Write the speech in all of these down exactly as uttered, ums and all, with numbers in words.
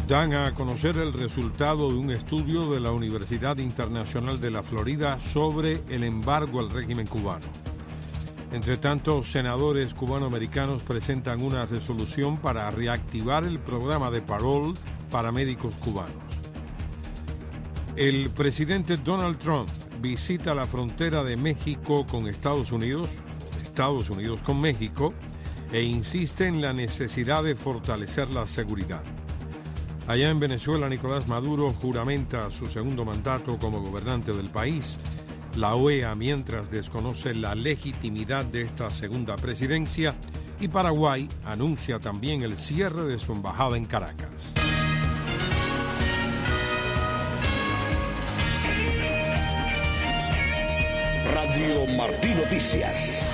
Dan a conocer el resultado de un estudio de la Universidad Internacional de la Florida sobre el embargo al régimen cubano. Entre tanto, senadores cubanoamericanos presentan una resolución para reactivar el programa de parole para médicos cubanos. El presidente Donald Trump visita la frontera de México con Estados Unidos, Estados Unidos con México, e insiste en la necesidad de fortalecer la seguridad. Allá en Venezuela, Nicolás Maduro juramenta su segundo mandato como gobernante del país. La O E A, mientras, desconoce la legitimidad de esta segunda presidencia, y Paraguay anuncia también el cierre de su embajada en Caracas. Radio Martí Noticias.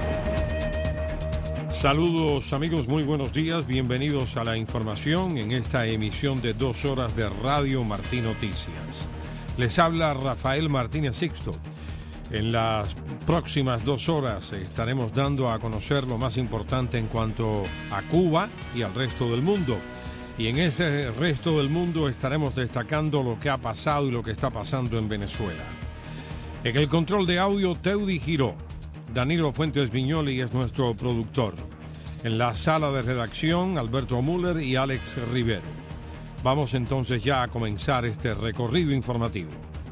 Saludos amigos, muy buenos días, bienvenidos a la información en esta emisión de dos horas de Radio Martí Noticias. Les habla Rafael Martínez Sixto. En las próximas dos horas estaremos dando a conocer lo más importante en cuanto a Cuba y al resto del mundo. Y en ese resto del mundo estaremos destacando lo que ha pasado y lo que está pasando en Venezuela. En el control de audio, Teudi Giró. Danilo Fuentes Viñoli es nuestro productor. En la sala de redacción, Alberto Müller y Alex Rivero. Vamos entonces ya a comenzar este recorrido informativo.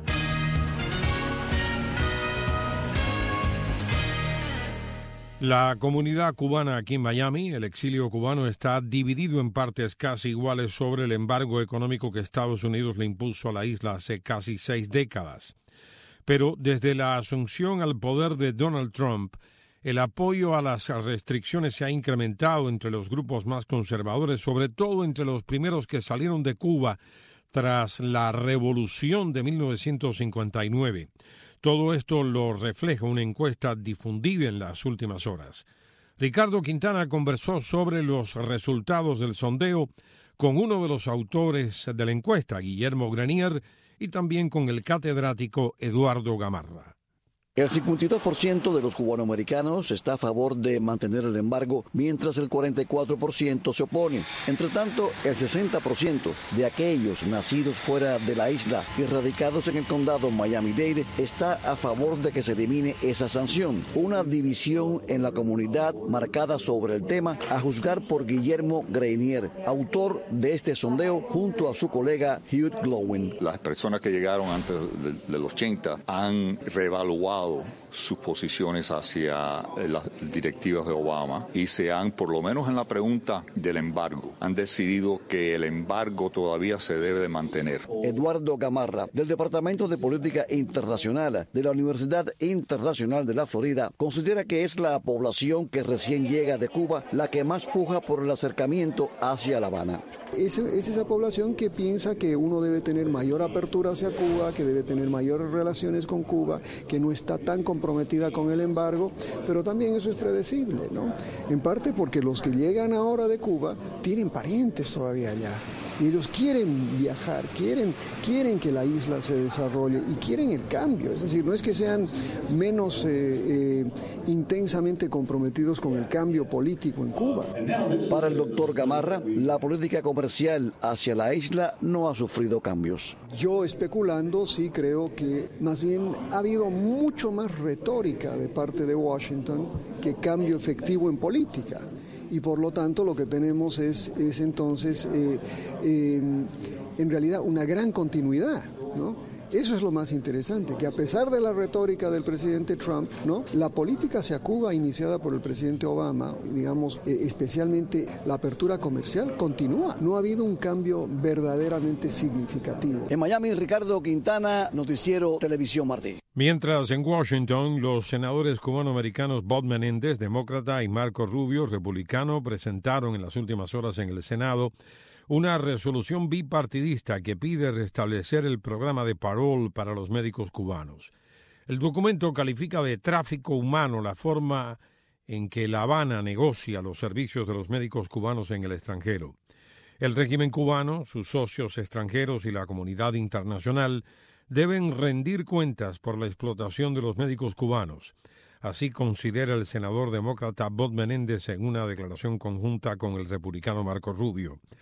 La comunidad cubana aquí en Miami, el exilio cubano, está dividido en partes casi iguales sobre el embargo económico que Estados Unidos le impuso a la isla hace casi seis décadas. Pero desde la asunción al poder de Donald Trump, el apoyo a las restricciones se ha incrementado entre los grupos más conservadores, sobre todo entre los primeros que salieron de Cuba tras la revolución de mil novecientos cincuenta y nueve. Todo esto lo refleja una encuesta difundida en las últimas horas. Ricardo Quintana conversó sobre los resultados del sondeo con uno de los autores de la encuesta, Guillermo Grenier, y también con el catedrático Eduardo Gamarra. El cincuenta y dos por ciento de los cubanoamericanos está a favor de mantener el embargo, mientras el cuarenta y cuatro por ciento se opone. Entre tanto, el sesenta por ciento de aquellos nacidos fuera de la isla y radicados en el condado Miami-Dade está a favor de que se elimine esa sanción. Una división en la comunidad marcada sobre el tema, a juzgar por Guillermo Grenier, autor de este sondeo, junto a su colega Hugh Glowin. Las personas que llegaron antes del ochenta han reevaluado sus posiciones hacia las directivas de Obama y se han, por lo menos en la pregunta del embargo, han decidido que el embargo todavía se debe de mantener. Eduardo Gamarra, del Departamento de Política Internacional de la Universidad Internacional de la Florida, considera que es la población que recién llega de Cuba la que más puja por el acercamiento hacia La Habana. Es, es esa población que piensa que uno debe tener mayor apertura hacia Cuba, que debe tener mayores relaciones con Cuba, que no está tan comprometida con el embargo, pero también eso es predecible, ¿no? En parte porque los que llegan ahora de Cuba tienen parientes todavía allá. Y ellos quieren viajar, quieren, quieren que la isla se desarrolle y quieren el cambio. Es decir, no es que sean menos eh, eh, intensamente comprometidos con el cambio político en Cuba. Para el doctor Gamarra, la política comercial hacia la isla no ha sufrido cambios. Yo especulando, sí creo que más bien ha habido mucho más retórica de parte de Washington que cambio efectivo en política. Y por lo tanto lo que tenemos es, es entonces eh, eh, en realidad una gran continuidad, ¿no? Eso es lo más interesante, que a pesar de la retórica del presidente Trump, ¿no?, la política hacia Cuba iniciada por el presidente Obama, digamos, eh, especialmente la apertura comercial, continúa. No ha habido un cambio verdaderamente significativo. En Miami, Ricardo Quintana, Noticiero Televisión Martí. Mientras en Washington, los senadores cubanoamericanos Bob Menéndez, demócrata, y Marco Rubio, republicano, presentaron en las últimas horas en el Senado una resolución bipartidista que pide restablecer el programa de parole para los médicos cubanos. El documento califica de tráfico humano la forma en que La Habana negocia los servicios de los médicos cubanos en el extranjero. El régimen cubano, sus socios extranjeros y la comunidad internacional deben rendir cuentas por la explotación de los médicos cubanos. Así considera el senador demócrata Bob Menéndez en una declaración conjunta con el republicano Marco Rubio.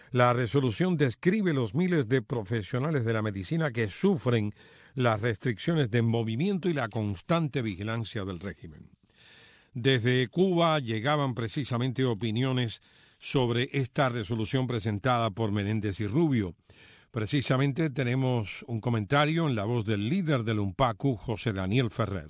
La resolución describe los miles de profesionales de la medicina que sufren las restricciones de movimiento y la constante vigilancia del régimen. Desde Cuba llegaban precisamente opiniones sobre esta resolución presentada por Menéndez y Rubio. Precisamente tenemos un comentario en la voz del líder del UNPACU, José Daniel Ferrer.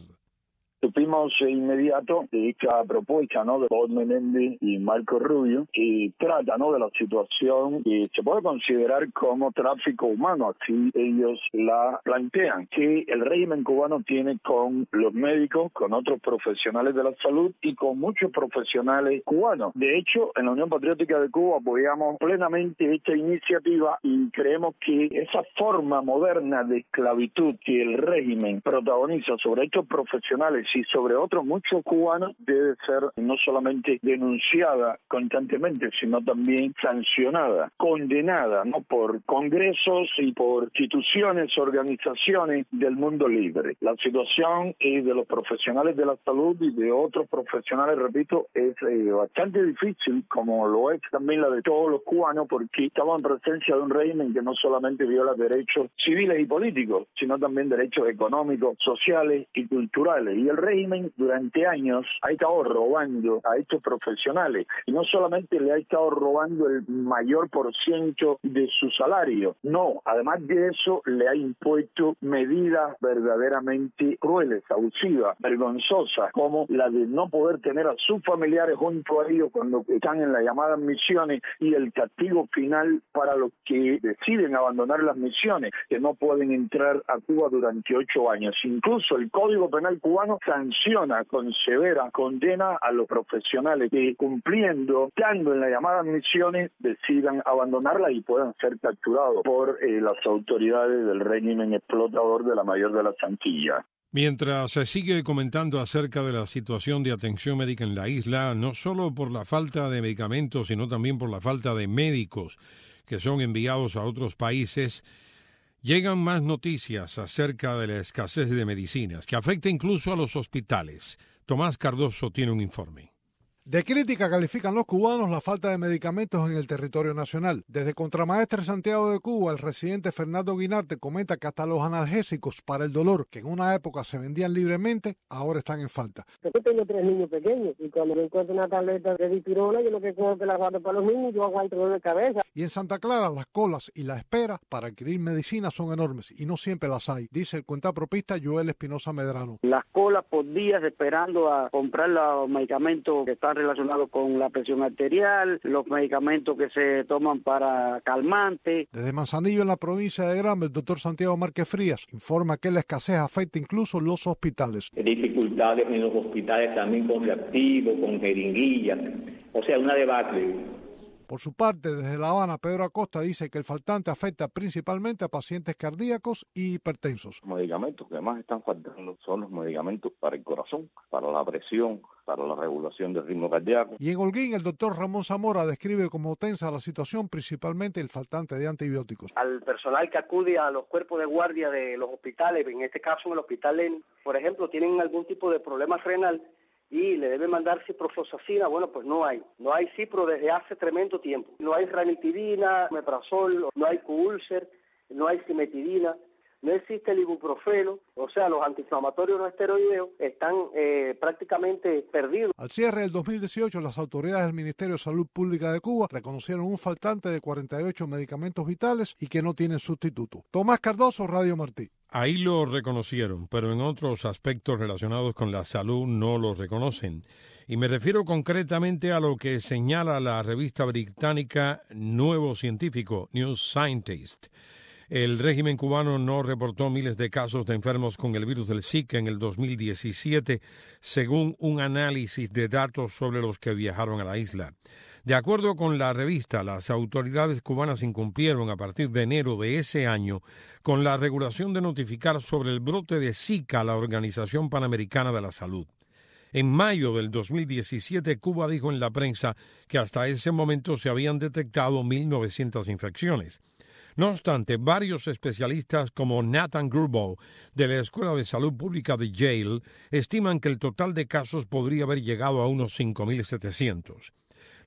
Supimos de inmediato de esta propuesta, ¿no?, de Bob Menéndez y Marco Rubio, que trata, ¿no?, de la situación que se puede considerar como tráfico humano, así ellos la plantean, que el régimen cubano tiene con los médicos, con otros profesionales de la salud y con muchos profesionales cubanos. De hecho, en la Unión Patriótica de Cuba apoyamos plenamente esta iniciativa y creemos que esa forma moderna de esclavitud que el régimen protagoniza sobre estos profesionales y sobre otros muchos cubanos debe ser no solamente denunciada constantemente, sino también sancionada, condenada, ¿no?, por congresos y por instituciones, organizaciones del mundo libre. La situación eh, de los profesionales de la salud y de otros profesionales, repito, es eh, bastante difícil, como lo es también la de todos los cubanos, porque estamos en presencia de un régimen que no solamente viola derechos civiles y políticos, sino también derechos económicos, sociales y culturales. Y el régimen durante años ha estado robando a estos profesionales y no solamente le ha estado robando el mayor por ciento de su salario, no, además de eso le ha impuesto medidas verdaderamente crueles, abusivas, vergonzosas, como la de no poder tener a sus familiares junto a ellos cuando están en las llamadas misiones y el castigo final para los que deciden abandonar las misiones, que no pueden entrar a Cuba durante ocho años. Incluso el Código Penal cubano sanciona con severa condena a los profesionales que, cumpliendo, estando en las llamadas misiones, decidan abandonarla y puedan ser capturados por eh, las autoridades del régimen explotador de la Mayor de las Antillas. Mientras se sigue comentando acerca de la situación de atención médica en la isla, no solo por la falta de medicamentos, sino también por la falta de médicos que son enviados a otros países, llegan más noticias acerca de la escasez de medicinas, que afecta incluso a los hospitales. Tomás Cardoso tiene un informe. De crítica califican los cubanos la falta de medicamentos en el territorio nacional. Desde Contramaestre Santiago de Cuba, el residente Fernando Guinarte comenta que hasta los analgésicos para el dolor, que en una época se vendían libremente, ahora están en falta. Yo tengo tres niños pequeños y cuando me encuentro una tableta de dipirona, yo lo que cojo es que la guardo para los niños y yo aguanto dolor de cabeza. Y en Santa Clara las colas y la espera para adquirir medicina son enormes y no siempre las hay, dice el cuentapropista Joel Espinosa Medrano. Las colas por días esperando a comprar los medicamentos que están relacionados con la presión arterial, los medicamentos que se toman para calmante. Desde Manzanillo, en la provincia de Granma, el doctor Santiago Márquez Frías informa que la escasez afecta incluso los hospitales. Dificultades en los hospitales también con reactivos, con jeringuillas, o sea, una debacle. Por su parte, desde La Habana, Pedro Acosta dice que el faltante afecta principalmente a pacientes cardíacos y hipertensos. Los medicamentos que más están faltando son los medicamentos para el corazón, para la presión, para la regulación del ritmo cardíaco. Y en Holguín, el doctor Ramón Zamora describe como tensa la situación, principalmente el faltante de antibióticos. Al personal que acude a los cuerpos de guardia de los hospitales, en este caso en el hospital, por ejemplo, tienen algún tipo de problema renal, y le deben mandar ciprofloxacina, bueno, pues no hay. No hay cipro desde hace tremendo tiempo. No hay ranitidina, omeprazol, no hay Q-Ulcer, no hay cimetidina, no existe el ibuprofeno, o sea, los antiinflamatorios no esteroideos están eh, prácticamente perdidos. Al cierre del dos mil dieciocho, las autoridades del Ministerio de Salud Pública de Cuba reconocieron un faltante de cuarenta y ocho medicamentos vitales y que no tienen sustituto. Tomás Cardoso, Radio Martí. Ahí lo reconocieron, pero en otros aspectos relacionados con la salud no lo reconocen. Y me refiero concretamente a lo que señala la revista británica Nuevo Científico, New Scientist. El régimen cubano no reportó miles de casos de enfermos con el virus del Zika en el dos mil diecisiete, según un análisis de datos sobre los que viajaron a la isla. De acuerdo con la revista, las autoridades cubanas incumplieron a partir de enero de ese año con la regulación de notificar sobre el brote de Zika a la Organización Panamericana de la Salud. En mayo del dos mil diecisiete, Cuba dijo en la prensa que hasta ese momento se habían detectado mil novecientas infecciones. No obstante, varios especialistas como Nathan Grubel, de la Escuela de Salud Pública de Yale, estiman que el total de casos podría haber llegado a unos cinco mil setecientos.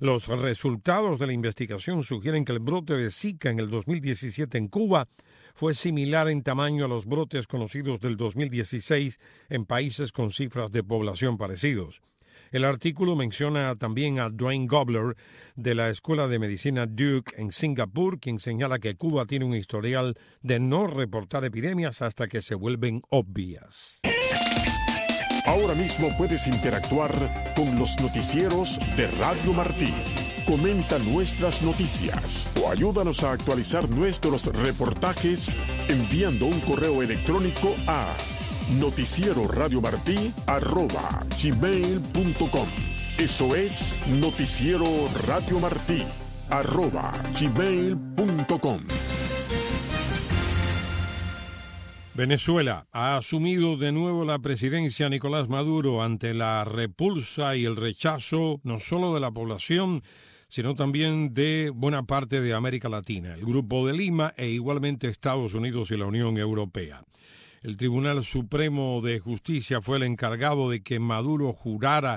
Los resultados de la investigación sugieren que el brote de Zika en el dos mil diecisiete en Cuba fue similar en tamaño a los brotes conocidos del dos mil dieciséis en países con cifras de población parecidos. El artículo menciona también a Dwayne Gobler de la Escuela de Medicina Duke en Singapur, quien señala que Cuba tiene un historial de no reportar epidemias hasta que se vuelven obvias. Ahora mismo puedes interactuar con los noticieros de Radio Martí. Comenta nuestras noticias o ayúdanos a actualizar nuestros reportajes enviando un correo electrónico a noticiero radio martí arroba gmail punto com. Eso es noticiero radio martí arroba gmail punto com. Venezuela ha asumido de nuevo la presidencia Nicolás Maduro ante la repulsa y el rechazo no solo de la población, sino también de buena parte de América Latina, el Grupo de Lima e igualmente Estados Unidos y la Unión Europea. El Tribunal Supremo de Justicia fue el encargado de que Maduro jurara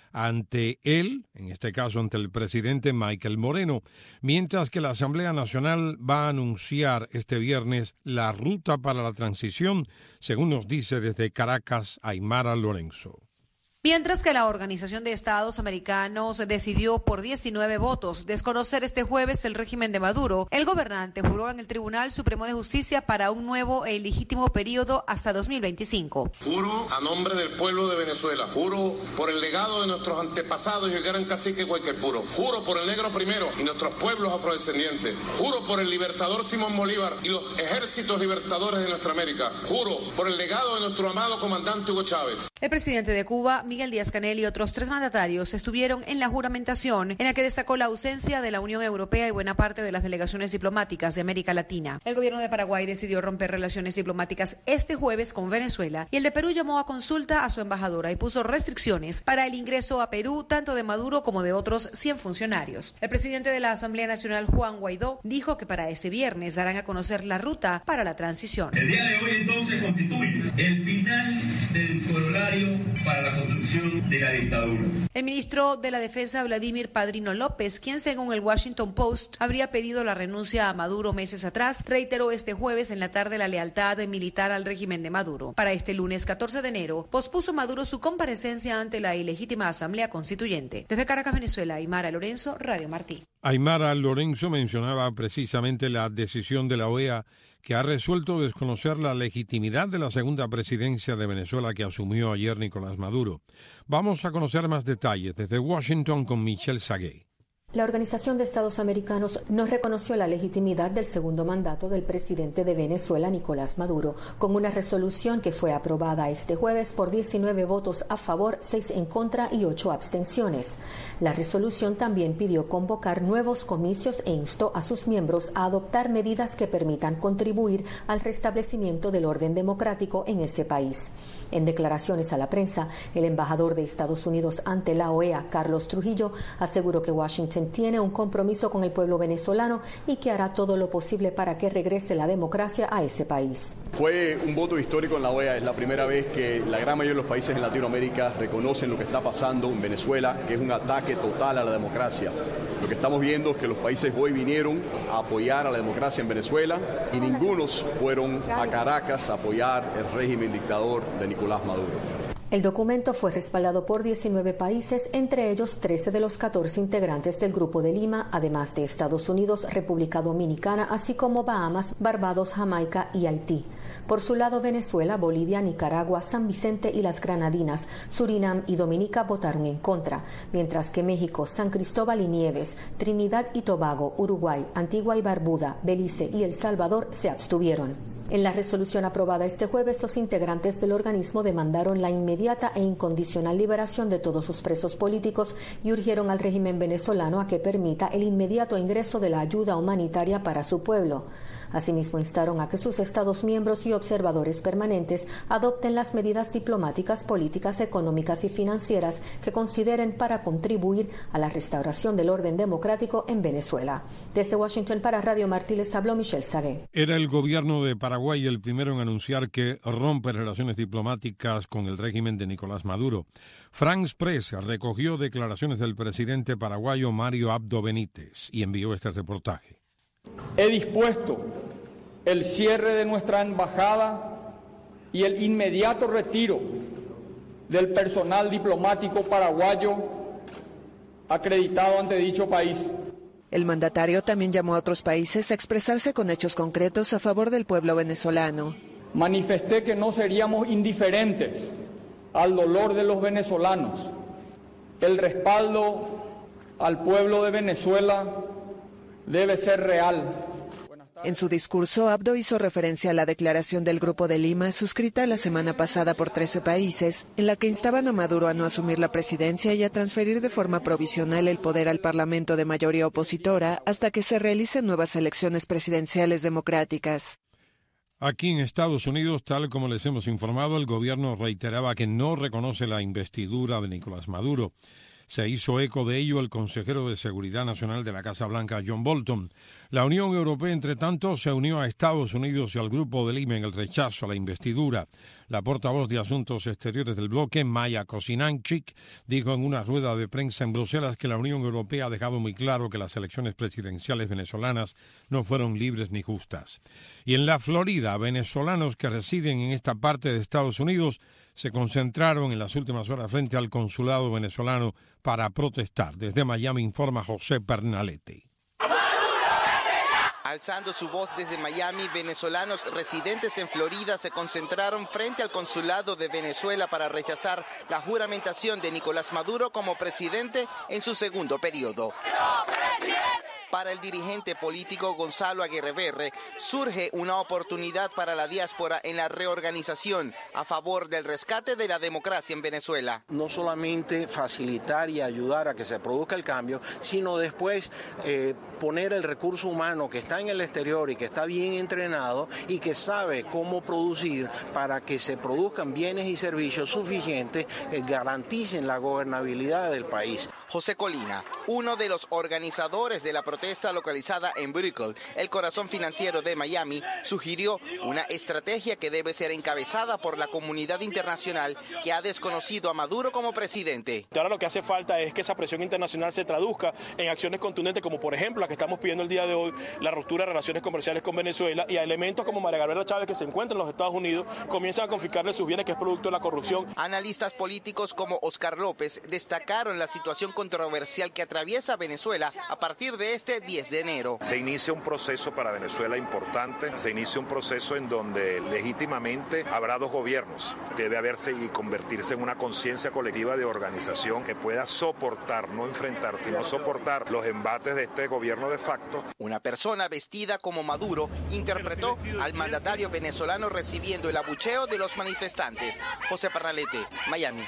ante él, en este caso ante el presidente Michael Moreno, mientras que la Asamblea Nacional va a anunciar este viernes la ruta para la transición, según nos dice desde Caracas Aymara Lorenzo. Mientras que la Organización de Estados Americanos decidió por diecinueve votos desconocer este jueves el régimen de Maduro, el gobernante juró en el Tribunal Supremo de Justicia para un nuevo e ilegítimo periodo hasta dos mil veinticinco. Juro a nombre del pueblo de Venezuela, juro por el legado de nuestros antepasados y el gran cacique Guayquepuro, juro por el negro primero y nuestros pueblos afrodescendientes, juro por el libertador Simón Bolívar y los ejércitos libertadores de nuestra América, juro por el legado de nuestro amado comandante Hugo Chávez. El presidente de Cuba, Miguel Díaz-Canel, y otros tres mandatarios estuvieron en la juramentación, en la que destacó la ausencia de la Unión Europea y buena parte de las delegaciones diplomáticas de América Latina. El gobierno de Paraguay decidió romper relaciones diplomáticas este jueves con Venezuela y el de Perú llamó a consulta a su embajadora y puso restricciones para el ingreso a Perú tanto de Maduro como de otros cien funcionarios. El presidente de la Asamblea Nacional, Juan Guaidó, dijo que para este viernes darán a conocer la ruta para la transición. El día de hoy entonces constituye el final del corolario para la construcción de la dictadura. El ministro de la Defensa, Vladimir Padrino López, quien según el Washington Post habría pedido la renuncia a Maduro meses atrás, reiteró este jueves en la tarde la lealtad militar al régimen de Maduro. Para este lunes catorce de enero, pospuso Maduro su comparecencia ante la ilegítima Asamblea Constituyente. Desde Caracas, Venezuela, Aymara Lorenzo, Radio Martí. Aymara Lorenzo mencionaba precisamente la decisión de la O E A que ha resuelto desconocer la legitimidad de la segunda presidencia de Venezuela que asumió ayer Nicolás Maduro. Vamos a conocer más detalles desde Washington con Michelle Sagué. La Organización de Estados Americanos no reconoció la legitimidad del segundo mandato del presidente de Venezuela, Nicolás Maduro, con una resolución que fue aprobada este jueves por diecinueve votos a favor, seis en contra y ocho abstenciones. La resolución también pidió convocar nuevos comicios e instó a sus miembros a adoptar medidas que permitan contribuir al restablecimiento del orden democrático en ese país. En declaraciones a la prensa, el embajador de Estados Unidos ante la O E A, Carlos Trujillo, aseguró que Washington tiene un compromiso con el pueblo venezolano y que hará todo lo posible para que regrese la democracia a ese país. Fue un voto histórico en la O E A. Es la primera vez que la gran mayoría de los países en Latinoamérica reconocen lo que está pasando en Venezuela, que es un ataque total a la democracia. Lo que estamos viendo es que los países hoy vinieron a apoyar a la democracia en Venezuela y ningunos fueron a Caracas a apoyar el régimen dictador de Nicolás Maduro. El documento fue respaldado por diecinueve países, entre ellos trece de los catorce integrantes del Grupo de Lima, además de Estados Unidos, República Dominicana, así como Bahamas, Barbados, Jamaica y Haití. Por su lado, Venezuela, Bolivia, Nicaragua, San Vicente y las Granadinas, Surinam y Dominica votaron en contra, mientras que México, San Cristóbal y Nieves, Trinidad y Tobago, Uruguay, Antigua y Barbuda, Belice y El Salvador se abstuvieron. En la resolución aprobada este jueves, los integrantes del organismo demandaron la inmediata e incondicional liberación de todos sus presos políticos y urgieron al régimen venezolano a que permita el inmediato ingreso de la ayuda humanitaria para su pueblo. Asimismo, instaron a que sus Estados miembros y observadores permanentes adopten las medidas diplomáticas, políticas, económicas y financieras que consideren para contribuir a la restauración del orden democrático en Venezuela. Desde Washington para Radio Martí les habló Michelle Sagué. Era el gobierno de Paraguay el primero en anunciar que rompe relaciones diplomáticas con el régimen de Nicolás Maduro. France Press recogió declaraciones del presidente paraguayo Mario Abdo Benítez y envió este reportaje. He dispuesto el cierre de nuestra embajada y el inmediato retiro del personal diplomático paraguayo acreditado ante dicho país. El mandatario también llamó a otros países a expresarse con hechos concretos a favor del pueblo venezolano. Manifesté que no seríamos indiferentes al dolor de los venezolanos. El respaldo al pueblo de Venezuela debe ser real. En su discurso, Abdo hizo referencia a la declaración del Grupo de Lima, suscrita la semana pasada por trece países, en la que instaban a Maduro a no asumir la presidencia y a transferir de forma provisional el poder al Parlamento de mayoría opositora hasta que se realicen nuevas elecciones presidenciales democráticas. Aquí en Estados Unidos, tal como les hemos informado, el gobierno reiteraba que no reconoce la investidura de Nicolás Maduro. Se hizo eco de ello el consejero de Seguridad Nacional de la Casa Blanca, John Bolton. La Unión Europea, entre tanto, se unió a Estados Unidos y al Grupo de Lima en el rechazo a la investidura. La portavoz de Asuntos Exteriores del bloque, Maya Kosinanchik, dijo en una rueda de prensa en Bruselas que la Unión Europea ha dejado muy claro que las elecciones presidenciales venezolanas no fueron libres ni justas. Y en la Florida, venezolanos que residen en esta parte de Estados Unidos se concentraron en las últimas horas frente al consulado venezolano para protestar. Desde Miami informa José Pernalete. Alzando su voz desde Miami, venezolanos residentes en Florida se concentraron frente al consulado de Venezuela para rechazar la juramentación de Nicolás Maduro como presidente en su segundo periodo. Para el dirigente político Gonzalo Aguirre surge una oportunidad para la diáspora en la reorganización a favor del rescate de la democracia en Venezuela. No solamente facilitar y ayudar a que se produzca el cambio, sino después eh, poner el recurso humano que está en el exterior y que está bien entrenado y que sabe cómo producir para que se produzcan bienes y servicios suficientes que garanticen la gobernabilidad del país. José Colina, uno de los organizadores de la protesta localizada en Brickell, el corazón financiero de Miami, sugirió una estrategia que debe ser encabezada por la comunidad internacional que ha desconocido a Maduro como presidente. Ahora lo que hace falta es que esa presión internacional se traduzca en acciones contundentes como por ejemplo la que estamos pidiendo el día de hoy, la ruptura de relaciones comerciales con Venezuela, y a elementos como María Gabriela Chávez que se encuentran en los Estados Unidos comienzan a confiscarle sus bienes, que es producto de la corrupción. Analistas políticos como Oscar López destacaron la situación controversial que atraviesa Venezuela a partir de este diez de enero. Se inicia un proceso para Venezuela importante, se inicia un proceso en donde legítimamente habrá dos gobiernos. Debe haberse y convertirse en una conciencia colectiva de organización que pueda soportar, no enfrentar, sino soportar los embates de este gobierno de facto. Una persona vestida como Maduro interpretó al mandatario venezolano recibiendo el abucheo de los manifestantes. José Pernalete, Miami.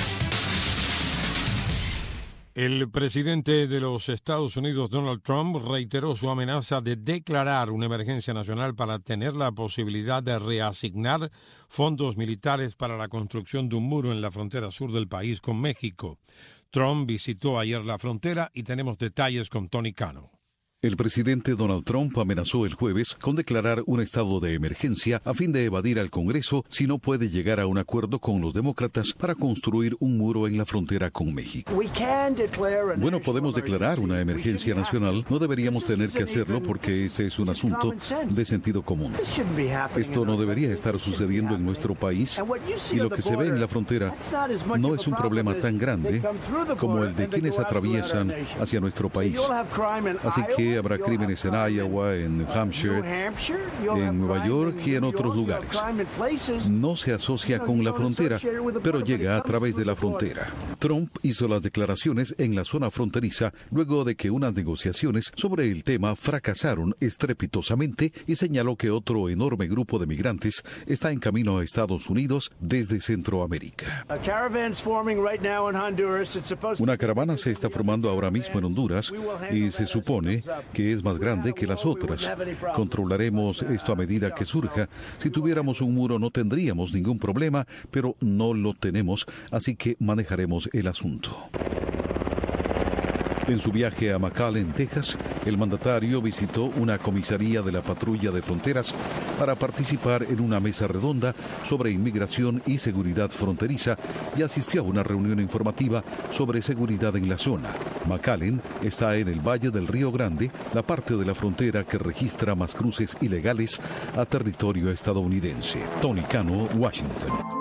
El presidente de los Estados Unidos, Donald Trump, reiteró su amenaza de declarar una emergencia nacional para tener la posibilidad de reasignar fondos militares para la construcción de un muro en la frontera sur del país con México. Trump visitó ayer la frontera y tenemos detalles con Tony Cano. El presidente Donald Trump amenazó el jueves con declarar un estado de emergencia a fin de evadir al Congreso si no puede llegar a un acuerdo con los demócratas para construir un muro en la frontera con México. Bueno, podemos declarar una emergencia nacional. No deberíamos tener que hacerlo porque este es un asunto de sentido común. Esto no debería estar sucediendo en nuestro país y lo que se ve en la frontera no es un problema tan grande como el de quienes atraviesan hacia nuestro país. Así que habrá crímenes en Iowa, en New Hampshire, en Nueva York y en otros lugares. No se asocia con la frontera, pero llega a través de la frontera. Trump hizo las declaraciones en la zona fronteriza luego de que unas negociaciones sobre el tema fracasaron estrepitosamente y señaló que otro enorme grupo de migrantes está en camino a Estados Unidos desde Centroamérica. Una caravana se está formando ahora mismo en Honduras y se supone que es más grande que las otras. Controlaremos esto a medida que surja. Si tuviéramos un muro no tendríamos ningún problema, pero no lo tenemos, así que manejaremos el asunto. En su viaje a McAllen, Texas, el mandatario visitó una comisaría de la Patrulla de Fronteras para participar en una mesa redonda sobre inmigración y seguridad fronteriza y asistió a una reunión informativa sobre seguridad en la zona. McAllen está en el Valle del Río Grande, la parte de la frontera que registra más cruces ilegales a territorio estadounidense. Tony Cano, Washington.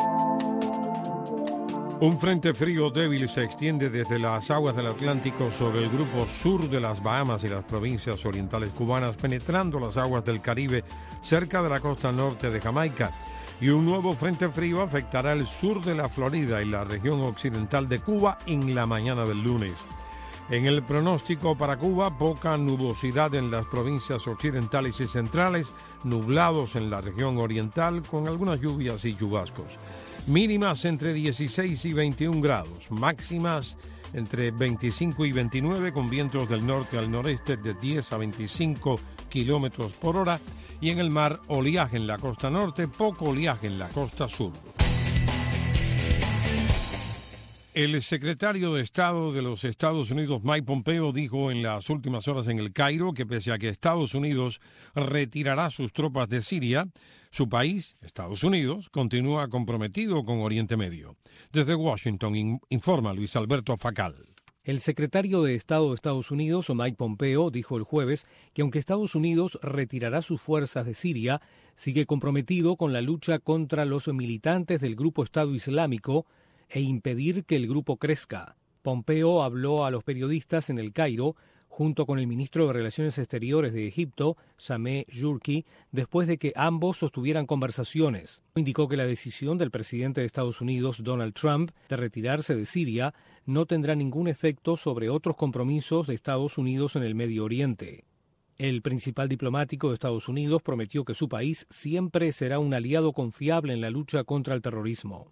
Un frente frío débil se extiende desde las aguas del Atlántico sobre el grupo sur de las Bahamas y las provincias orientales cubanas, penetrando las aguas del Caribe cerca de la costa norte de Jamaica. Y un nuevo frente frío afectará el sur de la Florida y la región occidental de Cuba en la mañana del lunes. En el pronóstico para Cuba, poca nubosidad en las provincias occidentales y centrales, nublados en la región oriental con algunas lluvias y chubascos. Mínimas entre dieciséis y veintiún grados, máximas entre veinticinco y veintinueve con vientos del norte al noreste de diez a veinticinco kilómetros por hora y en el mar oleaje en la costa norte, poco oleaje en la costa sur. El secretario de Estado de los Estados Unidos, Mike Pompeo, dijo en las últimas horas en El Cairo que pese a que Estados Unidos retirará sus tropas de Siria, su país, Estados Unidos, continúa comprometido con Oriente Medio. Desde Washington in- informa Luis Alberto Facal. El secretario de Estado de Estados Unidos, Mike Pompeo, dijo el jueves que aunque Estados Unidos retirará sus fuerzas de Siria, sigue comprometido con la lucha contra los militantes del grupo Estado Islámico e impedir que el grupo crezca. Pompeo habló a los periodistas en El Cairo, junto con el ministro de Relaciones Exteriores de Egipto, Sameh Shukri, después de que ambos sostuvieran conversaciones. Indicó que la decisión del presidente de Estados Unidos, Donald Trump, de retirarse de Siria no tendrá ningún efecto sobre otros compromisos de Estados Unidos en el Medio Oriente. El principal diplomático de Estados Unidos prometió que su país siempre será un aliado confiable en la lucha contra el terrorismo.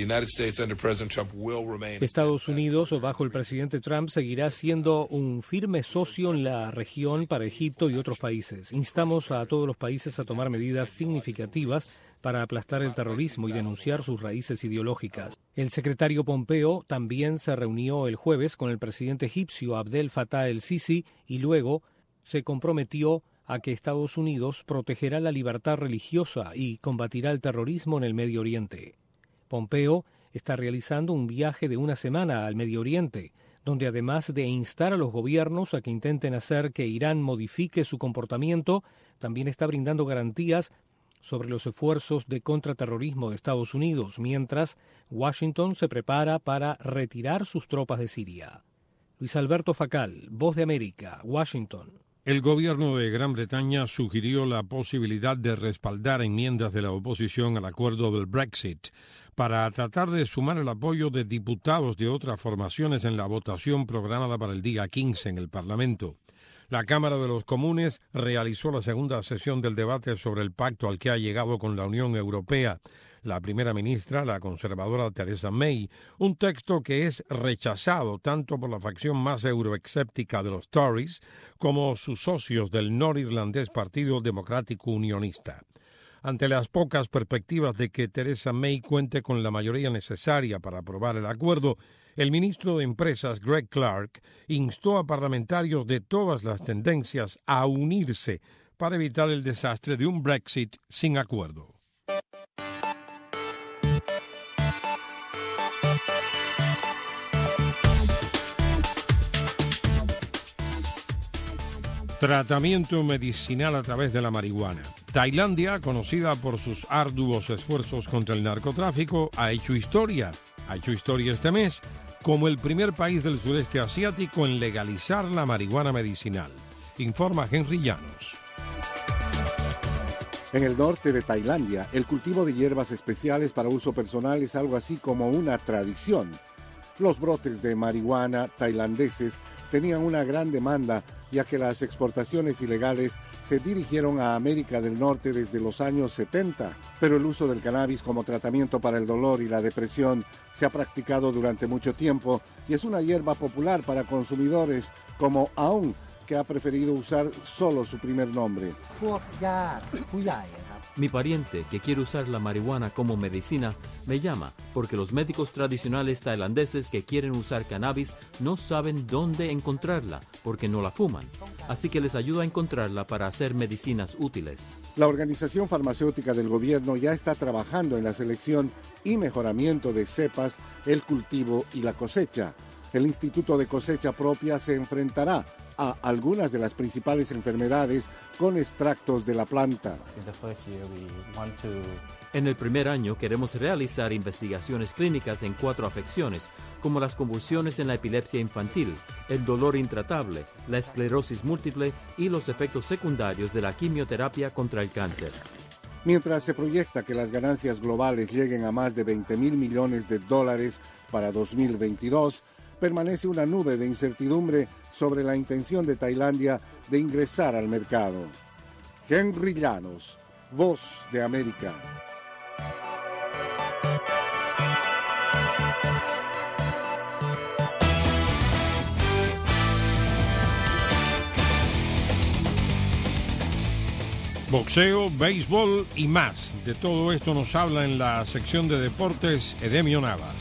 Estados Unidos, bajo el presidente Trump, seguirá siendo un firme socio en la región para Egipto y otros países. Instamos a todos los países a tomar medidas significativas para aplastar el terrorismo y denunciar sus raíces ideológicas. El secretario Pompeo también se reunió el jueves con el presidente egipcio Abdel Fattah el-Sisi y luego se comprometió a que Estados Unidos protegerá la libertad religiosa y combatirá el terrorismo en el Medio Oriente. Pompeo está realizando un viaje de una semana al Medio Oriente, donde además de instar a los gobiernos a que intenten hacer que Irán modifique su comportamiento, también está brindando garantías sobre los esfuerzos de contraterrorismo de Estados Unidos, mientras Washington se prepara para retirar sus tropas de Siria. Luis Alberto Facal, Voz de América, Washington. El gobierno de Gran Bretaña sugirió la posibilidad de respaldar enmiendas de la oposición al acuerdo del Brexit para tratar de sumar el apoyo de diputados de otras formaciones en la votación programada para el día quince en el Parlamento. La Cámara de los Comunes realizó la segunda sesión del debate sobre el pacto al que ha llegado con la Unión Europea la primera ministra, la conservadora Theresa May, un texto que es rechazado tanto por la facción más euroescéptica de los Tories como sus socios del norirlandés Partido Democrático Unionista. Ante las pocas perspectivas de que Theresa May cuente con la mayoría necesaria para aprobar el acuerdo, el ministro de Empresas, Greg Clark, instó a parlamentarios de todas las tendencias a unirse para evitar el desastre de un Brexit sin acuerdo. Tratamiento medicinal a través de la marihuana. Tailandia, conocida por sus arduos esfuerzos contra el narcotráfico, ha hecho historia. Ha hecho historia este mes como el primer país del sureste asiático en legalizar la marihuana medicinal. Informa Henry Llanos. En el norte de Tailandia, el cultivo de hierbas especiales para uso personal es algo así como una tradición. Los brotes de marihuana tailandeses tenían una gran demanda, ya que las exportaciones ilegales se dirigieron a América del Norte desde los años setenta. Pero el uso del cannabis como tratamiento para el dolor y la depresión se ha practicado durante mucho tiempo y es una hierba popular para consumidores como Aung, que ha preferido usar solo su primer nombre. Mi pariente, que quiere usar la marihuana como medicina, me llama porque los médicos tradicionales tailandeses que quieren usar cannabis no saben dónde encontrarla porque no la fuman. Así que les ayudo a encontrarla para hacer medicinas útiles. La organización farmacéutica del gobierno ya está trabajando en la selección y mejoramiento de cepas, el cultivo y la cosecha. El Instituto de Cosecha Propia se enfrentará a algunas de las principales enfermedades con extractos de la planta. En el primer año queremos realizar investigaciones clínicas en cuatro afecciones, como las convulsiones en la epilepsia infantil, el dolor intratable, la esclerosis múltiple y los efectos secundarios de la quimioterapia contra el cáncer. Mientras se proyecta que las ganancias globales lleguen a más de veinte mil millones de dólares para dos mil veintidós, permanece una nube de incertidumbre sobre la intención de Tailandia de ingresar al mercado. Henry Llanos, Voz de América. Boxeo, béisbol y más. De todo esto nos habla en la sección de deportes Edemio Navas.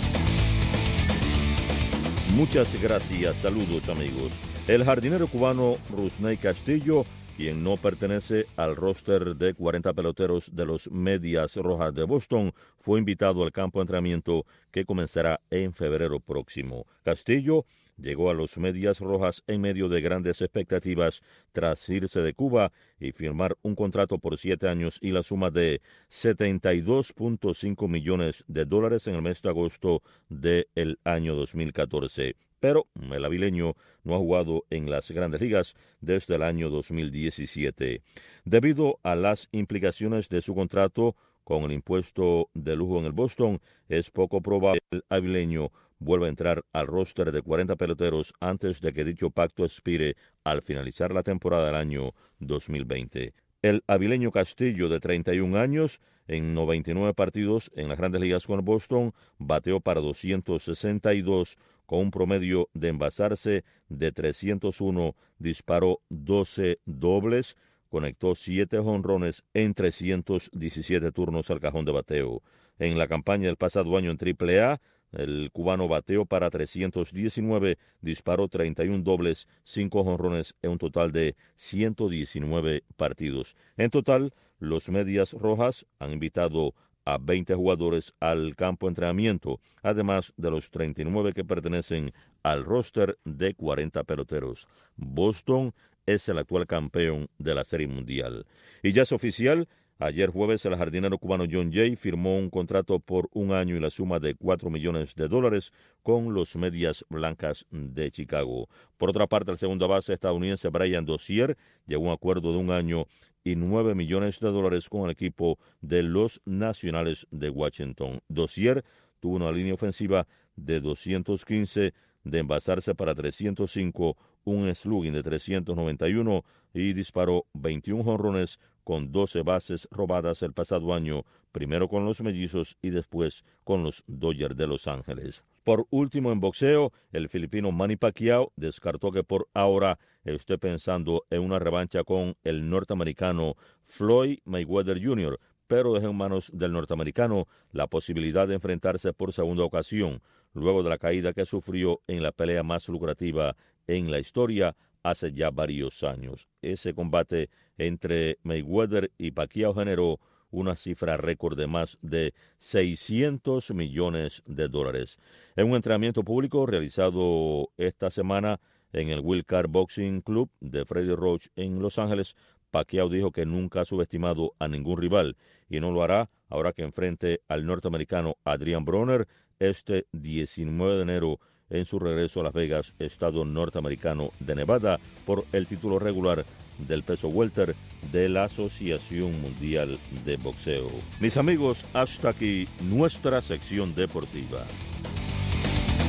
Muchas gracias, saludos amigos. El jardinero cubano Rusney Castillo, quien no pertenece al roster de cuarenta peloteros de los Medias Rojas de Boston, fue invitado al campo de entrenamiento que comenzará en febrero próximo. Castillo llegó a los Medias Rojas en medio de grandes expectativas tras irse de Cuba y firmar un contrato por siete años y la suma de setenta y dos punto cinco millones de dólares en el mes de agosto del año dos mil catorce. Pero el avileño no ha jugado en las grandes ligas desde el año dos mil diecisiete. Debido a las implicaciones de su contrato con el impuesto de lujo en el Boston, es poco probable que el avileño vuelva a entrar al roster de cuarenta peloteros antes de que dicho pacto expire al finalizar la temporada del año dos mil veinte. El avileño Castillo, de treinta y un años, en noventa y nueve partidos en las grandes ligas con el Boston, bateó para doscientos sesenta y dos con un promedio de envasarse de trescientos uno, disparó doce dobles, conectó siete jonrones en trescientos diecisiete turnos al cajón de bateo. En la campaña del pasado año en triple A, el cubano bateó para trescientos diecinueve, disparó treinta y un dobles, cinco jonrones en un total de ciento diecinueve partidos. En total, los Medias Rojas han invitado a veinte jugadores al campo de entrenamiento, además de los treinta y nueve que pertenecen al roster de cuarenta peloteros. Boston es el actual campeón de la Serie Mundial. Y ya es oficial, ayer jueves el jardinero cubano John Jay firmó un contrato por un año y la suma de cuatro millones de dólares con los Medias Blancas de Chicago. Por otra parte, el segundo base estadounidense Brian Dozier llegó a un acuerdo de un año y nueve millones de dólares con el equipo de los Nacionales de Washington. Dozier tuvo una línea ofensiva de doscientos quince, de envasarse para trescientos cinco, un slugging de trescientos noventa y uno y disparó veintiún jonrones con doce bases robadas el pasado año, primero con los Mellizos y después con los Dodgers de Los Ángeles. Por último, en boxeo, el filipino Manny Pacquiao descartó que por ahora esté pensando en una revancha con el norteamericano Floyd Mayweather junior, pero dejó en manos del norteamericano la posibilidad de enfrentarse por segunda ocasión, luego de la caída que sufrió en la pelea más lucrativa en la historia hace ya varios años. Ese combate entre Mayweather y Pacquiao generó una cifra récord de más de seiscientos millones de dólares. En un entrenamiento público realizado esta semana en el Will Carr Boxing Club de Freddie Roach en Los Ángeles, Pacquiao dijo que nunca ha subestimado a ningún rival y no lo hará ahora que enfrente al norteamericano Adrian Broner este diecinueve de enero en su regreso a Las Vegas, estado norteamericano de Nevada, por el título regular del peso welter de la Asociación Mundial de Boxeo. Mis amigos, hasta aquí nuestra sección deportiva.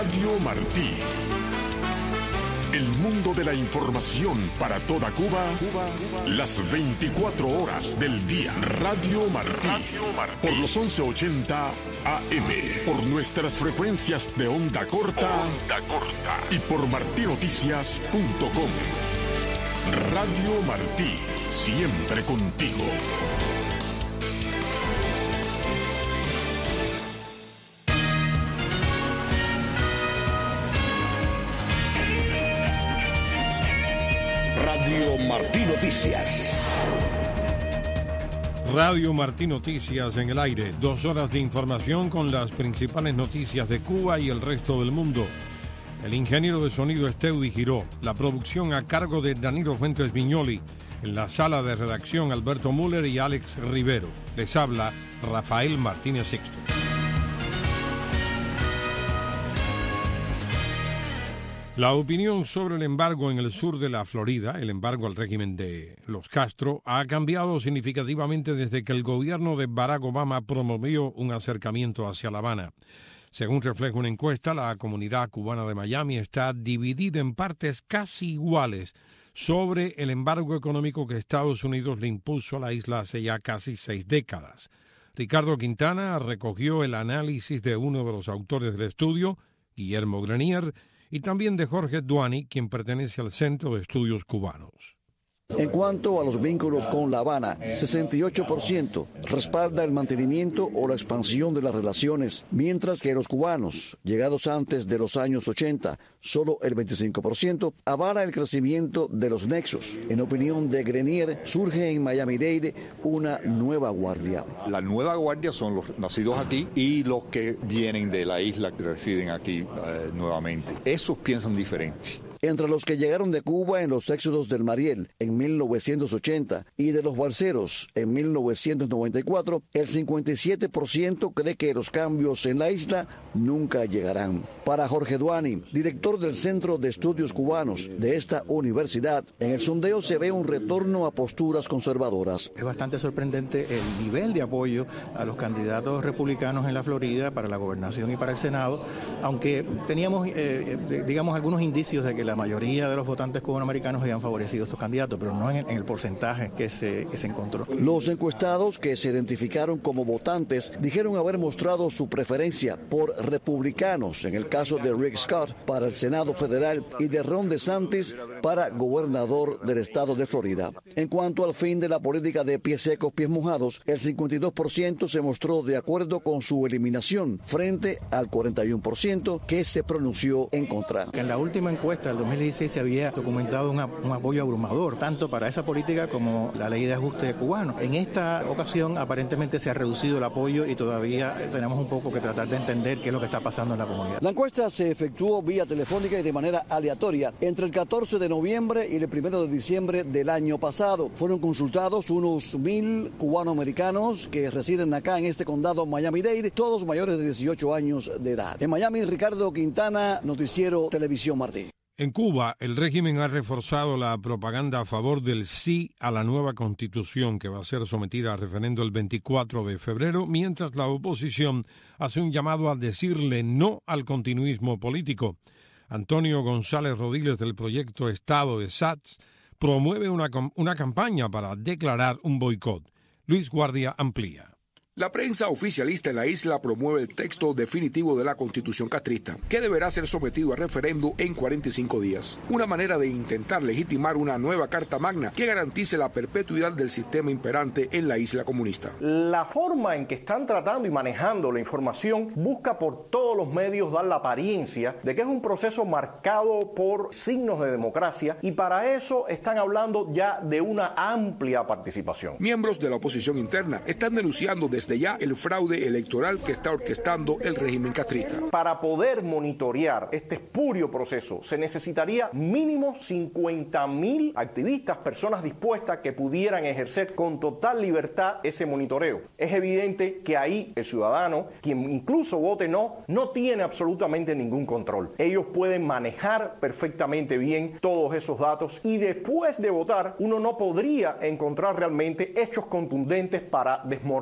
Radio Martí. El mundo de la información para toda Cuba, Cuba, Cuba. Las veinticuatro horas del día. Radio Martí. Radio Martí. Por los once ochenta A M. Por nuestras frecuencias de onda corta. Onda corta. Y por martí noticias punto com. Radio Martí. Siempre contigo. Radio Martí Noticias. Radio Martí Noticias en el aire. Dos horas de información con las principales noticias de Cuba y el resto del mundo. El ingeniero de sonido es Teudy Giró. La producción a cargo de Danilo Fuentes Viñoli. En la sala de redacción Alberto Müller y Alex Rivero. Les habla Rafael Martínez Sixto. La opinión sobre el embargo en el sur de la Florida, el embargo al régimen de los Castro, ha cambiado significativamente desde que el gobierno de Barack Obama promovió un acercamiento hacia La Habana. Según refleja una encuesta, la comunidad cubana de Miami está dividida en partes casi iguales sobre el embargo económico que Estados Unidos le impuso a la isla hace ya casi seis décadas. Ricardo Quintana recogió el análisis de uno de los autores del estudio, Guillermo Grenier, y también de Jorge Duani, quien pertenece al Centro de Estudios Cubanos. En cuanto a los vínculos con La Habana, sesenta y ocho por ciento respalda el mantenimiento o la expansión de las relaciones, mientras que los cubanos, llegados antes de los años ochenta, solo el veinticinco por ciento avala el crecimiento de los nexos. En opinión de Grenier, surge en Miami-Dade una nueva guardia. La nueva guardia son los nacidos aquí y los que vienen de la isla que residen aquí eh, nuevamente. Esos piensan diferente. Entre los que llegaron de Cuba en los éxodos del Mariel en mil novecientos ochenta y de los balseros en mil novecientos noventa y cuatro, el cincuenta y siete por ciento cree que los cambios en la isla nunca llegarán. Para Jorge Duani, director del Centro de Estudios Cubanos de esta universidad, en el sondeo se ve un retorno a posturas conservadoras. Es bastante sorprendente el nivel de apoyo a los candidatos republicanos en la Florida para la gobernación y para el Senado, aunque teníamos, eh, digamos, algunos indicios de que la La mayoría de los votantes cubanoamericanos habían favorecido a estos candidatos, pero no en, en el porcentaje que se, que se encontró. Los encuestados que se identificaron como votantes dijeron haber mostrado su preferencia por republicanos, en el caso de Rick Scott para el Senado Federal y de Ron DeSantis para gobernador del estado de Florida. En cuanto al fin de la política de pies secos, pies mojados, el cincuenta y dos por ciento se mostró de acuerdo con su eliminación, frente al cuarenta y uno por ciento que se pronunció en contra. En la última encuesta, el dos mil dieciséis, se había documentado una, un apoyo abrumador, tanto para esa política como la ley de ajuste cubano. En esta ocasión, aparentemente se ha reducido el apoyo y todavía tenemos un poco que tratar de entender qué es lo que está pasando en la comunidad. La encuesta se efectuó vía telefónica y de manera aleatoria entre el catorce de noviembre y el primero de diciembre del año pasado. Fueron consultados unos mil cubanoamericanos que residen acá en este condado Miami-Dade, todos mayores de dieciocho años de edad. En Miami, Ricardo Quintana, Noticiero Televisión Martí. En Cuba, el régimen ha reforzado la propaganda a favor del sí a la nueva constitución que va a ser sometida a referendo el veinticuatro de febrero, mientras la oposición hace un llamado a decirle no al continuismo político. Antonio González Rodiles, del proyecto Estado de S A T S, promueve una, una campaña para declarar un boicot. Luis Guardia amplía. La prensa oficialista en la isla promueve el texto definitivo de la Constitución castrista, que deberá ser sometido a referendo en cuarenta y cinco días. Una manera de intentar legitimar una nueva Carta Magna que garantice la perpetuidad del sistema imperante en la isla comunista. La forma en que están tratando y manejando la información busca por todos los medios dar la apariencia de que es un proceso marcado por signos de democracia, y para eso están hablando ya de una amplia participación. Miembros de la oposición interna están denunciando desde desde ya el fraude electoral que está orquestando el régimen castrista. Para poder monitorear este espurio proceso se necesitaría mínimo cincuenta mil activistas, personas dispuestas que pudieran ejercer con total libertad ese monitoreo. Es evidente que ahí el ciudadano, quien incluso vote no, no tiene absolutamente ningún control. Ellos pueden manejar perfectamente bien todos esos datos y después de votar uno no podría encontrar realmente hechos contundentes para desmoronarle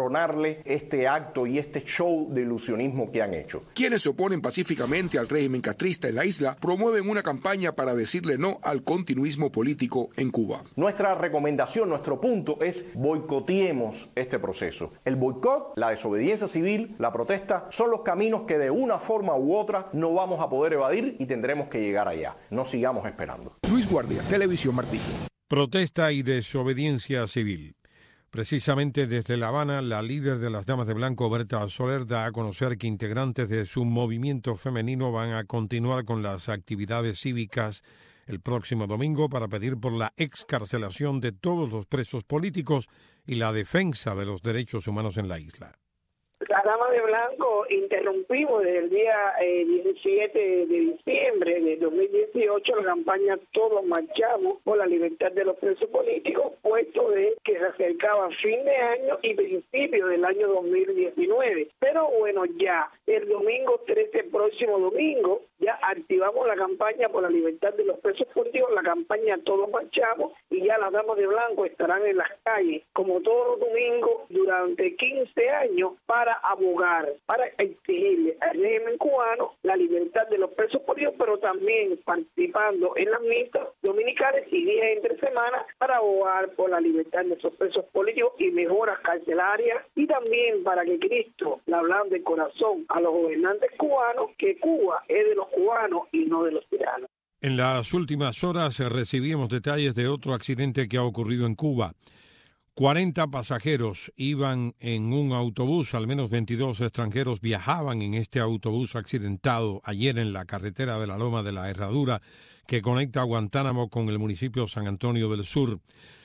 perdonarle este acto y este show de ilusionismo que han hecho. Quienes se oponen pacíficamente al régimen castrista en la isla promueven una campaña para decirle no al continuismo político en Cuba. Nuestra recomendación, nuestro punto es boicoteemos este proceso. El boicot, la desobediencia civil, la protesta son los caminos que de una forma u otra no vamos a poder evadir y tendremos que llegar allá. No sigamos esperando. Luis Guardia, Televisión Martí. Protesta y desobediencia civil. Precisamente desde La Habana, la líder de las Damas de Blanco, Berta Soler, da a conocer que integrantes de su movimiento femenino van a continuar con las actividades cívicas el próximo domingo para pedir por la excarcelación de todos los presos políticos y la defensa de los derechos humanos en la isla. La Dama de Blanco interrumpimos desde el día eh, diecisiete de diciembre de dos mil dieciocho la campaña Todos Marchamos por la Libertad de los Presos Políticos, puesto de que se acercaba fin de año y principio del año dos mil diecinueve. Pero bueno, ya el domingo trece, próximo domingo, ya activamos la campaña por la libertad de los presos políticos, la campaña Todos Marchamos, y ya las Damas de Blanco estarán en las calles, como todos los domingos, durante quince años, para abogar, para exigirle al régimen cubano la libertad de los presos políticos, pero también participando en las misas dominicales y días entre semanas para abogar por la libertad de esos presos políticos y mejoras carcelarias, y también para que Cristo le hablan de corazón a los gobernantes cubanos que Cuba es de los cubanos y no de los tiranos. En las últimas horas recibimos detalles de otro accidente que ha ocurrido en Cuba. cuarenta pasajeros iban en un autobús, al menos veintidós extranjeros viajaban en este autobús accidentado ayer en la carretera de la Loma de la Herradura que conecta Guantánamo con el municipio San Antonio del Sur.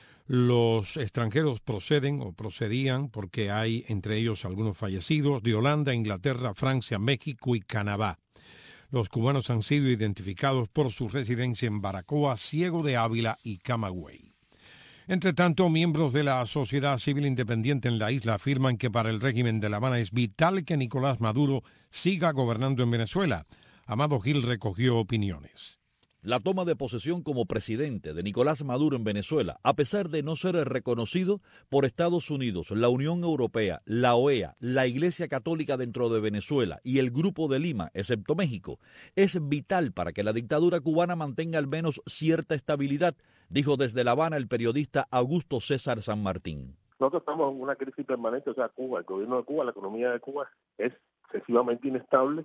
Los extranjeros proceden o procedían, porque hay entre ellos algunos fallecidos, de Holanda, Inglaterra, Francia, México y Canadá. Los cubanos han sido identificados por su residencia en Baracoa, Ciego de Ávila y Camagüey. Entre tanto, miembros de la sociedad civil independiente en la isla afirman que para el régimen de La Habana es vital que Nicolás Maduro siga gobernando en Venezuela. Amado Gil recogió opiniones. La toma de posesión como presidente de Nicolás Maduro en Venezuela, a pesar de no ser reconocido por Estados Unidos, la Unión Europea, la O E A, la Iglesia Católica dentro de Venezuela y el Grupo de Lima, excepto México, es vital para que la dictadura cubana mantenga al menos cierta estabilidad, dijo desde La Habana el periodista Augusto César San Martín. Nosotros estamos en una crisis permanente, o sea, Cuba, el gobierno de Cuba, la economía de Cuba es excesivamente inestable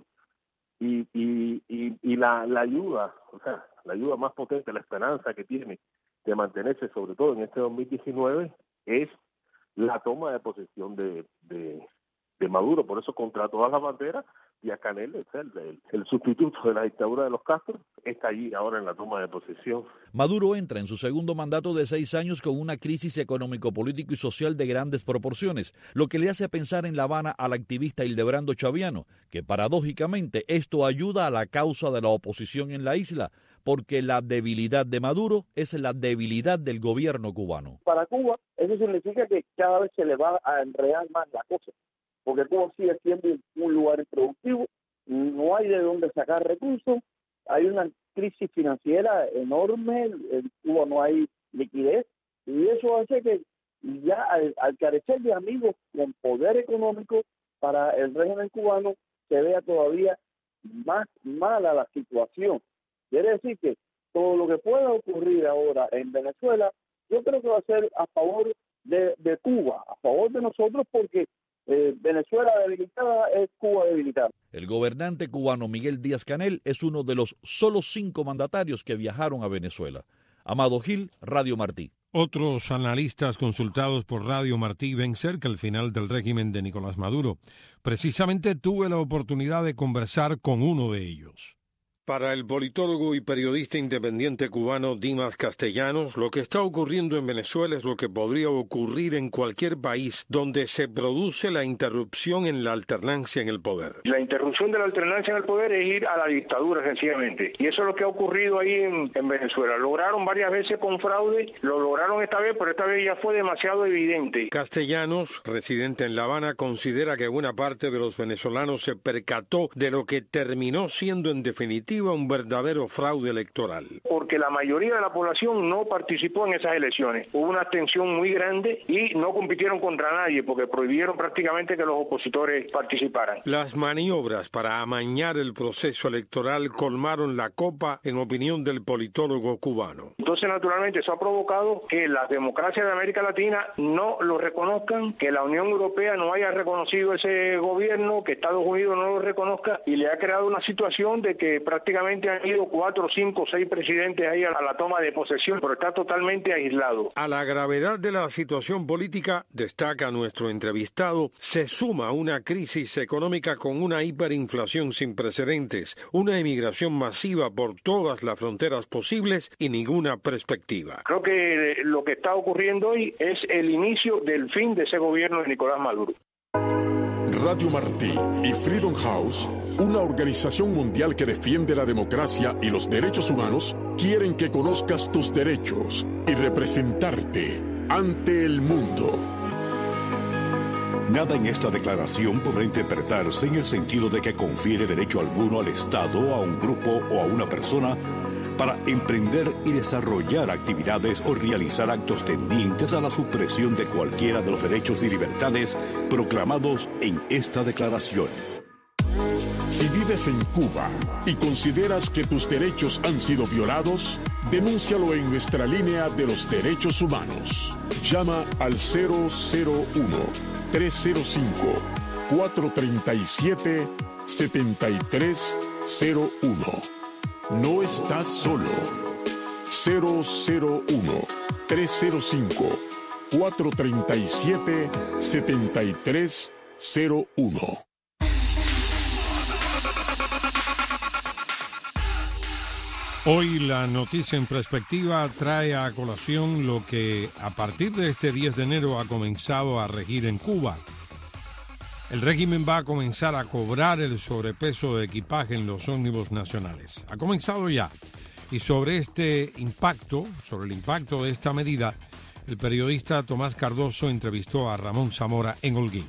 y, y, y, y la, la ayuda, o sea, la ayuda más potente, la esperanza que tiene de mantenerse, sobre todo en este dos mil diecinueve, es la toma de posesión de, de, de Maduro. Por eso, contra todas las banderas, Díaz-Canel, el, el, el sustituto de la dictadura de los Castro, está allí ahora en la toma de posesión. Maduro entra en su segundo mandato de seis años con una crisis económico-político y social de grandes proporciones, lo que le hace pensar en La Habana al activista Hildebrando Chaviano, que paradójicamente esto ayuda a la causa de la oposición en la isla, porque la debilidad de Maduro es la debilidad del gobierno cubano. Para Cuba, eso significa que cada vez se le va a enredar más la cosa, porque Cuba sigue siendo un lugar improductivo, no hay de dónde sacar recursos, hay una crisis financiera enorme, en Cuba no hay liquidez, y eso hace que ya al, al carecer de amigos con poder económico para el régimen cubano se vea todavía más mala la situación. Quiere decir que todo lo que pueda ocurrir ahora en Venezuela, yo creo que va a ser a favor de, de Cuba, a favor de nosotros, porque eh, Venezuela debilitada es Cuba debilitada. El gobernante cubano Miguel Díaz-Canel es uno de los solo cinco mandatarios que viajaron a Venezuela. Amado Gil, Radio Martí. Otros analistas consultados por Radio Martí ven cerca el final del régimen de Nicolás Maduro. Precisamente tuve la oportunidad de conversar con uno de ellos. Para el politólogo y periodista independiente cubano Dimas Castellanos, lo que está ocurriendo en Venezuela es lo que podría ocurrir en cualquier país donde se produce la interrupción en la alternancia en el poder. La interrupción de la alternancia en el poder es ir a la dictadura, sencillamente. Y eso es lo que ha ocurrido ahí en, en Venezuela. Lograron varias veces con fraude, lo lograron esta vez, pero esta vez ya fue demasiado evidente. Castellanos, residente en La Habana, considera que buena parte de los venezolanos se percató de lo que terminó siendo en definitiva perspectiva un verdadero fraude electoral. Porque la mayoría de la población no participó en esas elecciones. Hubo una abstención muy grande y no compitieron contra nadie porque prohibieron prácticamente que los opositores participaran. Las maniobras para amañar el proceso electoral colmaron la copa, en opinión del politólogo cubano. Entonces, naturalmente, eso ha provocado que las democracias de América Latina no lo reconozcan, que la Unión Europea no haya reconocido ese gobierno, que Estados Unidos no lo reconozca, y le ha creado una situación de que prácticamente han ido cuatro, cinco, seis presidentes ahí a la toma de posesión, pero está totalmente aislado. A la gravedad de la situación política, destaca nuestro entrevistado, se suma una crisis económica con una hiperinflación sin precedentes, una emigración masiva por todas las fronteras posibles y ninguna perspectiva. Creo que lo que está ocurriendo hoy es el inicio del fin de ese gobierno de Nicolás Maduro. Radio Martí y Freedom House, una organización mundial que defiende la democracia y los derechos humanos, quieren que conozcas tus derechos y representarte ante el mundo. Nada en esta declaración podrá interpretarse en el sentido de que confiere derecho alguno al Estado, a un grupo o a una persona para emprender y desarrollar actividades o realizar actos tendientes a la supresión de cualquiera de los derechos y libertades proclamados en esta declaración. Si vives en Cuba y consideras que tus derechos han sido violados, denúncialo en nuestra línea de los derechos humanos. Llama al cero cero uno, tres cero cinco, cuatro tres siete, siete tres cero uno. No estás solo. cero cero uno, tres cero cinco, cuatro tres siete, siete tres cero uno. Hoy la noticia en perspectiva trae a colación lo que a partir de este diez de enero ha comenzado a regir en Cuba. El régimen va a comenzar a cobrar el sobrepeso de equipaje en los ómnibus nacionales. Ha comenzado ya. Y sobre este impacto, sobre el impacto de esta medida, el periodista Tomás Cardoso entrevistó a Ramón Zamora en Holguín.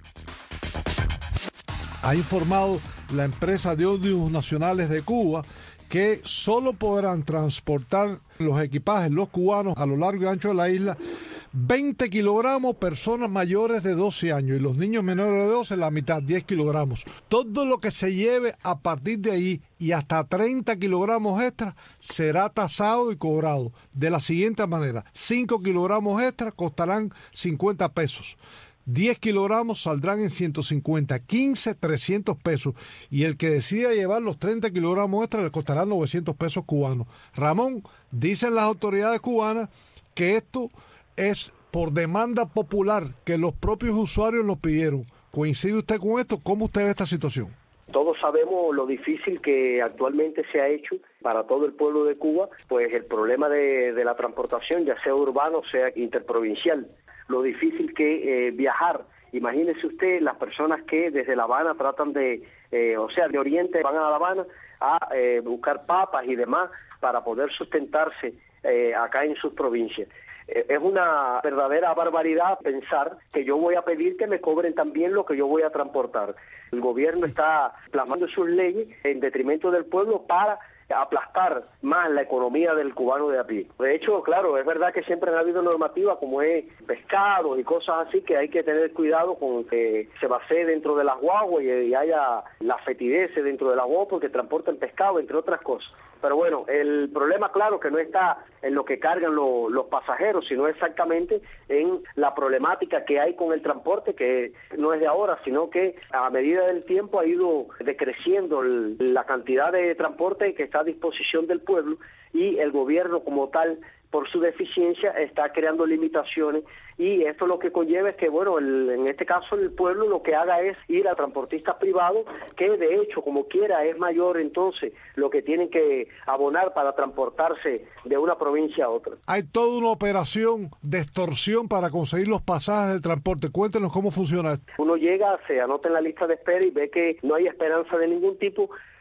Ha informado la empresa de ómnibus nacionales de Cuba que solo podrán transportar los equipajes, los cubanos, a lo largo y ancho de la isla, veinte kilogramos personas mayores de doce años y los niños menores de doce la mitad, diez kilogramos. Todo lo que se lleve a partir de ahí y hasta treinta kilogramos extra será tasado y cobrado de la siguiente manera: cinco kilogramos extra costarán cincuenta pesos. diez kilogramos saldrán en ciento cincuenta, quince, trescientos pesos. Y el que decida llevar los treinta kilogramos extra le costará novecientos pesos cubanos. Ramón, dicen las autoridades cubanas que esto es por demanda popular, que los propios usuarios lo pidieron. ¿Coincide usted con esto? ¿Cómo usted ve esta situación? Todos sabemos lo difícil que actualmente se ha hecho para todo el pueblo de Cuba, pues el problema de, de la transportación, ya sea urbano, sea interprovincial. Lo difícil que eh, viajar. Imagínese usted las personas que desde La Habana tratan de, eh, o sea, de Oriente van a La Habana a eh, buscar papas y demás para poder sustentarse eh, acá en sus provincias. Eh, es una verdadera barbaridad pensar que yo voy a pedir que me cobren también lo que yo voy a transportar. El gobierno está plasmando sus leyes en detrimento del pueblo para aplastar más la economía del cubano de a pie. De hecho, claro, es verdad que siempre ha habido normativas como es pescado y cosas así, que hay que tener cuidado con que se base dentro de las guaguas y, y haya la fetidez dentro de las guaguas porque transportan pescado, entre otras cosas. Pero bueno, el problema, claro, que no está en lo que cargan lo, los pasajeros, sino exactamente en la problemática que hay con el transporte, que no es de ahora, sino que a medida del tiempo ha ido decreciendo el, la cantidad de transporte que está a disposición del pueblo, y el gobierno como tal, por su deficiencia, está creando limitaciones, y esto lo que conlleva es que, bueno, el, en este caso el pueblo lo que haga es ir a transportistas privados, que de hecho, como quiera, es mayor entonces lo que tienen que abonar para transportarse de una provincia a otra. Hay toda una operación de extorsión para conseguir los pasajes del transporte. Cuéntenos cómo funciona esto. Uno llega, se anota en la lista de espera y ve que no hay esperanza de ningún tipo,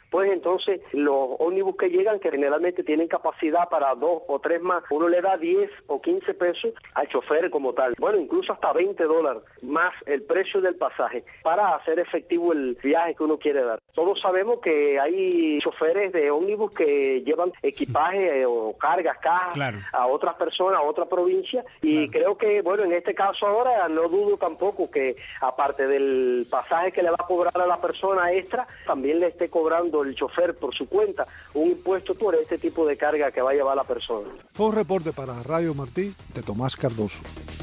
pues entonces los ómnibus que llegan, que generalmente tienen capacidad para dos o tres más, uno le da diez o quince pesos al chofer como tal, bueno, incluso hasta veinte dólares más el precio del pasaje para hacer efectivo el viaje que uno quiere dar. Todos sabemos que hay choferes de ómnibus que llevan equipaje o cargas, cajas claro. a otras personas, a otra provincia, y claro. creo que, bueno, en este caso ahora no dudo tampoco que aparte del pasaje que le va a cobrar a la persona extra, también le esté cobrando el chofer por su cuenta un impuesto por este tipo de carga que va a llevar la persona. Fue un reporte para Radio Martí de Tomás Cardoso.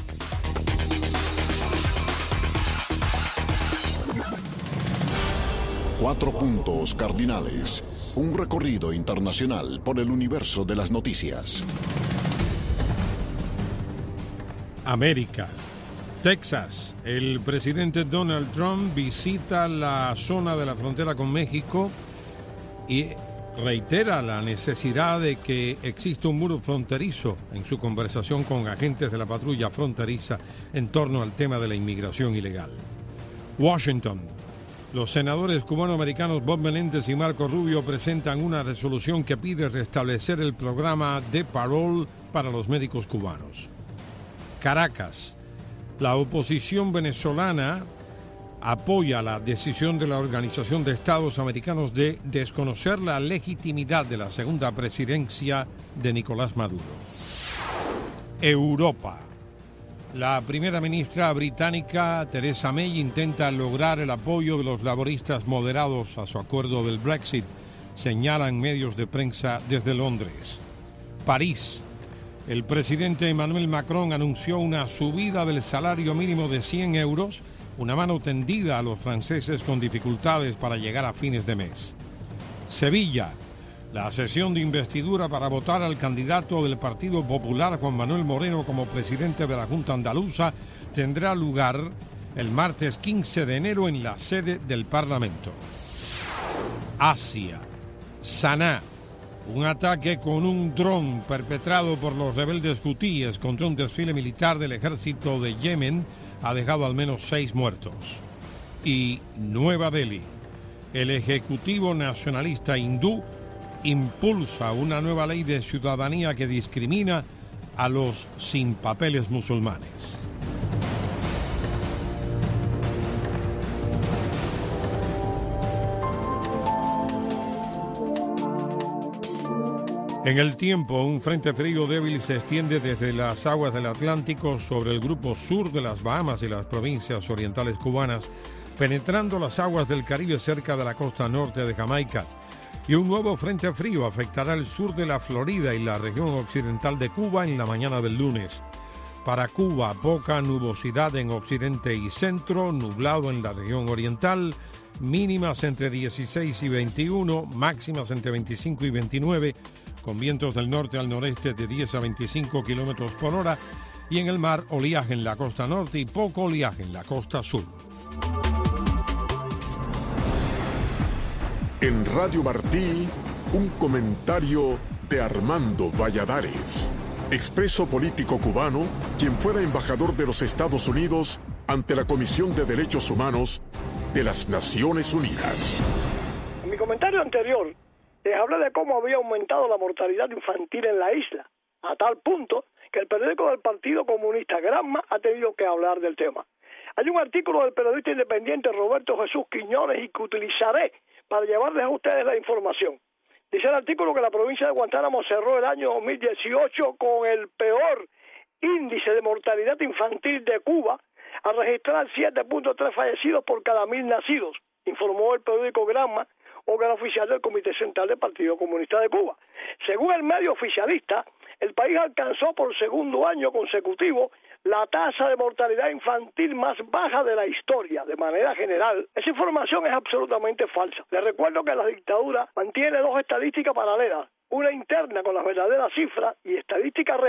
Cuatro puntos cardinales. Un recorrido internacional por el universo de las noticias. América. Texas. El presidente Donald Trump visita la zona de la frontera con México y reitera la necesidad de que exista un muro fronterizo en su conversación con agentes de la patrulla fronteriza en torno al tema de la inmigración ilegal. Washington. Los senadores cubanoamericanos Bob Menéndez y Marco Rubio presentan una resolución que pide restablecer el programa de parole para los médicos cubanos. Caracas. La oposición venezolana apoya la decisión de la Organización de Estados Americanos de desconocer la legitimidad de la segunda presidencia de Nicolás Maduro. Europa. La primera ministra británica Theresa May intenta lograr el apoyo de los laboristas moderados a su acuerdo del Brexit, señalan medios de prensa desde Londres. París. El presidente Emmanuel Macron anunció una subida del salario mínimo de cien euros, una mano tendida a los franceses con dificultades para llegar a fines de mes. Sevilla. La sesión de investidura para votar al candidato del Partido Popular, Juan Manuel Moreno, como presidente de la Junta Andaluza, tendrá lugar el martes quince de enero en la sede del Parlamento. Asia. Saná. Un ataque con un dron perpetrado por los rebeldes hutíes contra un desfile militar del ejército de Yemen ha dejado al menos seis muertos. Y Nueva Delhi. El Ejecutivo Nacionalista Hindú impulsa una nueva ley de ciudadanía que discrimina a los sin papeles musulmanes. En el tiempo, un frente frío débil se extiende desde las aguas del Atlántico sobre el grupo sur de las Bahamas y las provincias orientales cubanas, penetrando las aguas del Caribe cerca de la costa norte de Jamaica. Y un nuevo frente frío afectará el sur de la Florida y la región occidental de Cuba en la mañana del lunes. Para Cuba, poca nubosidad en occidente y centro, nublado en la región oriental, mínimas entre dieciséis y veintiuno, máximas entre veinticinco y veintinueve, con vientos del norte al noreste de diez a veinticinco kilómetros por hora, y en el mar oleaje en la costa norte y poco oleaje en la costa sur. En Radio Martí, un comentario de Armando Valladares, expreso político cubano, quien fuera embajador de los Estados Unidos ante la Comisión de Derechos Humanos de las Naciones Unidas. En mi comentario anterior, les hablé de cómo había aumentado la mortalidad infantil en la isla, a tal punto que el periódico del Partido Comunista, Granma, ha tenido que hablar del tema. Hay un artículo del periodista independiente Roberto Jesús Quiñones y que utilizaré para llevarles a ustedes la información. Dice el artículo que la provincia de Guantánamo cerró el año dos mil dieciocho con el peor índice de mortalidad infantil de Cuba, al registrar siete punto tres fallecidos por cada mil nacidos, informó el periódico Granma, órgano oficial del Comité Central del Partido Comunista de Cuba. Según el medio oficialista, el país alcanzó por segundo año consecutivo la tasa de mortalidad infantil más baja de la historia. De manera general, esa información es absolutamente falsa. Les recuerdo que la dictadura mantiene dos estadísticas paralelas, una interna con las verdaderas cifras y estadísticas reales, y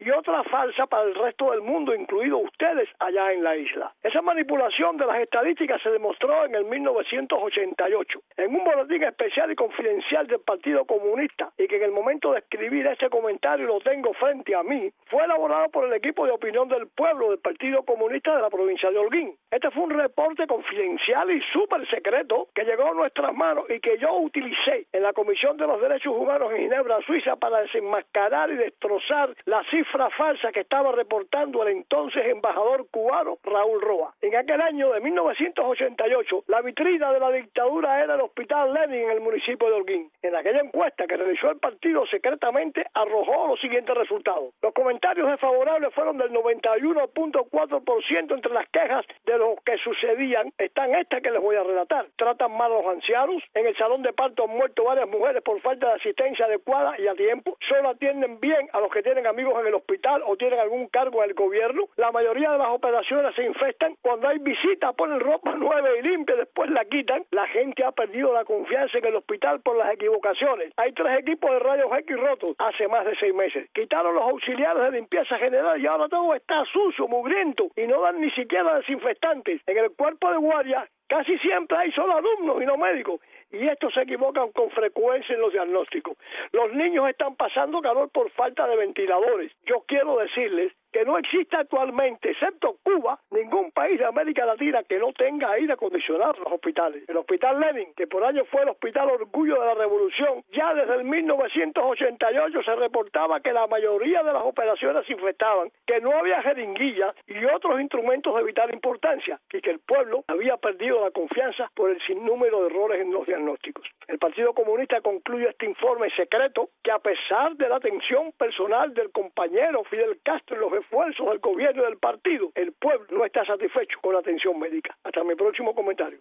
y otra falsa para el resto del mundo, incluidos ustedes allá en la isla. Esa manipulación de las estadísticas se demostró en el mil novecientos ochenta y ocho, en un boletín especial y confidencial del Partido Comunista, y que en el momento de escribir este comentario lo tengo frente a mí, fue elaborado por el equipo de opinión del pueblo del Partido Comunista de la provincia de Holguín. Este fue un reporte confidencial y súper secreto que llegó a nuestras manos y que yo utilicé en la Comisión de los Derechos Humanos en Ginebra, Suiza, para desenmascarar y destrozar la cifra falsa que estaba reportando el entonces embajador cubano Raúl Roa. En aquel año de mil novecientos ochenta y ocho, la vitrina de la dictadura era el Hospital Lenin en el municipio de Holguín. En aquella encuesta que realizó el partido secretamente arrojó los siguientes resultados. Los comentarios desfavorables fueron del noventa y uno punto cuatro por ciento. Entre las quejas de lo que sucedían están estas que les voy a relatar. Tratan mal a los ancianos, en el salón de parto han muerto varias mujeres por falta de asistencia adecuada y a tiempo, solo atienden bien a los que tienen amigos en el hospital o tienen algún cargo en el gobierno, la mayoría de las operaciones se infestan, cuando hay visitas ponen ropa nueva y limpia, después la quitan, la gente ha perdido la confianza en el hospital por las equivocaciones. Hay tres equipos de rayos X rotos hace más de seis meses, quitaron los auxiliares de limpieza general y ahora todo está sucio, mugriento y no dan ni siquiera desinfectantes. En el cuerpo de guardia casi siempre hay solo alumnos y no médicos, y estos se equivocan con frecuencia en los diagnósticos. Los niños están pasando calor por falta de ventiladores. Yo quiero decirles que no existe actualmente, excepto Cuba, ningún país de América Latina que no tenga aire acondicionado en los hospitales. El Hospital Lenin, que por años fue el Hospital Orgullo de la Revolución, ya desde el mil novecientos ochenta y ocho se reportaba que la mayoría de las operaciones se infectaban, que no había jeringuillas y otros instrumentos de vital importancia, y que el pueblo había perdido la confianza por el sinnúmero de errores en los diagnósticos. El Partido Comunista concluye este informe secreto que, a pesar de la atención personal del compañero Fidel Castro y los esfuerzos del gobierno y del partido, el pueblo no está satisfecho con la atención médica. Hasta mi próximo comentario.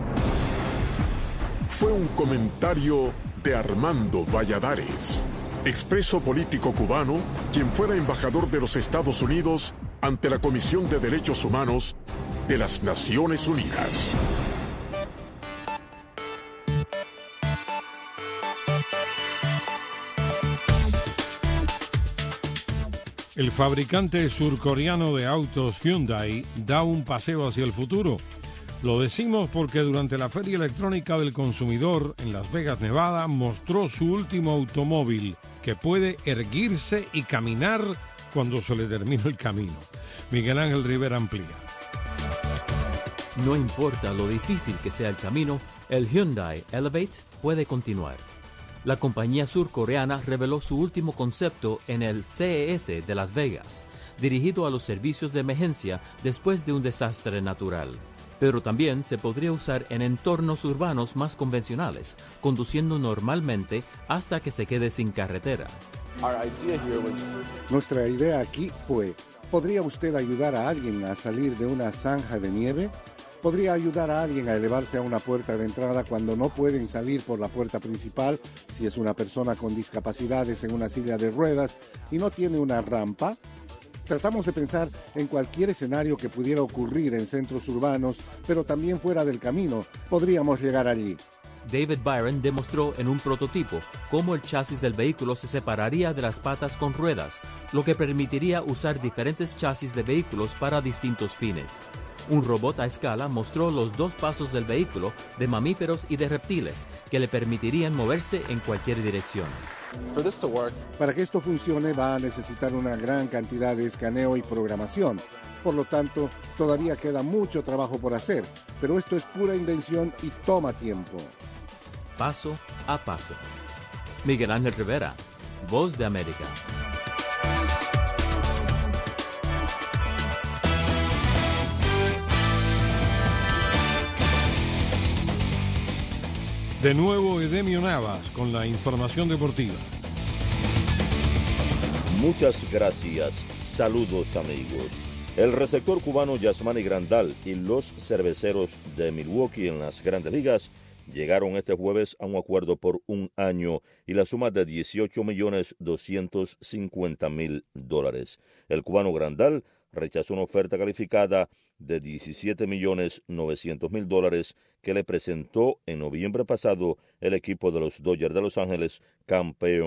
Fue un comentario de Armando Valladares, expreso político cubano, quien fuera embajador de los Estados Unidos ante la Comisión de Derechos Humanos de las Naciones Unidas. El fabricante surcoreano de autos Hyundai da un paseo hacia el futuro. Lo decimos porque durante la Feria Electrónica del Consumidor en Las Vegas, Nevada, mostró su último automóvil que puede erguirse y caminar cuando se le termine el camino. Miguel Ángel Rivera amplía. No importa lo difícil que sea el camino, el Hyundai Elevate puede continuar. La compañía surcoreana reveló su último concepto en el C E S de Las Vegas, dirigido a los servicios de emergencia después de un desastre natural. Pero también se podría usar en entornos urbanos más convencionales, conduciendo normalmente hasta que se quede sin carretera. Nuestra idea aquí fue, ¿podría usted ayudar a alguien a salir de una zanja de nieve? ¿Podría ayudar a alguien a elevarse a una puerta de entrada cuando no pueden salir por la puerta principal, si es una persona con discapacidades en una silla de ruedas y no tiene una rampa? Tratamos de pensar en cualquier escenario que pudiera ocurrir en centros urbanos, pero también fuera del camino. Podríamos llegar allí. David Byron demostró en un prototipo cómo el chasis del vehículo se separaría de las patas con ruedas, lo que permitiría usar diferentes chasis de vehículos para distintos fines. Un robot a escala mostró los dos pasos del vehículo de mamíferos y de reptiles que le permitirían moverse en cualquier dirección. Para que esto funcione va a necesitar una gran cantidad de escaneo y programación. Por lo tanto, todavía queda mucho trabajo por hacer, pero esto es pura invención y toma tiempo. Paso a paso. Miguel Ángel Rivera, Voz de América. De nuevo, Edemio Navas con la información deportiva. Muchas gracias. Saludos, amigos. El receptor cubano Yasmani Grandal y los cerveceros de Milwaukee en las Grandes Ligas llegaron este jueves a un acuerdo por un año y la suma de dieciocho millones doscientos cincuenta mil dólares. El cubano Grandal rechazó una oferta calificada de diecisiete millones novecientos mil dólares que le presentó en noviembre pasado el equipo de los Dodgers de Los Ángeles, campeón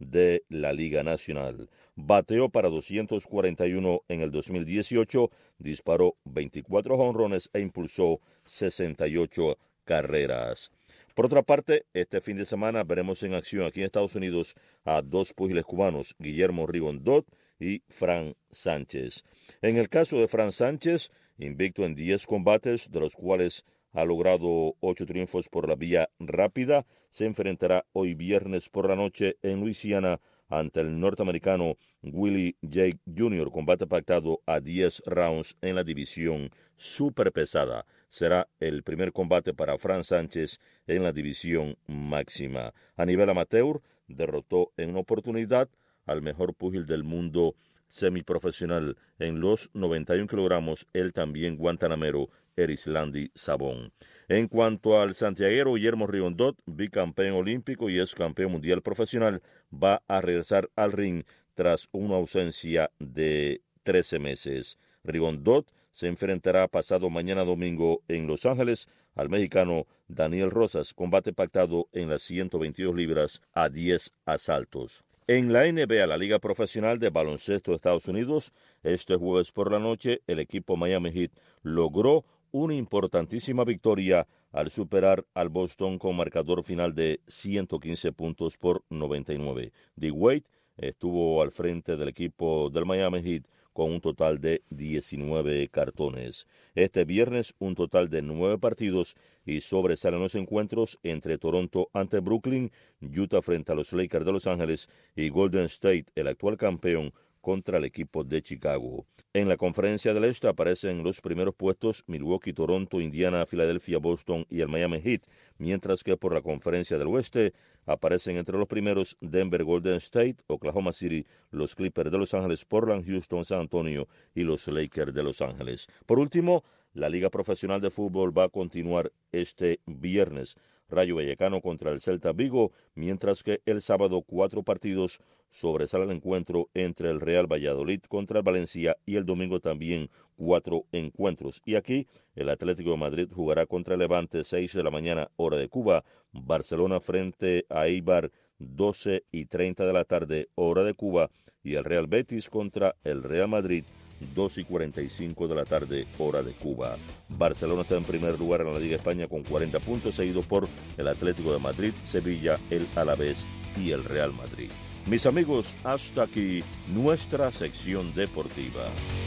de la Liga Nacional. Bateó para doscientos cuarenta y uno en el dos mil dieciocho, disparó veinticuatro jonrones e impulsó sesenta y ocho carreras. Por otra parte, este fin de semana veremos en acción aquí en Estados Unidos a dos púgiles cubanos, Guillermo Rigondot y Fran Sánchez. En el caso de Fran Sánchez, invicto en diez combates, de los cuales ha logrado ocho triunfos por la vía rápida, se enfrentará hoy viernes por la noche en Luisiana ante el norteamericano Willie Jake junior, combate pactado a diez rounds en la división superpesada. Será el primer combate para Fran Sánchez en la división máxima. A nivel amateur, derrotó en una oportunidad al mejor púgil del mundo semiprofesional en los noventa y uno kilogramos, el también guantanamero Erislandy Sabón. En cuanto al santiaguero Guillermo Rigondot, bicampeón olímpico y ex campeón mundial profesional, va a regresar al ring tras una ausencia de trece meses. Rigondot se enfrentará pasado mañana domingo en Los Ángeles al mexicano Daniel Rosas, combate pactado en las ciento veintidós libras a diez asaltos. En la N B A, la Liga Profesional de Baloncesto de Estados Unidos, este jueves por la noche, el equipo Miami Heat logró una importantísima victoria al superar al Boston con marcador final de ciento quince puntos por noventa y nueve. D. Wade estuvo al frente del equipo del Miami Heat con un total de diecinueve cartones. Este viernes, un total de nueve partidos y sobresalen los encuentros entre Toronto ante Brooklyn, Utah frente a los Lakers de Los Ángeles y Golden State, el actual campeón, contra el equipo de Chicago. En la conferencia del Este aparecen los primeros puestos Milwaukee, Toronto, Indiana, Filadelfia, Boston y el Miami Heat, mientras que por la conferencia del Oeste aparecen entre los primeros Denver, Golden State, Oklahoma City, los Clippers de Los Ángeles, Portland, Houston, San Antonio y los Lakers de Los Ángeles. Por último, la Liga Profesional de Fútbol va a continuar este viernes. Rayo Vallecano contra el Celta Vigo, mientras que el sábado cuatro partidos sobresale el encuentro entre el Real Valladolid contra el Valencia y el domingo también cuatro encuentros. Y aquí el Atlético de Madrid jugará contra el Levante seis de la mañana hora de Cuba, Barcelona frente a Eibar doce y treinta de la tarde hora de Cuba y el Real Betis contra el Real Madrid dos y cuarenta y cinco de la tarde, hora de Cuba. Barcelona está en primer lugar en la Liga España con cuarenta puntos, seguido por el Atlético de Madrid, Sevilla, el Alavés y el Real Madrid. Mis amigos, hasta aquí nuestra sección deportiva.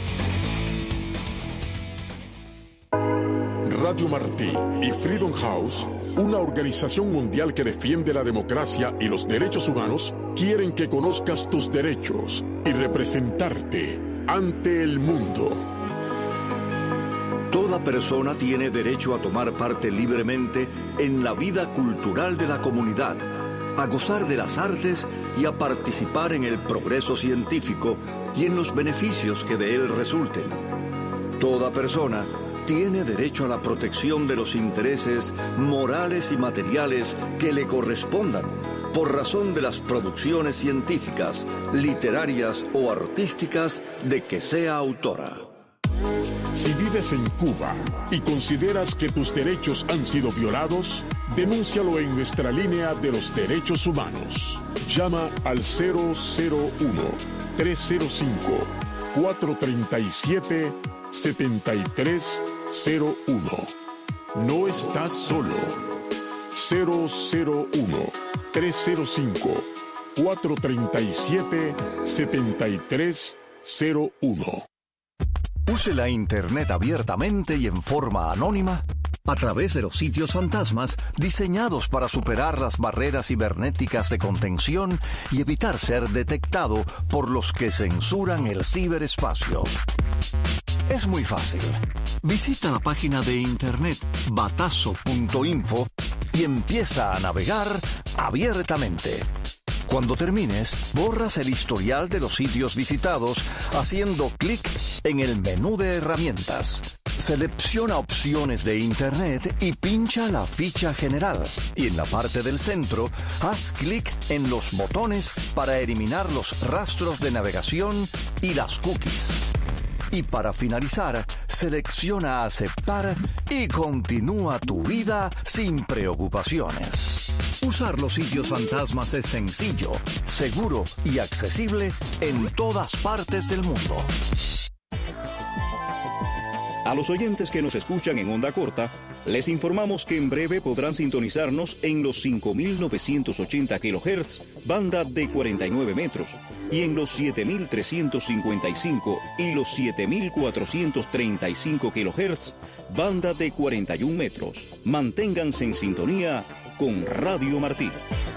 Radio Martí y Freedom House, una organización mundial que defiende la democracia y los derechos humanos, quieren que conozcas tus derechos y representarte ante el mundo. Toda persona tiene derecho a tomar parte libremente en la vida cultural de la comunidad, a gozar de las artes y a participar en el progreso científico y en los beneficios que de él resulten. Toda persona tiene derecho a la protección de los intereses morales y materiales que le correspondan por razón de las producciones científicas, literarias o artísticas de que sea autora. Si vives en Cuba y consideras que tus derechos han sido violados, denúncialo en nuestra línea de los derechos humanos. Llama al cero cero uno, tres cero cinco, cuatro tres siete, siete tres cero uno. No estás solo. cero cero uno, tres cero cinco, cuatro tres siete, siete tres cero uno. Use la Internet abiertamente y en forma anónima a través de los sitios fantasmas diseñados para superar las barreras cibernéticas de contención y evitar ser detectado por los que censuran el ciberespacio. Es muy fácil. Visita la página de internet batazo punto info y empieza a navegar abiertamente. Cuando termines, borras el historial de los sitios visitados haciendo clic en el menú de herramientas. Selecciona opciones de Internet y pincha la ficha general. Y en la parte del centro, haz clic en los botones para eliminar los rastros de navegación y las cookies. Y para finalizar, selecciona aceptar y continúa tu vida sin preocupaciones. Usar los sitios fantasmas es sencillo, seguro y accesible en todas partes del mundo. A los oyentes que nos escuchan en onda corta, les informamos que en breve podrán sintonizarnos en los cinco mil novecientos ochenta kilohertz, banda de cuarenta y nueve metros, y en los siete mil trescientos cincuenta y cinco y los siete mil cuatrocientos treinta y cinco kilohertz, banda de cuarenta y un metros. Manténganse en sintonía con Radio Martí.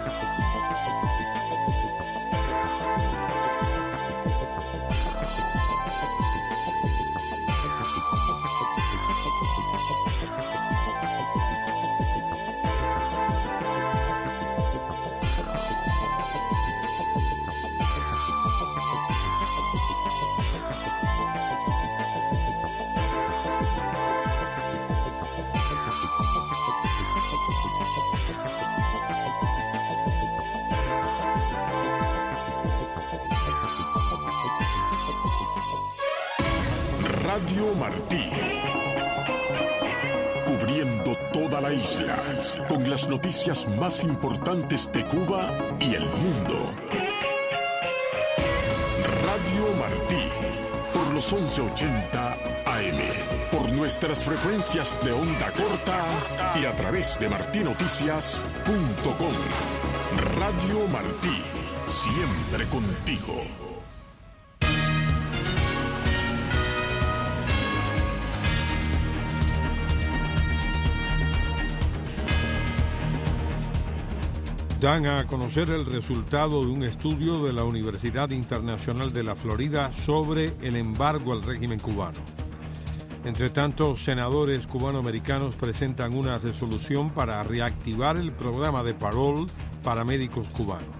Radio Martí, cubriendo toda la isla, con las noticias más importantes de Cuba y el mundo. Radio Martí, por los once ochenta A M, por nuestras frecuencias de onda corta y a través de martí noticias punto com. Radio Martí, siempre contigo. Dan a conocer el resultado de un estudio de la Universidad Internacional de la Florida sobre el embargo al régimen cubano. Entre tanto, senadores cubanoamericanos presentan una resolución para reactivar el programa de parole para médicos cubanos.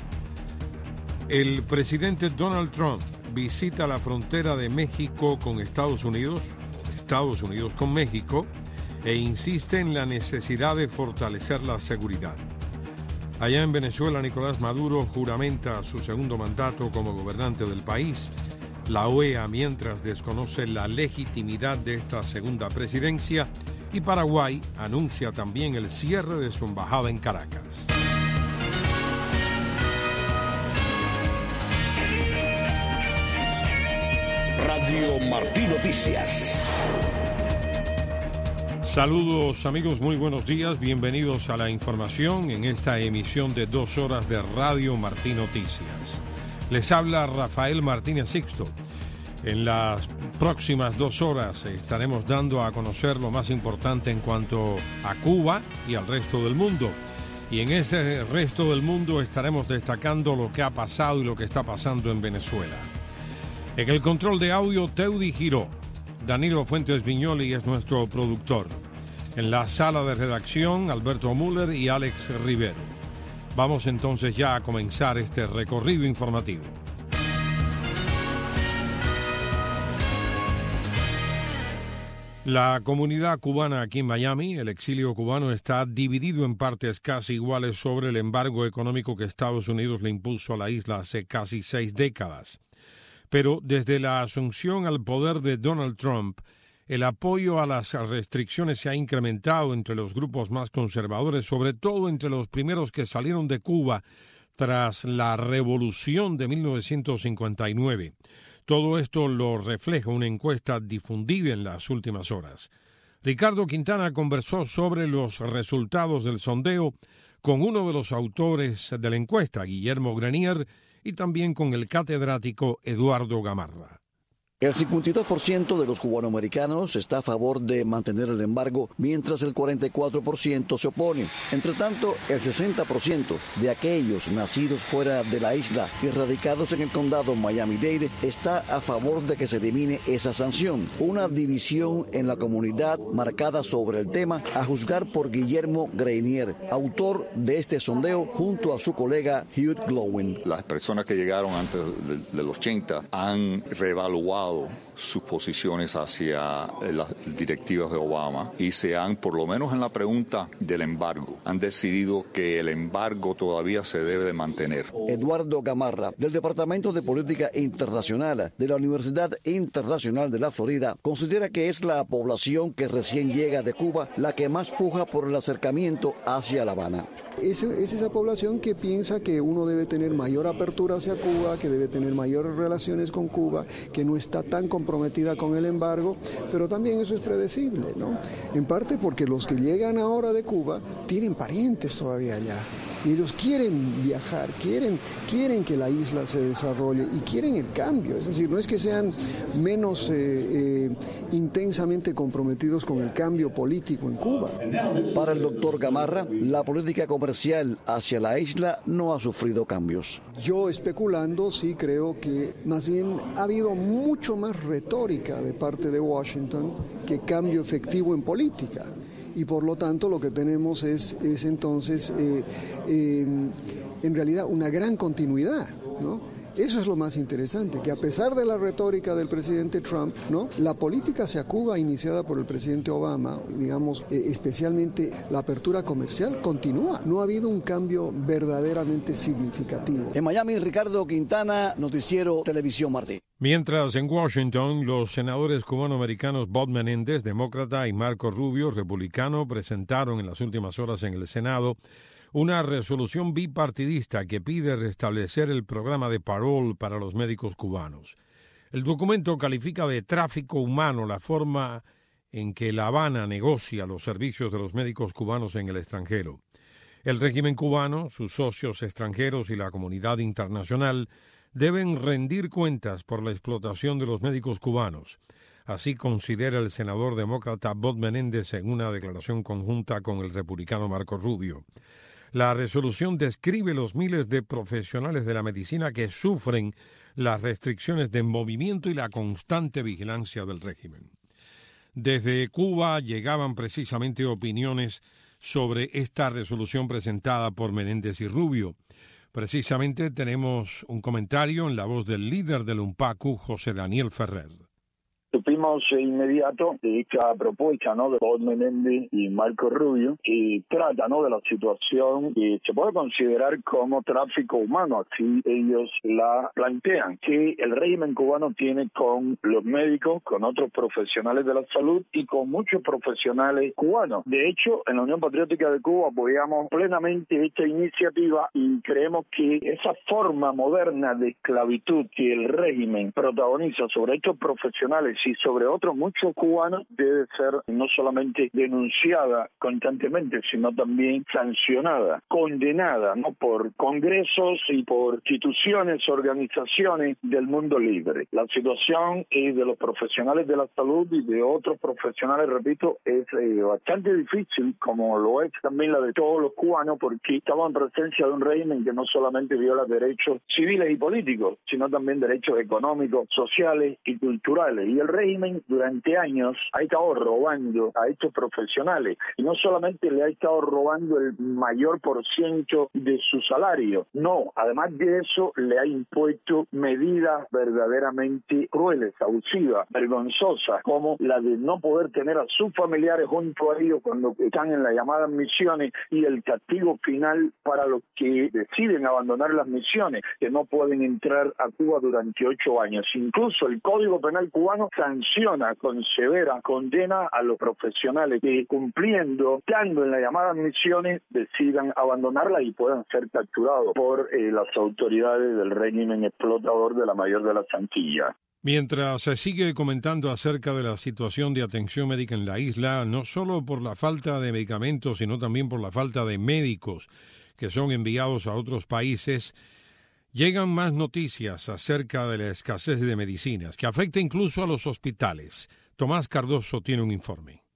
El presidente Donald Trump visita la frontera de México con Estados Unidos, Estados Unidos con México, e insiste en la necesidad de fortalecer la seguridad. Allá en Venezuela, Nicolás Maduro juramenta su segundo mandato como gobernante del país. La O E A, mientras, desconoce la legitimidad de esta segunda presidencia, y Paraguay anuncia también el cierre de su embajada en Caracas. Radio Martí Noticias. Saludos amigos, muy buenos días, bienvenidos a la información en esta emisión de dos horas de Radio Martí Noticias. Les habla Rafael Martínez Sixto. En las próximas dos horas estaremos dando a conocer lo más importante en cuanto a Cuba y al resto del mundo. Y en este resto del mundo estaremos destacando lo que ha pasado y lo que está pasando en Venezuela. En el control de audio, Teudi Giró. Danilo Fuentes Viñoli es nuestro productor. En la sala de redacción, Alberto Müller y Alex Rivero. Vamos entonces ya a comenzar este recorrido informativo. La comunidad cubana aquí en Miami, el exilio cubano, está dividido en partes casi iguales sobre el embargo económico que Estados Unidos le impuso a la isla hace casi seis décadas. Pero desde la asunción al poder de Donald Trump, el apoyo a las restricciones se ha incrementado entre los grupos más conservadores, sobre todo entre los primeros que salieron de Cuba tras la Revolución de mil novecientos cincuenta y nueve. Todo esto lo refleja una encuesta difundida en las últimas horas. Ricardo Quintana conversó sobre los resultados del sondeo con uno de los autores de la encuesta, Guillermo Grenier, y también con el catedrático Eduardo Gamarra. El cincuenta y dos por ciento de los cubanoamericanos está a favor de mantener el embargo, mientras el cuarenta y cuatro por ciento se opone. Entre tanto, el sesenta por ciento de aquellos nacidos fuera de la isla y radicados en el condado Miami-Dade está a favor de que se elimine esa sanción. Una división en la comunidad marcada sobre el tema, a juzgar por Guillermo Grenier, autor de este sondeo junto a su colega Hugh Glowin. Las personas que llegaron antes del, del ochenta han reevaluado cambiado sus posiciones hacia las directivas de Obama y se han, por lo menos en la pregunta del embargo, han decidido que el embargo todavía se debe de mantener. Eduardo Gamarra, del Departamento de Política Internacional de la Universidad Internacional de la Florida, considera que es la población que recién llega de Cuba la que más puja por el acercamiento hacia La Habana. Es, es esa población que piensa que uno debe tener mayor apertura hacia Cuba, que debe tener mayores relaciones con Cuba, que no está tan comprometida con el embargo, pero también eso es predecible, ¿no? En parte porque los que llegan ahora de Cuba tienen parientes todavía allá. Y ellos quieren viajar, quieren, quieren que la isla se desarrolle y quieren el cambio. Es decir, no es que sean menos eh, eh, intensamente comprometidos con el cambio político en Cuba. Para el doctor Gamarra, la política comercial hacia la isla no ha sufrido cambios. Yo especulando sí creo que más bien ha habido mucho más retórica de parte de Washington que cambio efectivo en política. Y por lo tanto lo que tenemos es, es entonces eh, eh, en realidad una gran continuidad, ¿no? Eso es lo más interesante, que a pesar de la retórica del presidente Trump, ¿no?, la política hacia Cuba iniciada por el presidente Obama, digamos, eh, especialmente la apertura comercial, continúa. No ha habido un cambio verdaderamente significativo. En Miami, Ricardo Quintana, Noticiero Televisión Martí. Mientras en Washington, los senadores cubanoamericanos Bob Menéndez, demócrata, y Marco Rubio, republicano, presentaron en las últimas horas en el Senado una resolución bipartidista que pide restablecer el programa de parole para los médicos cubanos. El documento califica de tráfico humano la forma en que La Habana negocia los servicios de los médicos cubanos en el extranjero. El régimen cubano, sus socios extranjeros y la comunidad internacional deben rendir cuentas por la explotación de los médicos cubanos. Así considera el senador demócrata Bob Menéndez en una declaración conjunta con el republicano Marco Rubio. La resolución describe los miles de profesionales de la medicina que sufren las restricciones de movimiento y la constante vigilancia del régimen. Desde Cuba llegaban precisamente opiniones sobre esta resolución presentada por Menéndez y Rubio. Precisamente tenemos un comentario en la voz del líder del UNPACU, José Daniel Ferrer. Supimos de inmediato de esta propuesta, ¿no?, de Bob Menéndez y Marco Rubio, que trata, ¿no?, de la situación que se puede considerar como tráfico humano, así ellos la plantean, que el régimen cubano tiene con los médicos, con otros profesionales de la salud y con muchos profesionales cubanos. De hecho, en la Unión Patriótica de Cuba apoyamos plenamente esta iniciativa y creemos que esa forma moderna de esclavitud que el régimen protagoniza sobre estos profesionales y sobre otros muchos cubanos debe ser no solamente denunciada constantemente, sino también sancionada, condenada, ¿no?, por congresos y por instituciones, organizaciones del mundo libre. La situación eh, de los profesionales de la salud y de otros profesionales, repito, es eh, bastante difícil, como lo es también la de todos los cubanos, porque estamos en presencia de un régimen que no solamente viola derechos civiles y políticos, sino también derechos económicos, sociales y culturales. Y el régimen durante años ha estado robando a estos profesionales y no solamente le ha estado robando el mayor por ciento de su salario, no, además de eso le ha impuesto medidas verdaderamente crueles, abusivas, vergonzosas, como la de no poder tener a sus familiares junto a ellos cuando están en las llamadas misiones y el castigo final para los que deciden abandonar las misiones, que no pueden entrar a Cuba durante ocho años. Incluso el Código Penal cubano sanciona con severa condena a los profesionales que, cumpliendo, estando en las llamadas misiones, decidan abandonarla y puedan ser capturados por eh, las autoridades del régimen explotador de la Mayor de las Antillas. Mientras se sigue comentando acerca de la situación de atención médica en la isla, no solo por la falta de medicamentos, sino también por la falta de médicos que son enviados a otros países, llegan más noticias acerca de la escasez de medicinas, que afecta incluso a los hospitales. Tomás Cardoso tiene un informe.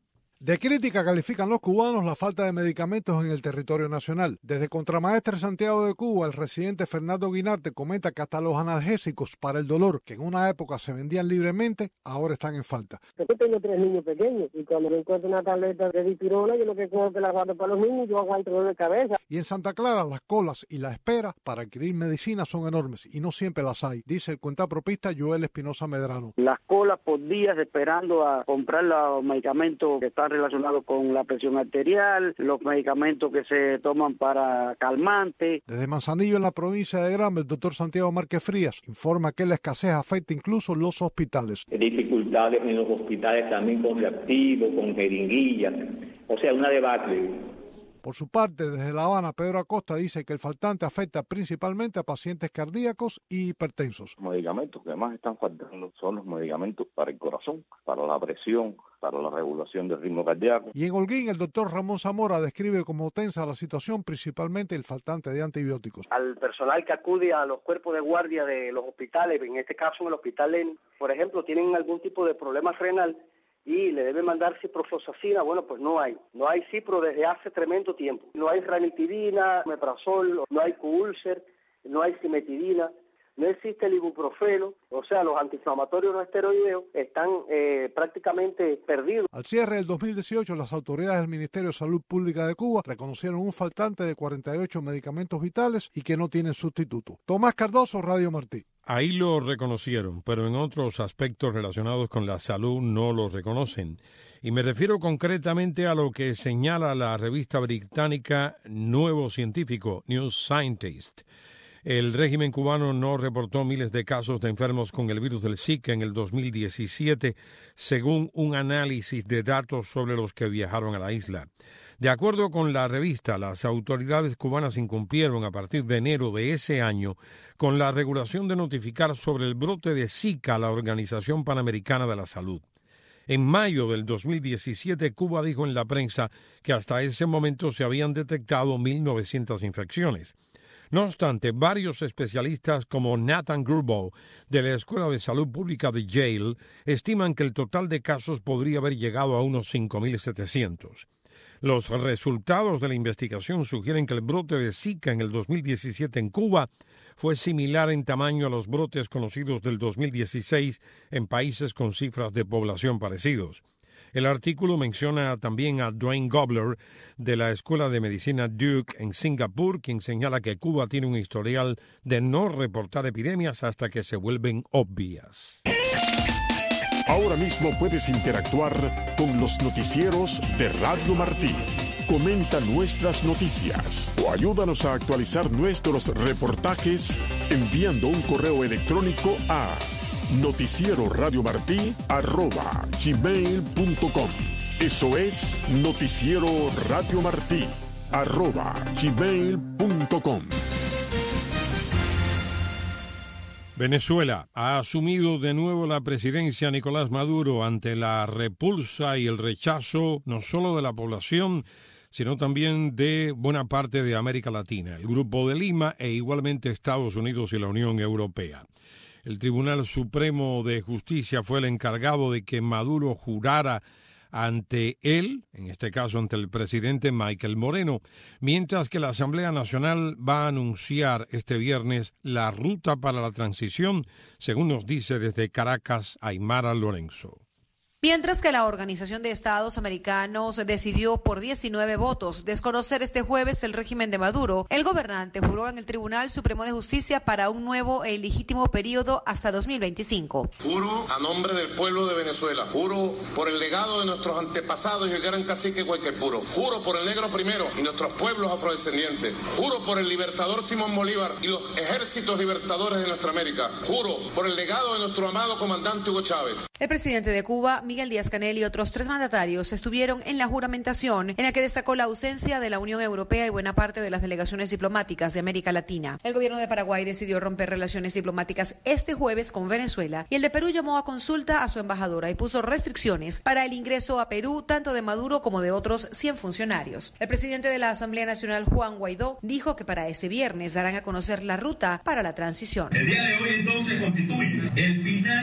De crítica califican los cubanos la falta de medicamentos en el territorio nacional. Desde Contramaestre Santiago de Cuba, el residente Fernando Guinarte comenta que hasta los analgésicos para el dolor, que en una época se vendían libremente, ahora están en falta. Yo tengo tres niños pequeños y cuando me encuentro una tableta de dipirona, yo lo que cojo es que la guardo para los niños y yo aguanto dolor de cabeza. Y en Santa Clara las colas y la espera para adquirir medicina son enormes y no siempre las hay, dice el cuentapropista Joel Espinosa Medrano. Las colas por días esperando a comprar los medicamentos que están relacionados con la presión arterial, los medicamentos que se toman para calmante. Desde Manzanillo, en la provincia de Granma, el doctor Santiago Márquez Frías informa que la escasez afecta incluso los hospitales. Dificultades en los hospitales también con reactivos, con jeringuillas, o sea, una debacle. Por su parte, desde La Habana, Pedro Acosta dice que el faltante afecta principalmente a pacientes cardíacos y hipertensos. Los medicamentos que más están faltando son los medicamentos para el corazón, para la presión, para la regulación del ritmo cardíaco. Y en Holguín, el doctor Ramón Zamora describe como tensa la situación, principalmente el faltante de antibióticos. Al personal que acude a los cuerpos de guardia de los hospitales, en este caso en el hospital Leni, por ejemplo, tienen algún tipo de problema renal, y le debe mandar ciprofloxacina, bueno, pues no hay. No hay cipro desde hace tremendo tiempo. No hay ranitidina, omeprazol, no hay Q-Ulcer, no hay cimetidina, no existe el ibuprofeno, o sea, los antiinflamatorios no esteroideos están eh, prácticamente perdidos. Al cierre del dos mil dieciocho, las autoridades del Ministerio de Salud Pública de Cuba reconocieron un faltante de cuarenta y ocho medicamentos vitales y que no tienen sustituto. Tomás Cardoso, Radio Martí. Ahí lo reconocieron, pero en otros aspectos relacionados con la salud no lo reconocen. Y me refiero concretamente a lo que señala la revista británica Nuevo Científico, New Scientist. El régimen cubano no reportó miles de casos de enfermos con el virus del Zika en el dos mil diecisiete, según un análisis de datos sobre los que viajaron a la isla. De acuerdo con la revista, las autoridades cubanas incumplieron a partir de enero de ese año con la regulación de notificar sobre el brote de Zika a la Organización Panamericana de la Salud. En mayo del dos mil diecisiete, Cuba dijo en la prensa que hasta ese momento se habían detectado mil novecientas infecciones. No obstante, varios especialistas como Nathan Grubel, de la Escuela de Salud Pública de Yale, estiman que el total de casos podría haber llegado a unos cinco mil setecientos. Los resultados de la investigación sugieren que el brote de Zika en el dos mil diecisiete en Cuba fue similar en tamaño a los brotes conocidos del dos mil dieciséis en países con cifras de población parecidos. El artículo menciona también a Dwayne Gobler, de la Escuela de Medicina Duke en Singapur, quien señala que Cuba tiene un historial de no reportar epidemias hasta que se vuelven obvias. Ahora mismo puedes interactuar con los noticieros de Radio Martí. Comenta nuestras noticias o ayúdanos a actualizar nuestros reportajes enviando un correo electrónico a noticiero radio martí arroba gmail punto com. Eso es noticiero radio martí arroba gmail punto com. Venezuela ha asumido de nuevo la presidencia Nicolás Maduro ante la repulsa y el rechazo no solo de la población, sino también de buena parte de América Latina, el Grupo de Lima e igualmente Estados Unidos y la Unión Europea. El Tribunal Supremo de Justicia fue el encargado de que Maduro jurara ante él, en este caso ante el presidente Michael Moreno, mientras que la Asamblea Nacional va a anunciar este viernes la ruta para la transición, según nos dice desde Caracas Aymara Lorenzo. Mientras que la Organización de Estados Americanos decidió por diecinueve votos desconocer este jueves el régimen de Maduro, el gobernante juró en el Tribunal Supremo de Justicia para un nuevo e ilegítimo periodo hasta dos mil veinticinco. Juro a nombre del pueblo de Venezuela, juro por el legado de nuestros antepasados y el gran cacique Guayquepuro, juro por el negro primero y nuestros pueblos afrodescendientes, juro por el libertador Simón Bolívar y los ejércitos libertadores de nuestra América, juro por el legado de nuestro amado comandante Hugo Chávez. El presidente de Cuba, Miguel Díaz-Canel, y otros tres mandatarios estuvieron en la juramentación, en la que destacó la ausencia de la Unión Europea y buena parte de las delegaciones diplomáticas de América Latina. El gobierno de Paraguay decidió romper relaciones diplomáticas este jueves con Venezuela y el de Perú llamó a consulta a su embajadora y puso restricciones para el ingreso a Perú tanto de Maduro como de otros cien funcionarios. El presidente de la Asamblea Nacional, Juan Guaidó, dijo que para este viernes darán a conocer la ruta para la transición. El día de hoy entonces constituye el final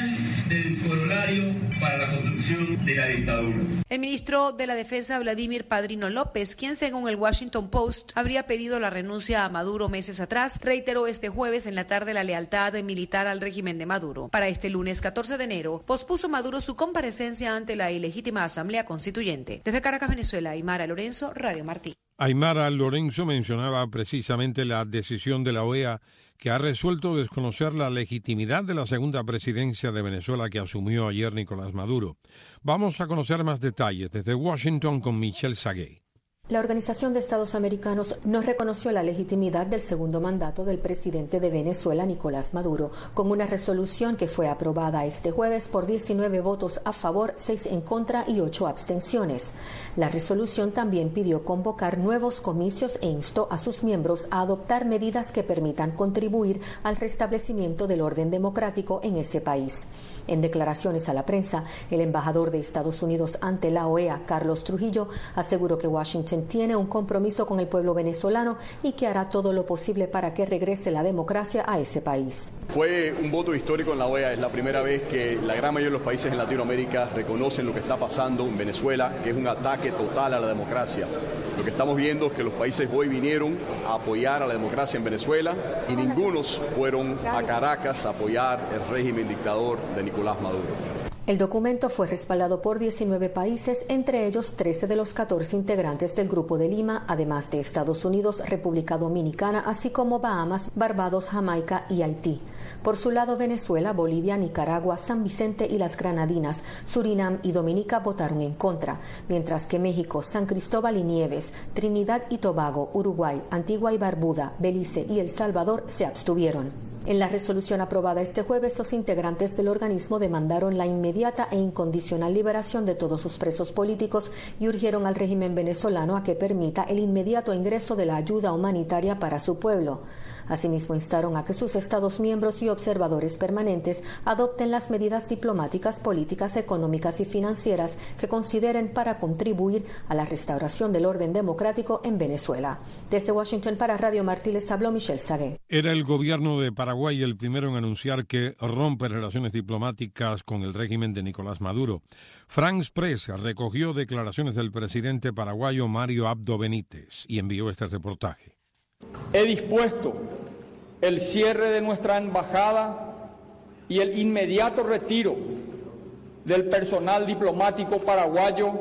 del corolario para la construcción de la dictadura. El ministro de la Defensa, Vladimir Padrino López, quien según el Washington Post habría pedido la renuncia a Maduro meses atrás, reiteró este jueves en la tarde la lealtad militar al régimen de Maduro. Para este lunes catorce de enero, pospuso Maduro su comparecencia ante la ilegítima Asamblea Constituyente. Desde Caracas, Venezuela, Aymara Lorenzo, Radio Martí. Aymara Lorenzo mencionaba precisamente la decisión de la O E A que ha resuelto desconocer la legitimidad de la segunda presidencia de Venezuela que asumió ayer Nicolás Maduro. Vamos a conocer más detalles desde Washington con Michelle Sagué. La Organización de Estados Americanos no reconoció la legitimidad del segundo mandato del presidente de Venezuela, Nicolás Maduro, con una resolución que fue aprobada este jueves por diecinueve votos a favor, seis en contra y ocho abstenciones. La resolución también pidió convocar nuevos comicios e instó a sus miembros a adoptar medidas que permitan contribuir al restablecimiento del orden democrático en ese país. En declaraciones a la prensa, el embajador de Estados Unidos ante la O E A, Carlos Trujillo, aseguró que Washington tiene un compromiso con el pueblo venezolano y que hará todo lo posible para que regrese la democracia a ese país. Fue un voto histórico en la O E A, es la primera vez que la gran mayoría de los países en Latinoamérica reconocen lo que está pasando en Venezuela, que es un ataque total a la democracia. Lo que estamos viendo es que los países hoy vinieron a apoyar a la democracia en Venezuela y ningunos fueron a Caracas a apoyar el régimen dictador de Nicolás Maduro. El documento fue respaldado por diecinueve países, entre ellos trece de los catorce integrantes del Grupo de Lima, además de Estados Unidos, República Dominicana, así como Bahamas, Barbados, Jamaica y Haití. Por su lado, Venezuela, Bolivia, Nicaragua, San Vicente y las Granadinas, Surinam y Dominica votaron en contra, mientras que México, San Cristóbal y Nieves, Trinidad y Tobago, Uruguay, Antigua y Barbuda, Belice y El Salvador se abstuvieron. En la resolución aprobada este jueves, los integrantes del organismo demandaron la inmediata e incondicional liberación de todos sus presos políticos y urgieron al régimen venezolano a que permita el inmediato ingreso de la ayuda humanitaria para su pueblo. Asimismo, instaron a que sus Estados miembros y observadores permanentes adopten las medidas diplomáticas, políticas, económicas y financieras que consideren para contribuir a la restauración del orden democrático en Venezuela. Desde Washington para Radio Martí les habló Michelle Sagué. Era el gobierno de Paraguay el primero en anunciar que rompe relaciones diplomáticas con el régimen de Nicolás Maduro. France Press recogió declaraciones del presidente paraguayo Mario Abdo Benítez y envió este reportaje. He dispuesto el cierre de nuestra embajada y el inmediato retiro del personal diplomático paraguayo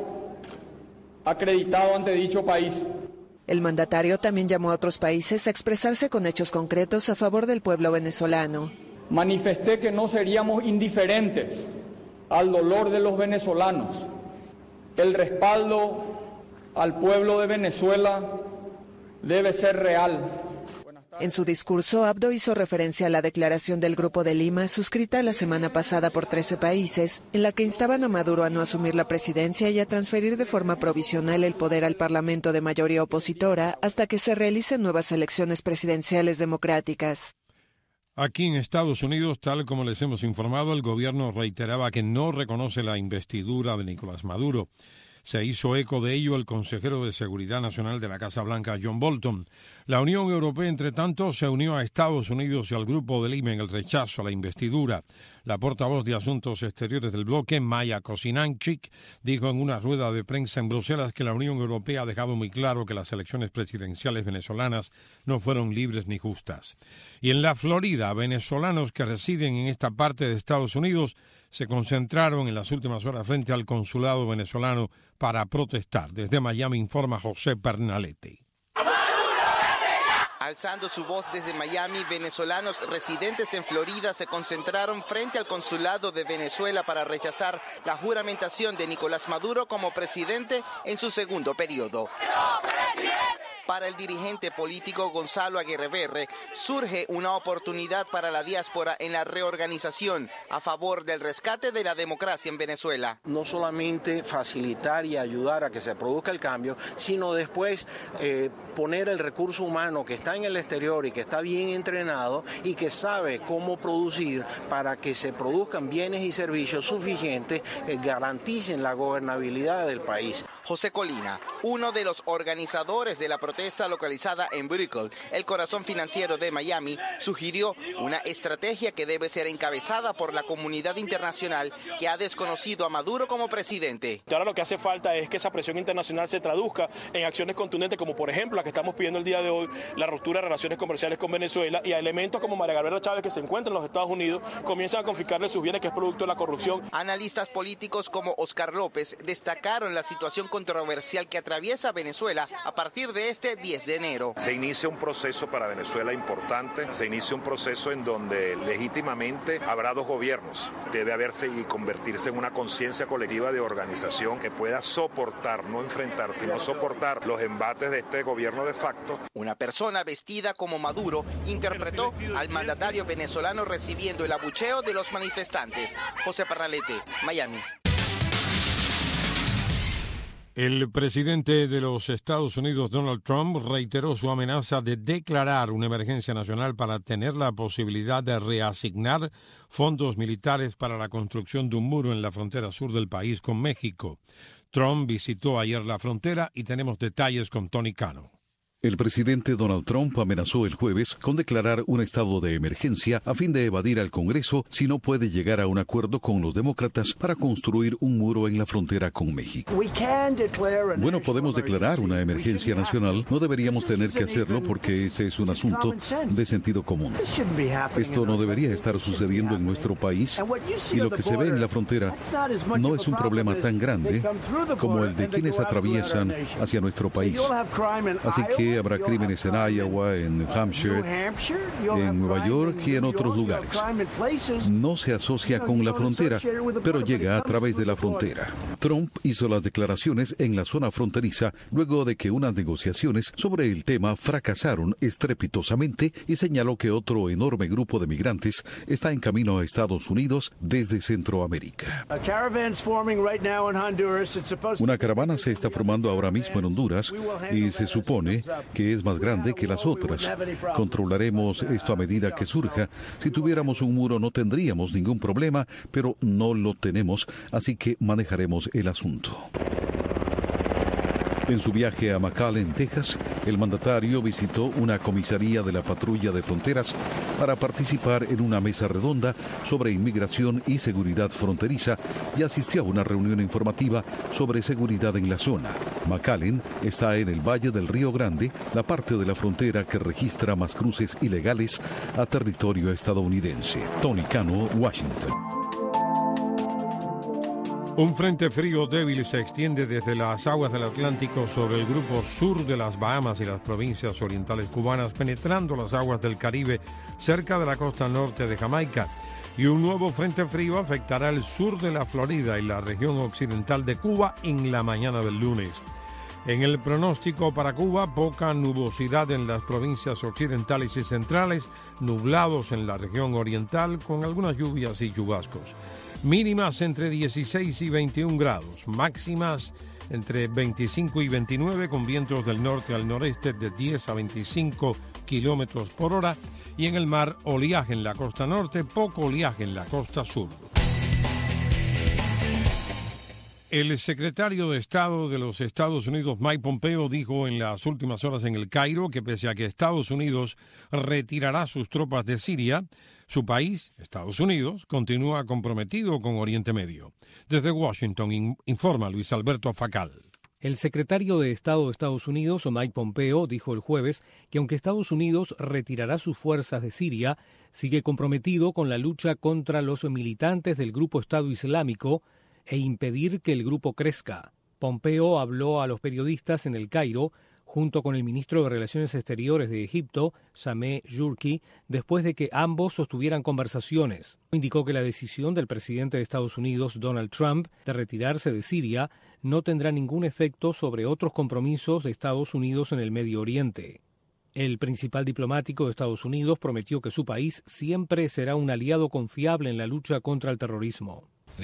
acreditado ante dicho país. El mandatario también llamó a otros países a expresarse con hechos concretos a favor del pueblo venezolano. Manifesté que no seríamos indiferentes al dolor de los venezolanos. El respaldo al pueblo de Venezuela debe ser real. En su discurso, Abdo hizo referencia a la declaración del Grupo de Lima, suscrita la semana pasada por trece países, en la que instaban a Maduro a no asumir la presidencia y a transferir de forma provisional el poder al Parlamento de mayoría opositora hasta que se realicen nuevas elecciones presidenciales democráticas. Aquí en Estados Unidos, tal como les hemos informado, el gobierno reiteraba que no reconoce la investidura de Nicolás Maduro. Se hizo eco de ello el consejero de Seguridad Nacional de la Casa Blanca, John Bolton. La Unión Europea, entre tanto, se unió a Estados Unidos y al Grupo de Lima en el rechazo a la investidura. La portavoz de Asuntos Exteriores del bloque, Maya Kosinanchik, dijo en una rueda de prensa en Bruselas que la Unión Europea ha dejado muy claro que las elecciones presidenciales venezolanas no fueron libres ni justas. Y en la Florida, venezolanos que residen en esta parte de Estados Unidos se concentraron en las últimas horas frente al consulado venezolano para protestar. Desde Miami informa José Pernalete. Alzando su voz desde Miami, venezolanos residentes en Florida se concentraron frente al consulado de Venezuela para rechazar la juramentación de Nicolás Maduro como presidente en su segundo periodo. Para el dirigente político Gonzalo Aguirre surge una oportunidad para la diáspora en la reorganización a favor del rescate de la democracia en Venezuela. No solamente facilitar y ayudar a que se produzca el cambio, sino después eh, poner el recurso humano que está en el exterior y que está bien entrenado y que sabe cómo producir para que se produzcan bienes y servicios suficientes que garanticen la gobernabilidad del país. José Colina, uno de los organizadores de la protesta protesta localizada en Brickell, el corazón financiero de Miami, sugirió una estrategia que debe ser encabezada por la comunidad internacional que ha desconocido a Maduro como presidente. Ahora lo que hace falta es que esa presión internacional se traduzca en acciones contundentes como por ejemplo la que estamos pidiendo el día de hoy, la ruptura de relaciones comerciales con Venezuela, y a elementos como María Gabriela Chávez, que se encuentran en los Estados Unidos, comienzan a confiscarle sus bienes, que es producto de la corrupción. Analistas políticos como Oscar López destacaron la situación controversial que atraviesa Venezuela a partir de este diez de enero. Se inicia un proceso para Venezuela importante, se inicia un proceso en donde legítimamente habrá dos gobiernos. Debe haberse y convertirse en una conciencia colectiva de organización que pueda soportar, no enfrentar, sino soportar los embates de este gobierno de facto. Una persona vestida como Maduro interpretó al mandatario venezolano recibiendo el abucheo de los manifestantes. José Parralete, Miami. El presidente de los Estados Unidos, Donald Trump, reiteró su amenaza de declarar una emergencia nacional para tener la posibilidad de reasignar fondos militares para la construcción de un muro en la frontera sur del país con México. Trump visitó ayer la frontera y tenemos detalles con Tony Cano. El presidente Donald Trump amenazó el jueves con declarar un estado de emergencia a fin de evadir al Congreso si no puede llegar a un acuerdo con los demócratas para construir un muro en la frontera con México. Bueno, podemos declarar una emergencia nacional. No deberíamos tener que hacerlo porque este es un asunto de sentido común. Esto no debería estar sucediendo en nuestro país y lo que se ve en la frontera no es un problema tan grande como el de quienes atraviesan hacia nuestro país. Así que habrá crímenes en Iowa, en New Hampshire, en Nueva York y en otros lugares. No se asocia con la frontera, pero llega a través de la frontera. Trump hizo las declaraciones en la zona fronteriza luego de que unas negociaciones sobre el tema fracasaron estrepitosamente y señaló que otro enorme grupo de migrantes está en camino a Estados Unidos desde Centroamérica. Una caravana se está formando ahora mismo en Honduras y se supone que es más grande que las otras. Controlaremos esto a medida que surja. Si tuviéramos un muro no tendríamos ningún problema, pero no lo tenemos, así que manejaremos el asunto. En su viaje a McAllen, Texas, el mandatario visitó una comisaría de la Patrulla de Fronteras para participar en una mesa redonda sobre inmigración y seguridad fronteriza y asistió a una reunión informativa sobre seguridad en la zona. McAllen está en el Valle del Río Grande, la parte de la frontera que registra más cruces ilegales a territorio estadounidense. Tony Cano, Washington. Un frente frío débil se extiende desde las aguas del Atlántico sobre el grupo sur de las Bahamas y las provincias orientales cubanas, penetrando las aguas del Caribe cerca de la costa norte de Jamaica. Y un nuevo frente frío afectará el sur de la Florida y la región occidental de Cuba en la mañana del lunes. En el pronóstico para Cuba, poca nubosidad en las provincias occidentales y centrales, nublados en la región oriental con algunas lluvias y chubascos. Mínimas entre dieciséis y veintiún grados, máximas entre veinticinco y veintinueve con vientos del norte al noreste de diez a veinticinco kilómetros por hora y en el mar oleaje en la costa norte, poco oleaje en la costa sur. El secretario de Estado de los Estados Unidos, Mike Pompeo, dijo en las últimas horas en El Cairo que pese a que Estados Unidos retirará sus tropas de Siria, su país, Estados Unidos, continúa comprometido con Oriente Medio. Desde Washington, in- informa Luis Alberto Facal. El secretario de Estado de Estados Unidos, Mike Pompeo, dijo el jueves que aunque Estados Unidos retirará sus fuerzas de Siria, sigue comprometido con la lucha contra los militantes del grupo Estado Islámico e impedir que el grupo crezca. Pompeo habló a los periodistas en El Cairo, junto con el ministro de Relaciones Exteriores de Egipto, Sameh Shukri, después de que ambos sostuvieran conversaciones. Indicó que la decisión del presidente de Estados Unidos, Donald Trump, de retirarse de Siria no tendrá ningún efecto sobre otros compromisos de Estados Unidos en el Medio Oriente. El principal diplomático de Estados Unidos prometió que su país siempre será un aliado confiable en la lucha contra el terrorismo.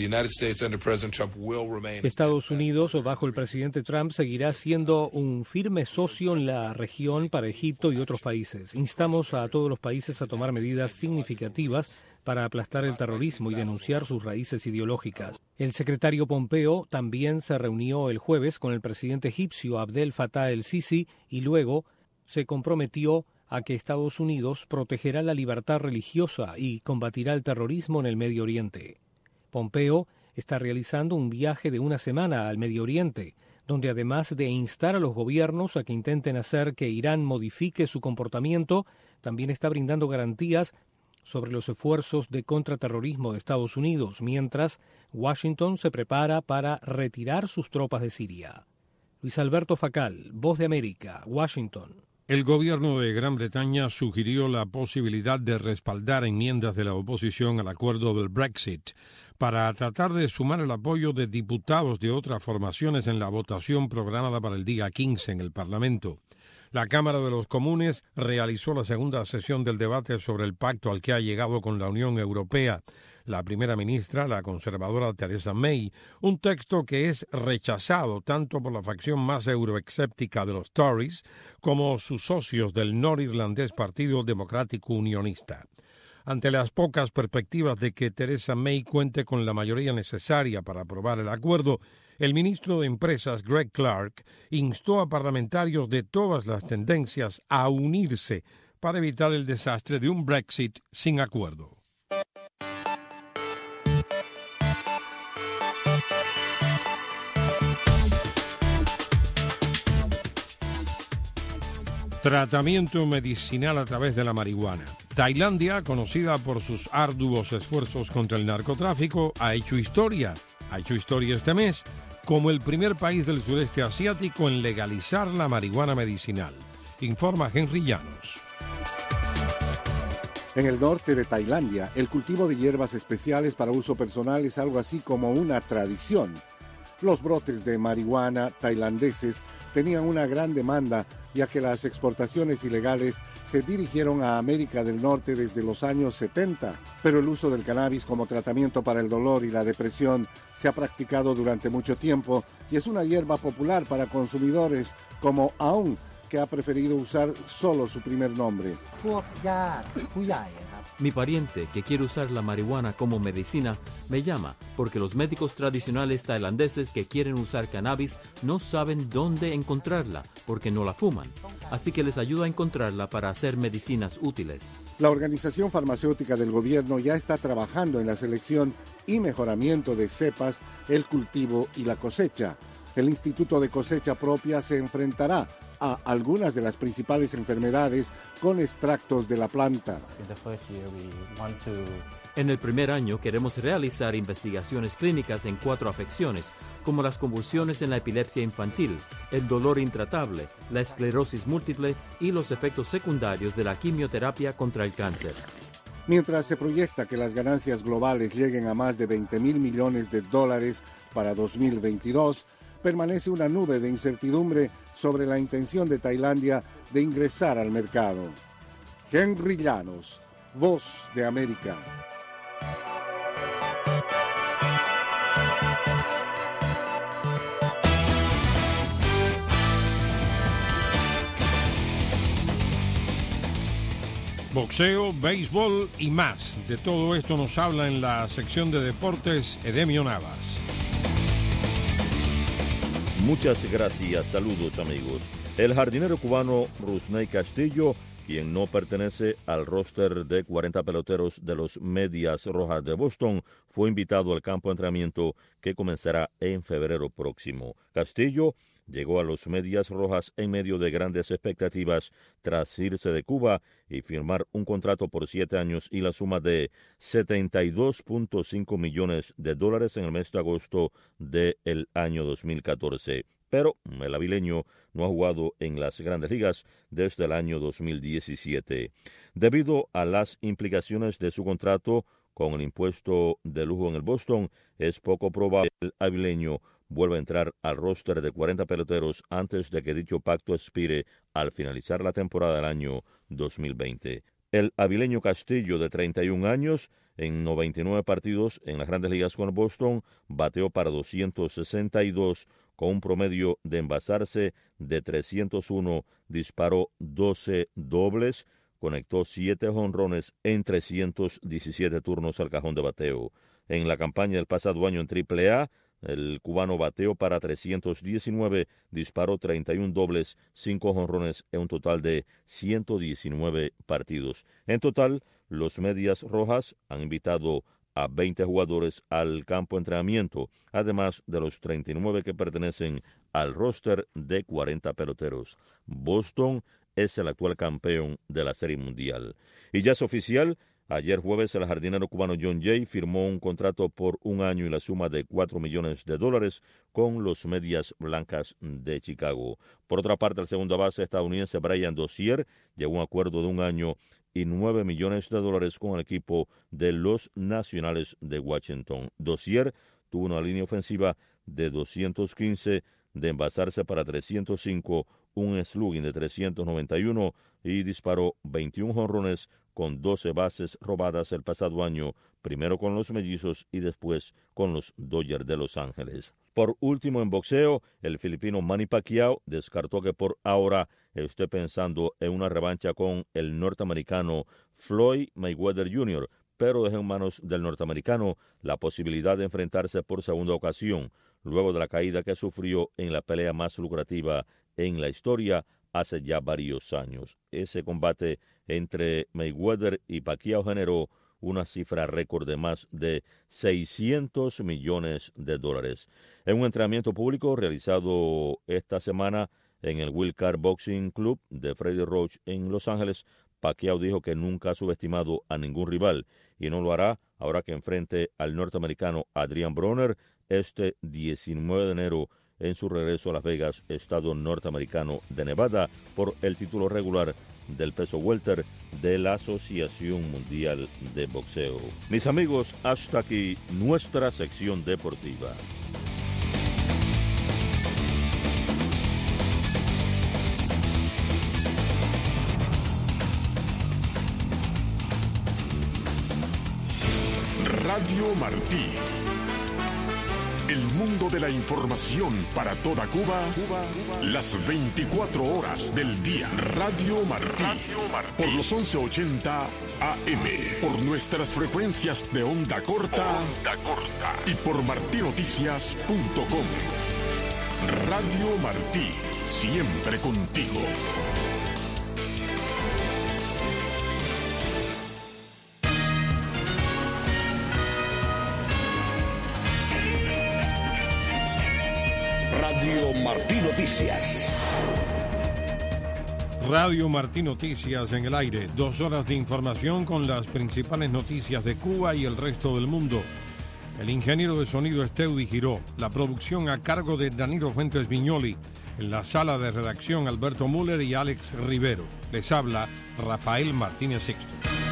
Estados Unidos, bajo el presidente Trump, seguirá siendo un firme socio en la región para Egipto y otros países. Instamos a todos los países a tomar medidas significativas para aplastar el terrorismo y denunciar sus raíces ideológicas. El secretario Pompeo también se reunió el jueves con el presidente egipcio Abdel Fattah el-Sisi y luego se comprometió a que Estados Unidos protegerá la libertad religiosa y combatirá el terrorismo en el Medio Oriente. Pompeo está realizando un viaje de una semana al Medio Oriente, donde además de instar a los gobiernos a que intenten hacer que Irán modifique su comportamiento, también está brindando garantías sobre los esfuerzos de contraterrorismo de Estados Unidos, mientras Washington se prepara para retirar sus tropas de Siria. Luis Alberto Facal, Voz de América, Washington. El gobierno de Gran Bretaña sugirió la posibilidad de respaldar enmiendas de la oposición al acuerdo del Brexit para tratar de sumar el apoyo de diputados de otras formaciones en la votación programada para el día quince en el Parlamento. La Cámara de los Comunes realizó la segunda sesión del debate sobre el pacto al que ha llegado con la Unión Europea la primera ministra, la conservadora Theresa May, un texto que es rechazado tanto por la facción más euroescéptica de los Tories como sus socios del norirlandés Partido Democrático Unionista. Ante las pocas perspectivas de que Theresa May cuente con la mayoría necesaria para aprobar el acuerdo, el ministro de Empresas, Greg Clark, instó a parlamentarios de todas las tendencias a unirse para evitar el desastre de un Brexit sin acuerdo. Tratamiento medicinal a través de la marihuana. Tailandia, conocida por sus arduos esfuerzos contra el narcotráfico, ha hecho historia. Ha hecho historia este mes como el primer país del sureste asiático en legalizar la marihuana medicinal. Informa Henry Llanos. En el norte de Tailandia, el cultivo de hierbas especiales para uso personal es algo así como una tradición. Los brotes de marihuana tailandeses tenían una gran demanda, ya que las exportaciones ilegales se dirigieron a América del Norte desde los años setenta. Pero el uso del cannabis como tratamiento para el dolor y la depresión se ha practicado durante mucho tiempo y es una hierba popular para consumidores como Aung, que ha preferido usar solo su primer nombre. Mi pariente, que quiere usar la marihuana como medicina, me llama porque los médicos tradicionales tailandeses que quieren usar cannabis no saben dónde encontrarla porque no la fuman. Así que les ayuda a encontrarla para hacer medicinas útiles. La organización farmacéutica del gobierno ya está trabajando en la selección y mejoramiento de cepas, el cultivo y la cosecha. El Instituto de Cosecha Propia se enfrentará a algunas de las principales enfermedades con extractos de la planta. En el primer año queremos realizar investigaciones clínicas en cuatro afecciones, como las convulsiones en la epilepsia infantil, el dolor intratable, la esclerosis múltiple y los efectos secundarios de la quimioterapia contra el cáncer. Mientras se proyecta que las ganancias globales lleguen a más de veinte mil millones de dólares para dos mil veintidós, permanece una nube de incertidumbre sobre la intención de Tailandia de ingresar al mercado. Henry Llanos, Voz de América. Boxeo, béisbol y más. De todo esto nos habla en la sección de deportes Edemio Navas. Muchas gracias, saludos amigos. El jardinero cubano Rusney Castillo, quien no pertenece al roster de cuarenta peloteros de los Medias Rojas de Boston, fue invitado al campo de entrenamiento que comenzará en febrero próximo. Castillo llegó a los Medias Rojas en medio de grandes expectativas tras irse de Cuba y firmar un contrato por siete años y la suma de setenta y dos punto cinco millones de dólares en el mes de agosto del año dos mil catorce. Pero el avileño no ha jugado en las grandes ligas desde el año dos mil diecisiete. Debido a las implicaciones de su contrato con el impuesto de lujo en el Boston, es poco probable que el avileño vuelva a entrar al roster de cuarenta peloteros antes de que dicho pacto expire al finalizar la temporada del año dos mil veinte. El avileño Castillo, de treinta y un años, en noventa y nueve partidos en las grandes ligas con el Boston, bateó para doscientos sesenta y dos con un promedio de envasarse de trescientos uno, disparó doce dobles, conectó siete jonrones en trescientos diecisiete turnos al cajón de bateo. En la campaña del pasado año en triple A, el cubano bateó para trescientos diecinueve, disparó treinta y un dobles, cinco jonrones en un total de ciento diecinueve partidos. En total, los Medias Rojas han invitado a veinte jugadores al campo de entrenamiento, además de los treinta y nueve que pertenecen al roster de cuarenta peloteros. Boston es el actual campeón de la Serie Mundial. Y ya es oficial, ayer jueves el jardinero cubano Jon Jay firmó un contrato por un año y la suma de cuatro millones de dólares con los Medias Blancas de Chicago. Por otra parte, el segunda base estadounidense Brian Dozier llegó a un acuerdo de un año y nueve millones de dólares con el equipo de los Nacionales de Washington. Dozier tuvo una línea ofensiva de doscientos quince, de envasarse para trescientos cinco, un slugging de trescientos noventa y uno y disparó veintiún jonrones con doce bases robadas el pasado año, primero con los Mellizos y después con los Dodgers de Los Ángeles. Por último, en boxeo, el filipino Manny Pacquiao descartó que por ahora esté pensando en una revancha con el norteamericano Floyd Mayweather junior, pero dejó en manos del norteamericano la posibilidad de enfrentarse por segunda ocasión, luego de la caída que sufrió en la pelea más lucrativa en la historia hace ya varios años. Ese combate entre Mayweather y Pacquiao generó una cifra récord de más de seiscientos millones de dólares. En un entrenamiento público realizado esta semana en el Will Carr Boxing Club de Freddie Roach en Los Ángeles, Pacquiao dijo que nunca ha subestimado a ningún rival y no lo hará ahora que enfrente al norteamericano Adrian Broner este diecinueve de enero en su regreso a Las Vegas, estado norteamericano de Nevada, por el título regular del peso welter de la Asociación Mundial de Boxeo. Mis amigos, hasta aquí nuestra sección deportiva. Radio Martí. El mundo de la información para toda Cuba, Cuba, las veinticuatro horas del día. Radio Martí. Radio Martí. Por los once ochenta A M. Por nuestras frecuencias de onda corta. Onda corta. Y por martí noticias punto com. Radio Martí. Siempre contigo. Radio Martí Noticias. Radio Martí Noticias en el aire. Dos horas de información con las principales noticias de Cuba y el resto del mundo. El ingeniero de sonido es Teudy Giró. La producción a cargo de Danilo Fuentes Viñoli. En la sala de redacción Alberto Müller y Alex Rivero. Les habla Rafael Martínez Sixto.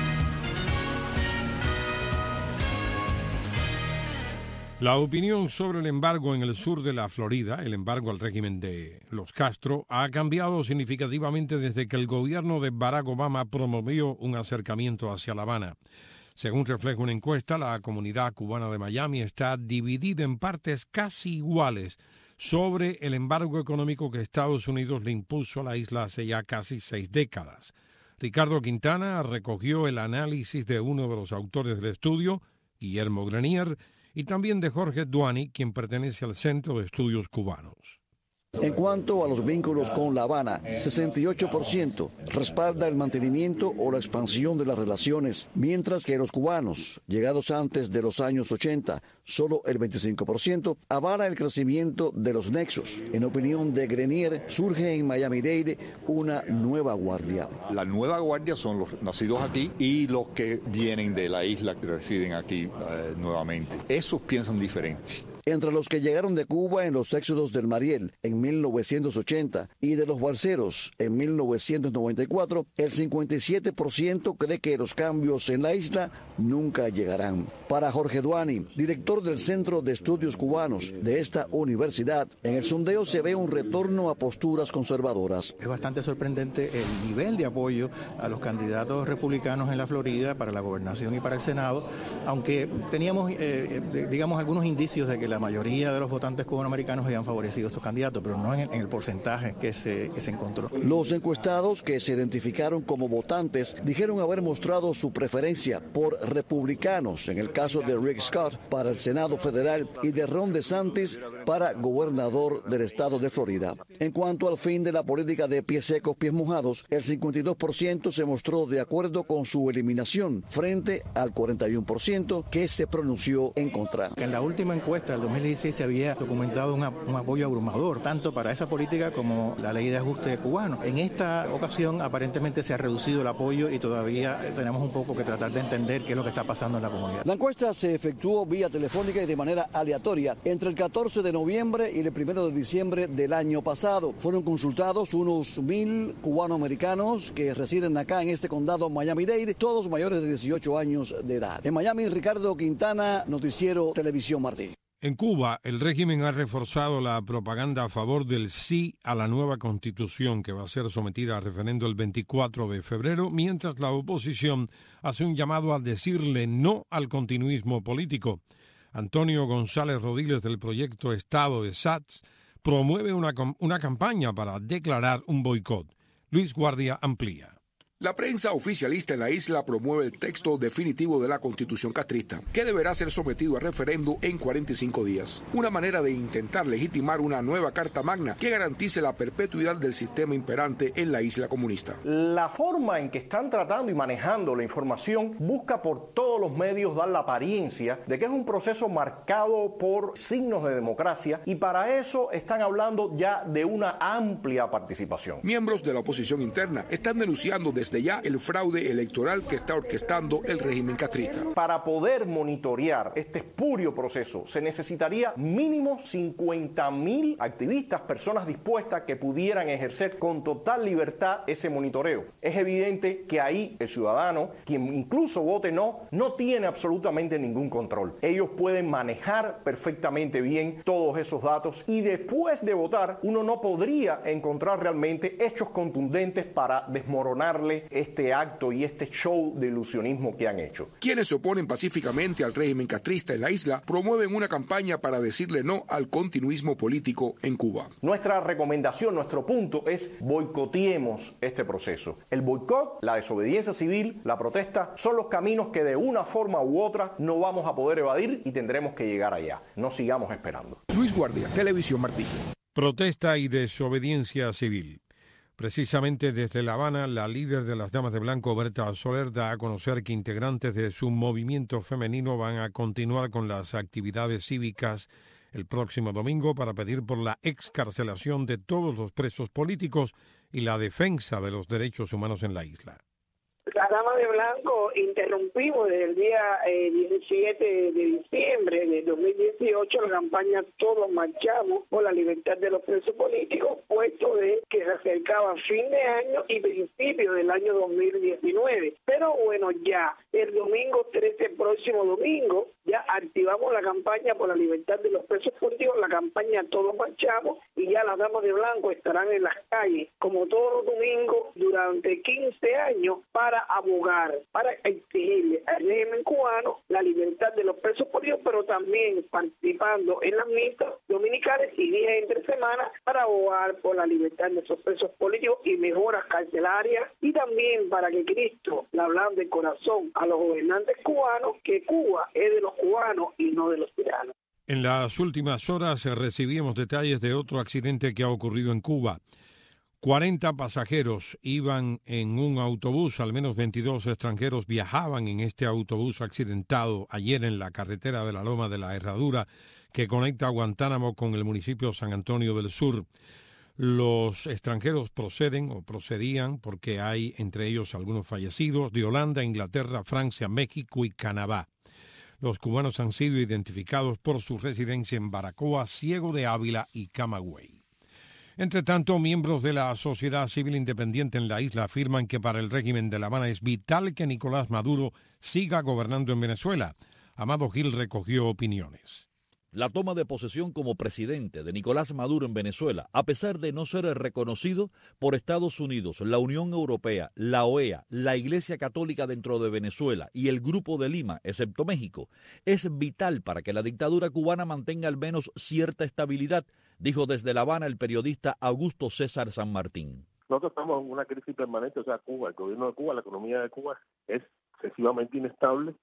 La opinión sobre el embargo en el sur de la Florida, el embargo al régimen de los Castro, ha cambiado significativamente desde que el gobierno de Barack Obama promovió un acercamiento hacia La Habana. Según refleja una encuesta, la comunidad cubana de Miami está dividida en partes casi iguales sobre el embargo económico que Estados Unidos le impuso a la isla hace ya casi seis décadas. Ricardo Quintana recogió el análisis de uno de los autores del estudio, Guillermo Grenier, y también de Jorge Duani, quien pertenece al Centro de Estudios Cubanos. En cuanto a los vínculos con La Habana, sesenta y ocho por ciento respalda el mantenimiento o la expansión de las relaciones, mientras que los cubanos, llegados antes de los años ochenta, solo el veinticinco por ciento avala el crecimiento de los nexos. En opinión de Grenier, surge en Miami-Dade una nueva guardia. La nueva guardia son los nacidos aquí y los que vienen de la isla que residen aquí eh, nuevamente. Esos piensan diferente. Entre los que llegaron de Cuba en los éxodos del Mariel en mil novecientos ochenta y de los balseros en mil novecientos noventa y cuatro, el cincuenta y siete por ciento cree que los cambios en la isla nunca llegarán. Para Jorge Duani, director del Centro de Estudios Cubanos de esta universidad, en el sondeo se ve un retorno a posturas conservadoras. Es bastante sorprendente el nivel de apoyo a los candidatos republicanos en la Florida para la gobernación y para el Senado, aunque teníamos, eh, digamos, algunos indicios de que la mayoría de los votantes cubanoamericanos habían favorecido a estos candidatos, pero no en el, en el porcentaje que se, que se encontró. Los encuestados que se identificaron como votantes dijeron haber mostrado su preferencia por republicanos, en el caso de Rick Scott para el Senado Federal y de Ron DeSantis para gobernador del estado de Florida. En cuanto al fin de la política de pies secos, pies mojados, el cincuenta y dos por ciento se mostró de acuerdo con su eliminación frente al cuarenta y uno por ciento que se pronunció en contra. En la última encuesta del dos mil dieciséis se había documentado una, un apoyo abrumador, tanto para esa política como la ley de ajuste cubano. En esta ocasión aparentemente se ha reducido el apoyo y todavía tenemos un poco que tratar de entender qué es lo que está pasando en la comunidad. La encuesta se efectuó vía telefónica y de manera aleatoria entre el catorce de noviembre y el primero de diciembre del año pasado. Fueron consultados unos mil cubanoamericanos que residen acá en este condado Miami-Dade, todos mayores de dieciocho años de edad. En Miami, Ricardo Quintana, Noticiero Televisión Martí. En Cuba, el régimen ha reforzado la propaganda a favor del sí a la nueva constitución que va a ser sometida a referendo el veinticuatro de febrero, mientras la oposición hace un llamado a decirle no al continuismo político. Antonio González Rodiles, del proyecto Estado de S A T S, promueve una, una campaña para declarar un boicot. Luis Guardia amplía. La prensa oficialista en la isla promueve el texto definitivo de la Constitución castrista, que deberá ser sometido a referendo en cuarenta y cinco días. Una manera de intentar legitimar una nueva Carta Magna que garantice la perpetuidad del sistema imperante en la isla comunista. La forma en que están tratando y manejando la información busca por todos los medios dar la apariencia de que es un proceso marcado por signos de democracia, y para eso están hablando ya de una amplia participación. Miembros de la oposición interna están denunciando desde ya el fraude electoral que está orquestando el régimen castrista. Para poder monitorear este espurio proceso se necesitaría mínimo cincuenta mil activistas, personas dispuestas que pudieran ejercer con total libertad ese monitoreo. Es evidente que ahí el ciudadano, quien incluso vote no, no tiene absolutamente ningún control. Ellos pueden manejar perfectamente bien todos esos datos y después de votar uno no podría encontrar realmente hechos contundentes para desmoronarle este acto y este show de ilusionismo que han hecho. Quienes se oponen pacíficamente al régimen castrista en la isla promueven una campaña para decirle no al continuismo político en Cuba. Nuestra recomendación, nuestro punto es boicoteemos este proceso. El boicot, la desobediencia civil, la protesta son los caminos que de una forma u otra no vamos a poder evadir y tendremos que llegar allá. No sigamos esperando. Luis Guardia, Televisión Martí. Protesta y desobediencia civil. Precisamente desde La Habana, la líder de las Damas de Blanco, Berta Soler, da a conocer que integrantes de su movimiento femenino van a continuar con las actividades cívicas el próximo domingo para pedir por la excarcelación de todos los presos políticos y la defensa de los derechos humanos en la isla. La Dama de Blanco interrumpimos desde el día eh, diecisiete de diciembre de dos mil dieciocho la campaña Todos Marchamos por la libertad de los presos políticos, puesto de que se acercaba fin de año y principio del año dos mil diecinueve. Pero bueno, ya el domingo trece, próximo domingo, ya activamos la campaña por la libertad de los presos políticos, la campaña Todos Marchamos, y ya las Damas de Blanco estarán en las calles, como todos los domingos, durante quince años, para abogar, para exigirle al régimen cubano la libertad de los presos políticos, pero también participando en las misas dominicales y días entre semanas para abogar por la libertad de esos presos políticos y mejoras carcelarias, y también para que Cristo le hablan de corazón a los gobernantes cubanos que Cuba es de los cubanos y no de los tiranos. En las últimas horas recibimos detalles de otro accidente que ha ocurrido en Cuba. cuarenta pasajeros iban en un autobús, al menos veintidós extranjeros viajaban en este autobús accidentado ayer en la carretera de la Loma de la Herradura que conecta Guantánamo con el municipio San Antonio del Sur. Los extranjeros proceden o procedían, porque hay entre ellos algunos fallecidos, de Holanda, Inglaterra, Francia, México y Canadá. Los cubanos han sido identificados por su residencia en Baracoa, Ciego de Ávila y Camagüey. Entre tanto, miembros de la sociedad civil independiente en la isla afirman que para el régimen de La Habana es vital que Nicolás Maduro siga gobernando en Venezuela. Amado Gil recogió opiniones. La toma de posesión como presidente de Nicolás Maduro en Venezuela, a pesar de no ser reconocido por Estados Unidos, la Unión Europea, la O E A, la Iglesia Católica dentro de Venezuela y el Grupo de Lima, excepto México, es vital para que la dictadura cubana mantenga al menos cierta estabilidad, dijo desde La Habana el periodista Augusto César San Martín. Nosotros estamos en una crisis permanente, o sea, Cuba, el gobierno de Cuba, la economía de Cuba es excesivamente inestable.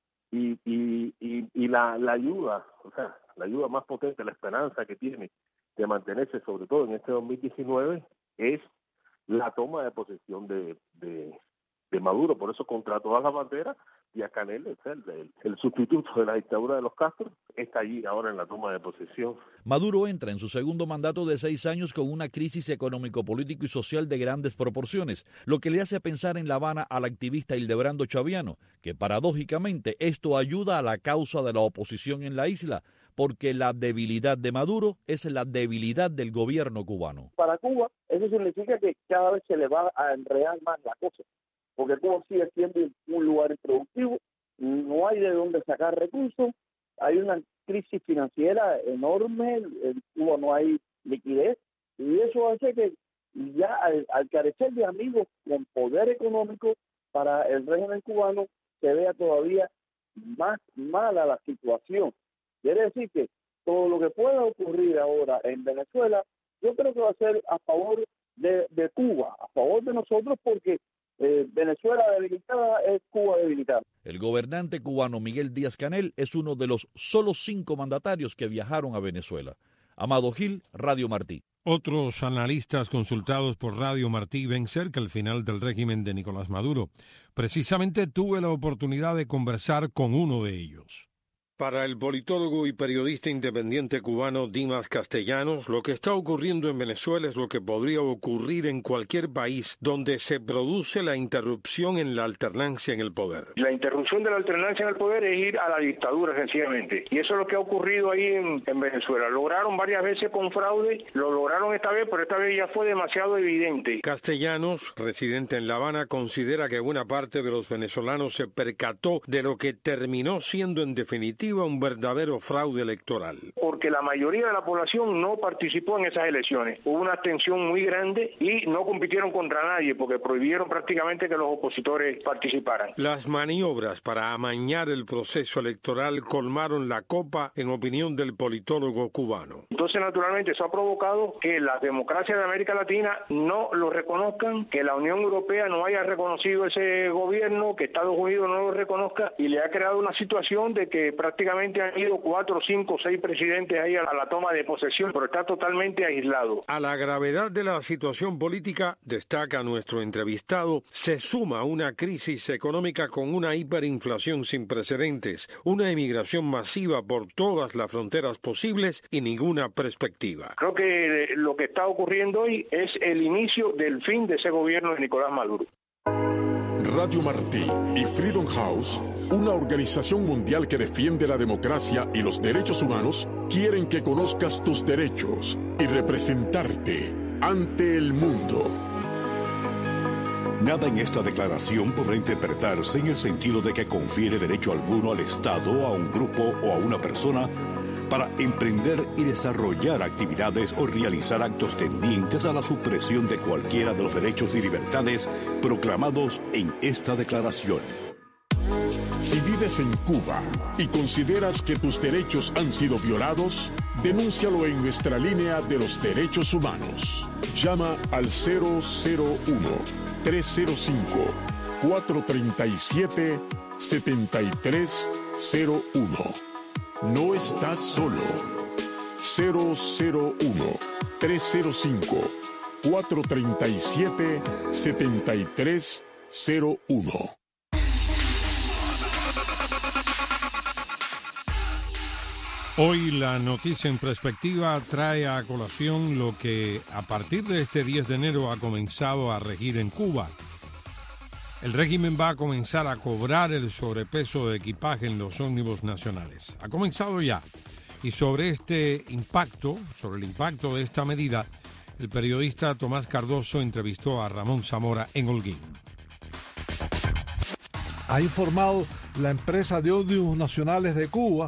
Y, y, y, y la, la ayuda, o sea, la ayuda más potente, la esperanza que tiene de mantenerse, sobre todo en este dos mil diecinueve, es la toma de posesión de, de, de Maduro. Por eso, contra todas las banderas, Díaz-Canel, el, el, el sustituto de la dictadura de los Castro, está allí ahora en la toma de posesión. Maduro entra en su segundo mandato de seis años con una crisis económico-político y social de grandes proporciones, lo que le hace pensar en La Habana al activista Hildebrando Chaviano, que paradójicamente esto ayuda a la causa de la oposición en la isla, porque la debilidad de Maduro es la debilidad del gobierno cubano. Para Cuba, eso significa que cada vez se le va a enredar más la cosa, porque Cuba sigue siendo un lugar improductivo, no hay de dónde sacar recursos, hay una crisis financiera enorme, en Cuba no hay liquidez, y eso hace que ya al, al carecer de amigos con poder económico para el régimen cubano se vea todavía más mala la situación. Quiere decir que todo lo que pueda ocurrir ahora en Venezuela, yo creo que va a ser a favor de, de Cuba, a favor de nosotros, porque Eh, Venezuela debilitada es Cuba debilitada. El gobernante cubano Miguel Díaz-Canel es uno de los solo cinco mandatarios que viajaron a Venezuela. Amado Gil, Radio Martí. Otros analistas consultados por Radio Martí ven cerca el final del régimen de Nicolás Maduro. Precisamente tuve la oportunidad de conversar con uno de ellos. Para el politólogo y periodista independiente cubano Dimas Castellanos, lo que está ocurriendo en Venezuela es lo que podría ocurrir en cualquier país donde se produce la interrupción en la alternancia en el poder. La interrupción de la alternancia en el poder es ir a la dictadura, sencillamente. Y eso es lo que ha ocurrido ahí en, en Venezuela. Lograron varias veces con fraude, lo lograron esta vez, pero esta vez ya fue demasiado evidente. Castellanos, residente en La Habana, considera que buena parte de los venezolanos se percató de lo que terminó siendo en definitiva un verdadero fraude electoral. Porque la mayoría de la población no participó en esas elecciones. Hubo una abstención muy grande y no compitieron contra nadie porque prohibieron prácticamente que los opositores participaran. Las maniobras para amañar el proceso electoral colmaron la copa, en opinión del politólogo cubano. Entonces, naturalmente, eso ha provocado que las democracias de América Latina no lo reconozcan, que la Unión Europea no haya reconocido ese gobierno, que Estados Unidos no lo reconozca, y le ha creado una situación de que prácticamente Prácticamente han ido cuatro, cinco, seis presidentes ahí a la toma de posesión, pero está totalmente aislado. A la gravedad de la situación política, destaca nuestro entrevistado, se suma una crisis económica con una hiperinflación sin precedentes, una emigración masiva por todas las fronteras posibles y ninguna perspectiva. Creo que lo que está ocurriendo hoy es el inicio del fin de ese gobierno de Nicolás Maduro. Radio Martí y Freedom House, una organización mundial que defiende la democracia y los derechos humanos, quieren que conozcas tus derechos y representarte ante el mundo. Nada en esta declaración podrá interpretarse en el sentido de que confiere derecho alguno al Estado, a un grupo o a una persona para emprender y desarrollar actividades o realizar actos tendientes a la supresión de cualquiera de los derechos y libertades proclamados en esta declaración. Si vives en Cuba y consideras que tus derechos han sido violados, denúncialo en nuestra línea de los derechos humanos. Llama al cero cero uno, tres cero cinco, cuatro tres siete, siete tres cero uno. No estás solo. cero cero uno, tres cero cinco, cuatro tres siete, siete tres cero uno. Hoy la noticia en perspectiva trae a colación lo que a partir de este diez de enero ha comenzado a regir en Cuba. El régimen va a comenzar a cobrar el sobrepeso de equipaje en los ómnibus nacionales. Ha comenzado ya. Y sobre este impacto, sobre el impacto de esta medida, el periodista Tomás Cardoso entrevistó a Ramón Zamora en Holguín. Ha informado la empresa de ómnibus nacionales de Cuba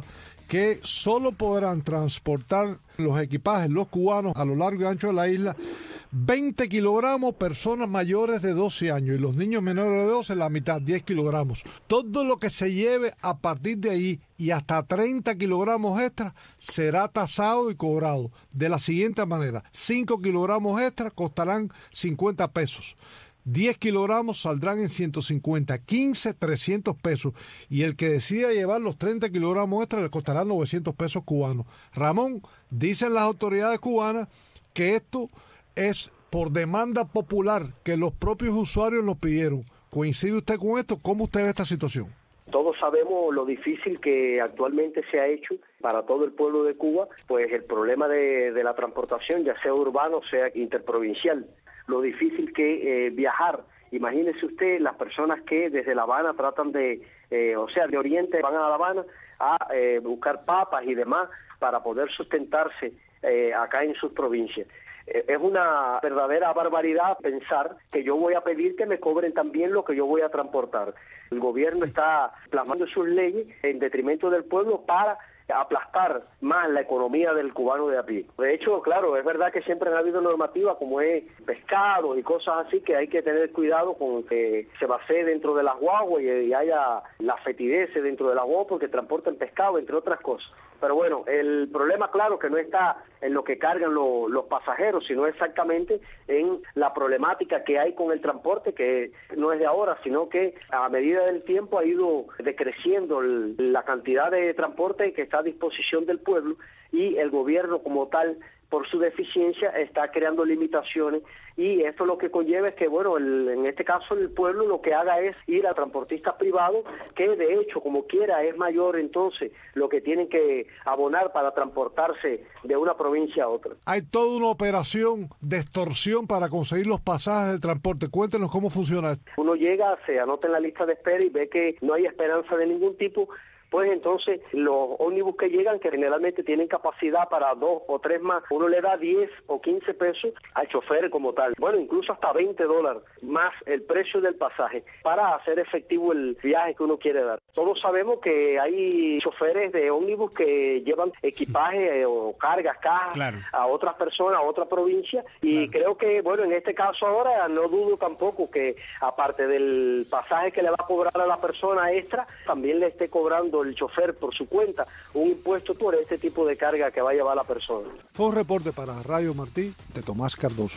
que solo podrán transportar los equipajes, los cubanos, a lo largo y ancho de la isla, veinte kilogramos personas mayores de doce años y los niños menores de doce la mitad, diez kilogramos. Todo lo que se lleve a partir de ahí y hasta treinta kilogramos extra será tasado y cobrado de la siguiente manera: cinco kilogramos extra costarán cincuenta pesos. diez kilogramos saldrán en ciento cincuenta, quince, trescientos pesos. Y el que decida llevar los treinta kilogramos extra le costará novecientos pesos cubanos. Ramón, dicen las autoridades cubanas que esto es por demanda popular, que los propios usuarios lo pidieron. ¿Coincide usted con esto? ¿Cómo usted ve esta situación? Todos sabemos lo difícil que actualmente se ha hecho para todo el pueblo de Cuba, pues el problema de, de la transportación, ya sea urbano, sea interprovincial, lo difícil que eh, viajar. Imagínese usted las personas que desde La Habana tratan de, eh, o sea, de Oriente van a La Habana a eh, buscar papas y demás para poder sustentarse eh, acá en sus provincias. Es una verdadera barbaridad pensar que yo voy a pedir que me cobren también lo que yo voy a transportar. El gobierno está plasmando sus leyes en detrimento del pueblo para aplastar más la economía del cubano de a pie. De hecho, claro, es verdad que siempre han habido normativas como es pescado y cosas así, que hay que tener cuidado con que se basee dentro de las guaguas y, y haya la fetidez dentro de las guaguas porque transportan pescado, entre otras cosas. Pero bueno, el problema, claro, que no está en lo que cargan lo, los pasajeros, sino exactamente en la problemática que hay con el transporte, que no es de ahora, sino que a medida del tiempo ha ido decreciendo el, la cantidad de transporte que está a disposición del pueblo, y el gobierno como tal, por su deficiencia, está creando limitaciones, y esto lo que conlleva es que, bueno, el, en este caso el pueblo lo que haga es ir a transportistas privados, que de hecho, como quiera, es mayor entonces lo que tienen que abonar para transportarse de una provincia a otra. Hay toda una operación de extorsión para conseguir los pasajes del transporte. Cuéntenos cómo funciona esto. Uno llega, se anota en la lista de espera y ve que no hay esperanza de ningún tipo, pues entonces los ómnibus que llegan, que generalmente tienen capacidad para dos o tres más, uno le da diez o quince pesos al chofer como tal, bueno, incluso hasta veinte dólares más el precio del pasaje para hacer efectivo el viaje que uno quiere dar. Todos sabemos que hay choferes de ómnibus que llevan equipaje eh, o cargas, cajas, claro, a otras personas, a otra provincia, y claro, creo que, bueno, en este caso ahora no dudo tampoco que aparte del pasaje que le va a cobrar a la persona extra, también le esté cobrando el chofer por su cuenta un impuesto por este tipo de carga que va a llevar la persona. Fue un reporte para Radio Martí de Tomás Cardoso.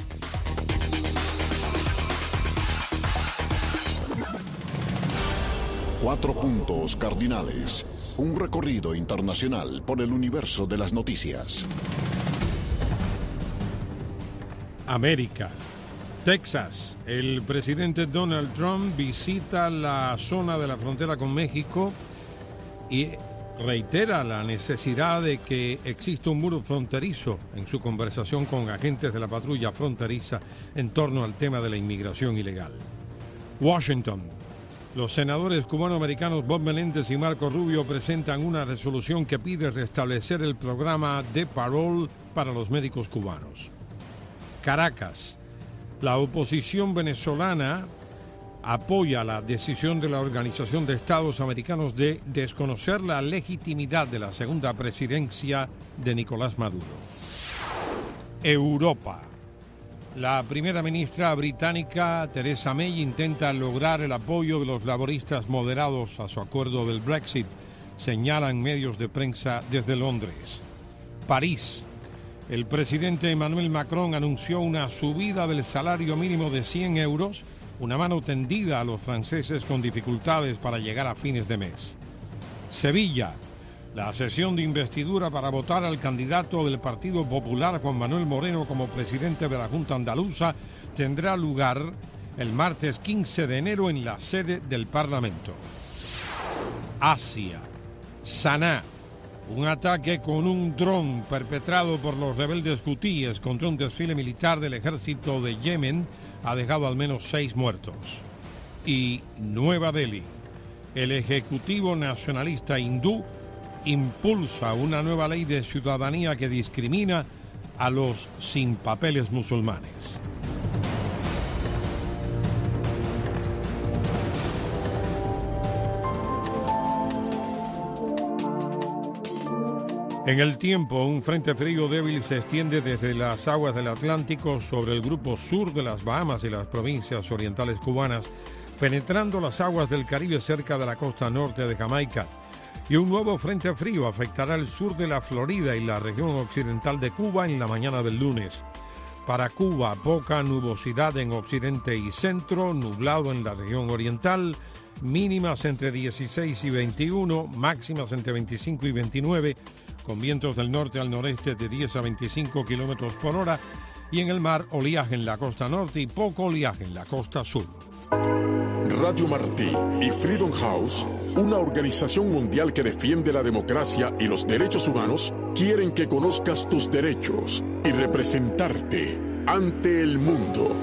Cuatro puntos cardinales. Un recorrido internacional por el universo de las noticias. América. Texas. El presidente Donald Trump visita la zona de la frontera con México y reitera la necesidad de que exista un muro fronterizo en su conversación con agentes de la patrulla fronteriza en torno al tema de la inmigración ilegal. Washington. Los senadores cubanoamericanos Bob Menéndez y Marco Rubio presentan una resolución que pide restablecer el programa de parole para los médicos cubanos. Caracas. La oposición venezolana apoya la decisión de la Organización de Estados Americanos de desconocer la legitimidad de la segunda presidencia de Nicolás Maduro. Europa. La primera ministra británica Theresa May intenta lograr el apoyo de los laboristas moderados a su acuerdo del Brexit, señalan medios de prensa desde Londres. París. El presidente Emmanuel Macron anunció una subida del salario mínimo de cien euros, una mano tendida a los franceses con dificultades para llegar a fines de mes. Sevilla. La sesión de investidura para votar al candidato del Partido Popular, Juan Manuel Moreno, como presidente de la Junta Andaluza, tendrá lugar el martes quince de enero en la sede del Parlamento. Asia. Saná. Un ataque con un dron perpetrado por los rebeldes hutíes contra un desfile militar del ejército de Yemen ha dejado al menos seis muertos. Y Nueva Delhi. El Ejecutivo Nacionalista Hindú impulsa una nueva ley de ciudadanía que discrimina a los sin papeles musulmanes. En el tiempo, un frente frío débil se extiende desde las aguas del Atlántico sobre el grupo sur de las Bahamas y las provincias orientales cubanas, penetrando las aguas del Caribe cerca de la costa norte de Jamaica. Y un nuevo frente frío afectará el sur de la Florida y la región occidental de Cuba en la mañana del lunes. Para Cuba, poca nubosidad en occidente y centro, nublado en la región oriental, mínimas entre dieciséis y veintiuno, máximas entre veinticinco y veintinueve, con vientos del norte al noreste de diez a veinticinco kilómetros por hora, y en el mar oleaje en la costa norte y poco oleaje en la costa sur. Radio Martí y Freedom House, una organización mundial que defiende la democracia y los derechos humanos, quieren que conozcas tus derechos y representarte ante el mundo.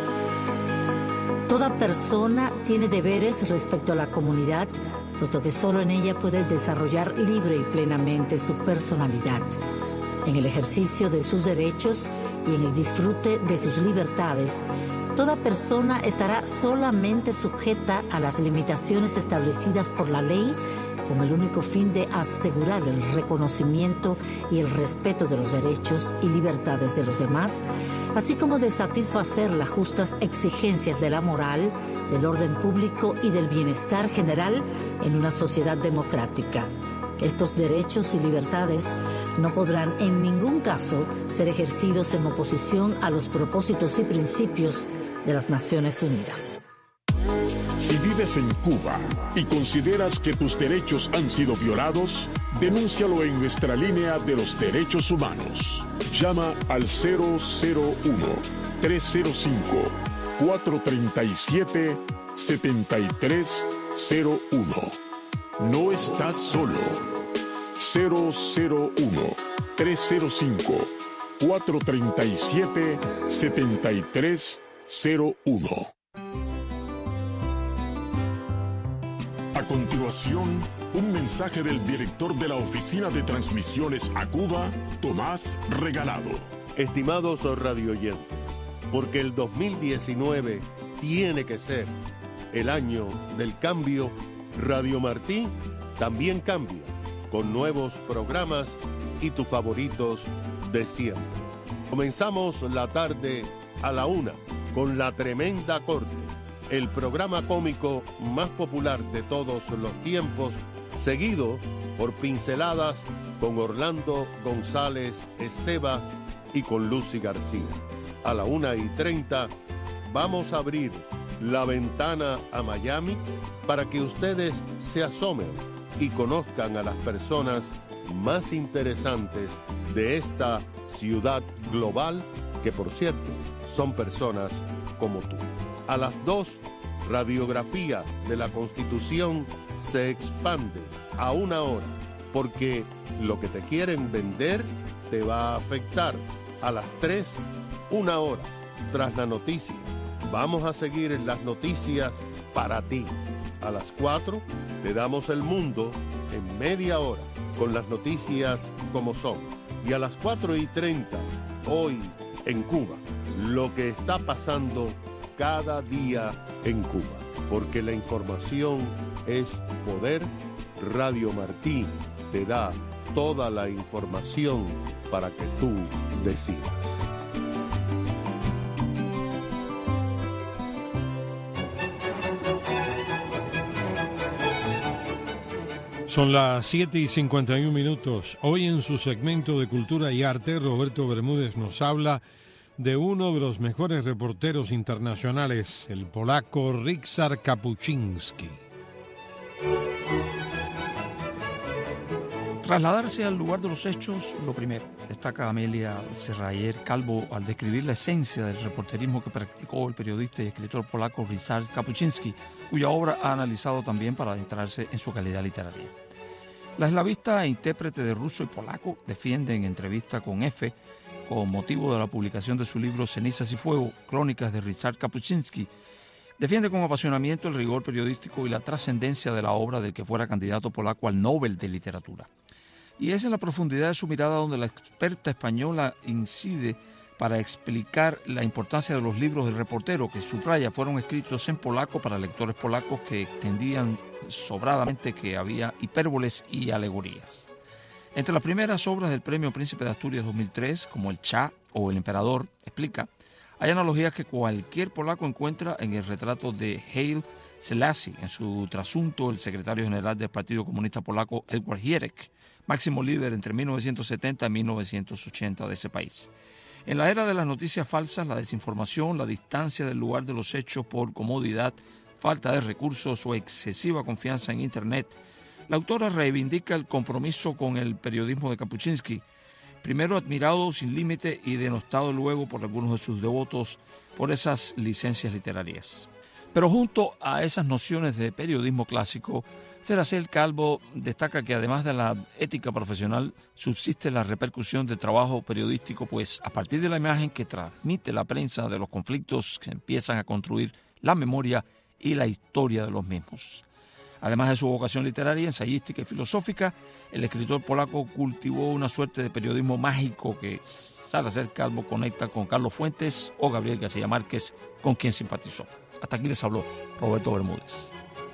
Toda persona tiene deberes respecto a la comunidad, puesto que solo en ella puede desarrollar libre y plenamente su personalidad. En el ejercicio de sus derechos y en el disfrute de sus libertades, toda persona estará solamente sujeta a las limitaciones establecidas por la ley, con el único fin de asegurar el reconocimiento y el respeto de los derechos y libertades de los demás, así como de satisfacer las justas exigencias de la moral, del orden público y del bienestar general en una sociedad democrática. Estos derechos y libertades no podrán en ningún caso ser ejercidos en oposición a los propósitos y principios de las Naciones Unidas. Si vives en Cuba y consideras que tus derechos han sido violados, denúncialo en nuestra línea de los derechos humanos. Llama al cero cero uno, tres cero cinco, cuatro tres siete, siete tres cero uno. No estás solo. cero cero uno, tres cero cinco, cuatro tres siete, siete tres cero uno. A continuación, un mensaje del director de la Oficina de Transmisiones a Cuba, Tomás Regalado. Estimados radioyentes, porque el dos mil diecinueve tiene que ser el año del cambio, Radio Martí también cambia, con nuevos programas y tus favoritos de siempre. Comenzamos la tarde a la una con La Tremenda Corte, el programa cómico más popular de todos los tiempos, seguido por Pinceladas con Orlando González Esteva y con Lucy García. A la una y treinta vamos a abrir la ventana a Miami para que ustedes se asomen y conozcan a las personas más interesantes de esta ciudad global, que por cierto son personas como tú. A las dos, radiografía de la Constitución se expande a una hora, porque lo que te quieren vender te va a afectar. A las tres, una hora, tras la noticia. Vamos a seguir en las noticias para ti. A las cuatro, te damos el mundo en media hora, con las noticias como son. Y a las cuatro y treinta, hoy en Cuba, lo que está pasando cada día en Cuba. Porque la información es poder. Radio Martí te da toda la información para que tú decidas. Son las siete y cincuenta y un minutos. Hoy en su segmento de Cultura y Arte, Roberto Bermúdez nos habla de uno de los mejores reporteros internacionales, el polaco Ryszard Kapuscinski. Trasladarse al lugar de los hechos, lo primero. Destaca Amelia Serrayer Calvo al describir la esencia del reporterismo que practicó el periodista y escritor polaco Ryszard Kapuscinski, cuya obra ha analizado también para adentrarse en su calidad literaria. La eslavista e intérprete de ruso y polaco defiende en entrevista con F, con motivo de la publicación de su libro Cenizas y Fuego, Crónicas de Ryszard Kapuscinski, defiende con apasionamiento el rigor periodístico y la trascendencia de la obra del que fuera candidato polaco al Nobel de Literatura. Y es en la profundidad de su mirada donde la experta española incide para explicar la importancia de los libros del reportero, que subraya fueron escritos en polaco para lectores polacos que entendían sobradamente que había hipérboles y alegorías. Entre las primeras obras del Premio Príncipe de Asturias dos mil tres, como el Cha o el Emperador, explica, hay analogías que cualquier polaco encuentra en el retrato de Haile Selassie, en su trasunto el secretario general del Partido Comunista Polaco Edward Gierek, máximo líder entre mil novecientos setenta y mil novecientos ochenta de ese país. En la era de las noticias falsas, la desinformación, la distancia del lugar de los hechos por comodidad, falta de recursos o excesiva confianza en Internet, la autora reivindica el compromiso con el periodismo de Kapuczynski, primero admirado sin límite y denostado luego por algunos de sus devotos por esas licencias literarias. Pero junto a esas nociones de periodismo clásico, Seracel Calvo destaca que además de la ética profesional subsiste la repercusión del trabajo periodístico, pues a partir de la imagen que transmite la prensa de los conflictos se empiezan a construir la memoria y la historia de los mismos. Además de su vocación literaria, ensayística y filosófica, el escritor polaco cultivó una suerte de periodismo mágico que Seracel Calvo conecta con Carlos Fuentes o Gabriel García Márquez, con quien simpatizó. Hasta aquí les habló Roberto Bermúdez.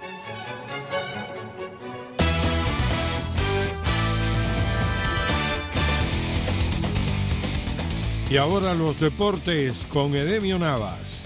Y ahora los deportes con Edemio Navas.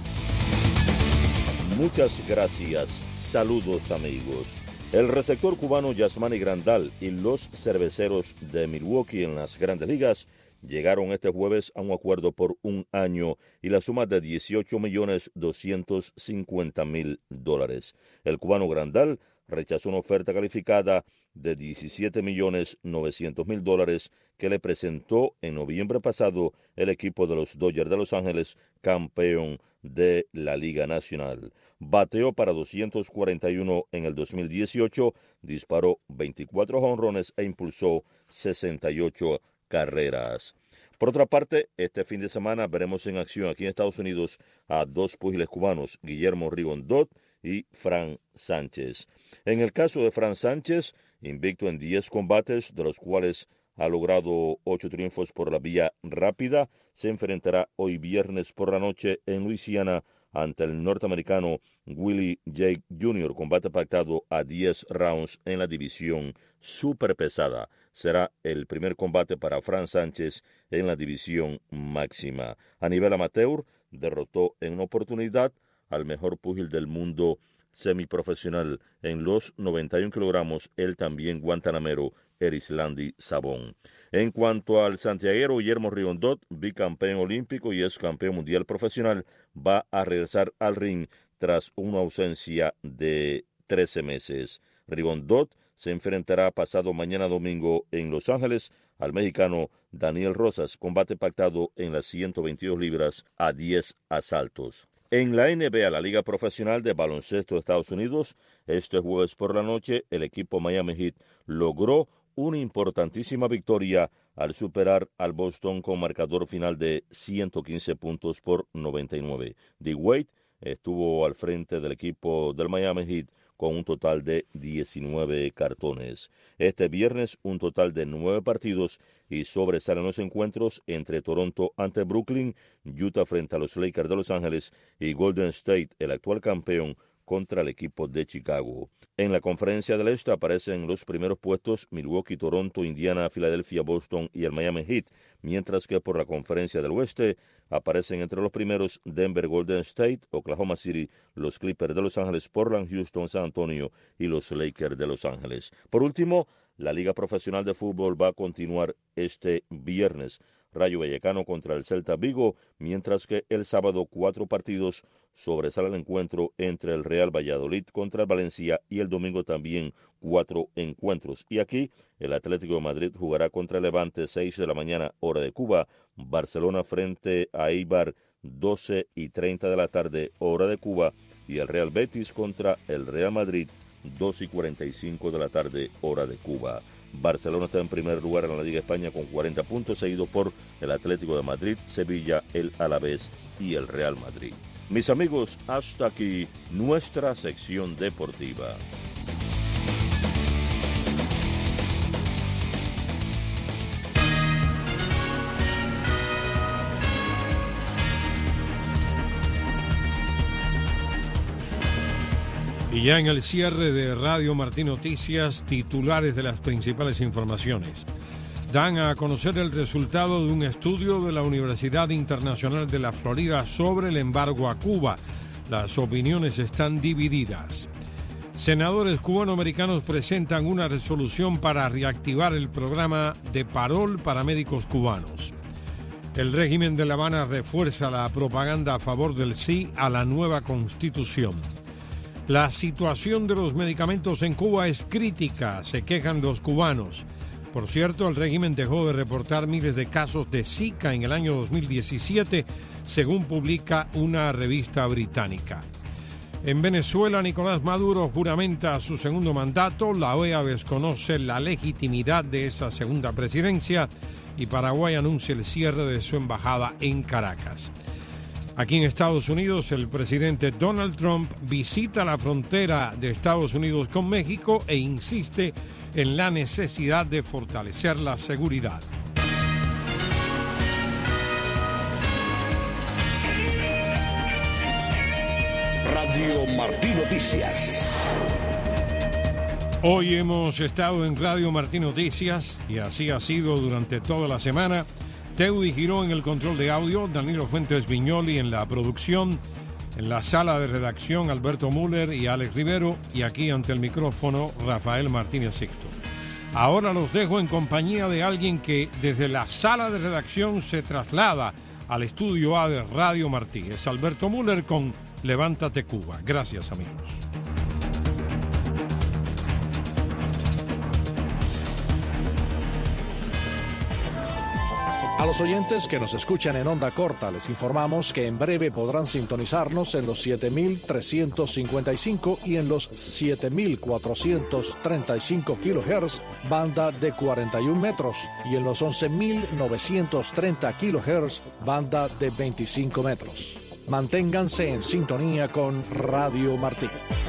Muchas gracias. Saludos, amigos. El receptor cubano Yasmani Grandal y los cerveceros de Milwaukee en las Grandes Ligas llegaron este jueves a un acuerdo por un año y la suma de dieciocho millones doscientos cincuenta mil dólares. El cubano Grandal rechazó una oferta calificada de diecisiete millones novecientos mil dólares que le presentó en noviembre pasado el equipo de los Dodgers de Los Ángeles, campeón de la Liga Nacional. Bateó para doscientos cuarenta y uno en el dos mil dieciocho, disparó veinticuatro jonrones e impulsó sesenta y ocho carreras. Por otra parte, este fin de semana veremos en acción aquí en Estados Unidos a dos púgiles cubanos, Guillermo Rigondot y Fran Sánchez. En el caso de Fran Sánchez, invicto en diez combates, de los cuales ha logrado ocho triunfos por la vía rápida, se enfrentará hoy viernes por la noche en Luisiana ante el norteamericano Willie Jake junior, combate pactado a diez rounds en la división superpesada. Será el primer combate para Fran Sánchez en la división máxima. A nivel amateur, derrotó en una oportunidad al mejor púgil del mundo semiprofesional en los noventa y uno kilogramos, el también guantanamero Erislandy Sabón. En cuanto al santiaguero Guillermo Rigondot, bicampeón olímpico y ex campeón mundial profesional, va a regresar al ring tras una ausencia de trece meses. Rigondot se enfrentará pasado mañana domingo en Los Ángeles al mexicano Daniel Rosas, combate pactado en las ciento veintidós libras a diez asaltos. En la N B A, la Liga Profesional de Baloncesto de Estados Unidos, este jueves por la noche, el equipo Miami Heat logró una importantísima victoria al superar al Boston con marcador final de ciento quince puntos por noventa y nueve. D. Wade estuvo al frente del equipo del Miami Heat con un total de diecinueve cartones. Este viernes, un total de nueve partidos y sobresalen los encuentros entre Toronto ante Brooklyn, Utah frente a los Lakers de Los Ángeles y Golden State, el actual campeón, contra el equipo de Chicago. En la conferencia del Este aparecen los primeros puestos Milwaukee, Toronto, Indiana, Filadelfia, Boston y el Miami Heat, mientras que por la conferencia del Oeste aparecen entre los primeros Denver, Golden State, Oklahoma City, los Clippers de Los Ángeles, Portland, Houston, San Antonio y los Lakers de Los Ángeles. Por último, la Liga Profesional de Fútbol va a continuar este viernes. Rayo Vallecano contra el Celta Vigo, mientras que el sábado cuatro partidos sobresale el encuentro entre el Real Valladolid contra el Valencia y el domingo también cuatro encuentros. Y aquí el Atlético de Madrid jugará contra el Levante seis de la mañana hora de Cuba, Barcelona frente a Eibar doce y treinta de la tarde hora de Cuba y el Real Betis contra el Real Madrid dos y cuarenta y cinco de la tarde hora de Cuba. Barcelona está en primer lugar en la Liga España con cuarenta puntos, seguido por el Atlético de Madrid, Sevilla, el Alavés y el Real Madrid. Mis amigos, hasta aquí nuestra sección deportiva. Y ya en el cierre de Radio Martí Noticias, titulares de las principales informaciones. Dan a conocer el resultado de un estudio de la Universidad Internacional de la Florida sobre el embargo a Cuba. Las opiniones están divididas. Senadores cubanoamericanos presentan una resolución para reactivar el programa de parol para médicos cubanos. El régimen de La Habana refuerza la propaganda a favor del sí a la nueva constitución. La situación de los medicamentos en Cuba es crítica, se quejan los cubanos. Por cierto, el régimen dejó de reportar miles de casos de Zika en el año dos mil diecisiete, según publica una revista británica. En Venezuela, Nicolás Maduro juramenta su segundo mandato. La O E A desconoce la legitimidad de esa segunda presidencia y Paraguay anuncia el cierre de su embajada en Caracas. Aquí en Estados Unidos, el presidente Donald Trump visita la frontera de Estados Unidos con México e insiste en la necesidad de fortalecer la seguridad. Radio Martí Noticias. Hoy hemos estado en Radio Martí Noticias y así ha sido durante toda la semana. Teudi Giró en el control de audio, Danilo Fuentes Viñoli en la producción, en la sala de redacción Alberto Müller y Alex Rivero, y aquí ante el micrófono Rafael Martínez Sixto. Ahora los dejo en compañía de alguien que desde la sala de redacción se traslada al estudio A de Radio Martí. Es Alberto Müller con Levántate Cuba. Gracias, amigos. A los oyentes que nos escuchan en onda corta, les informamos que en breve podrán sintonizarnos en los siete mil trescientos cincuenta y cinco y en los siete mil cuatrocientos treinta y cinco kilohertz, banda de cuarenta y un metros, y en los once mil novecientos treinta kilohertz, banda de veinticinco metros. Manténganse en sintonía con Radio Martí.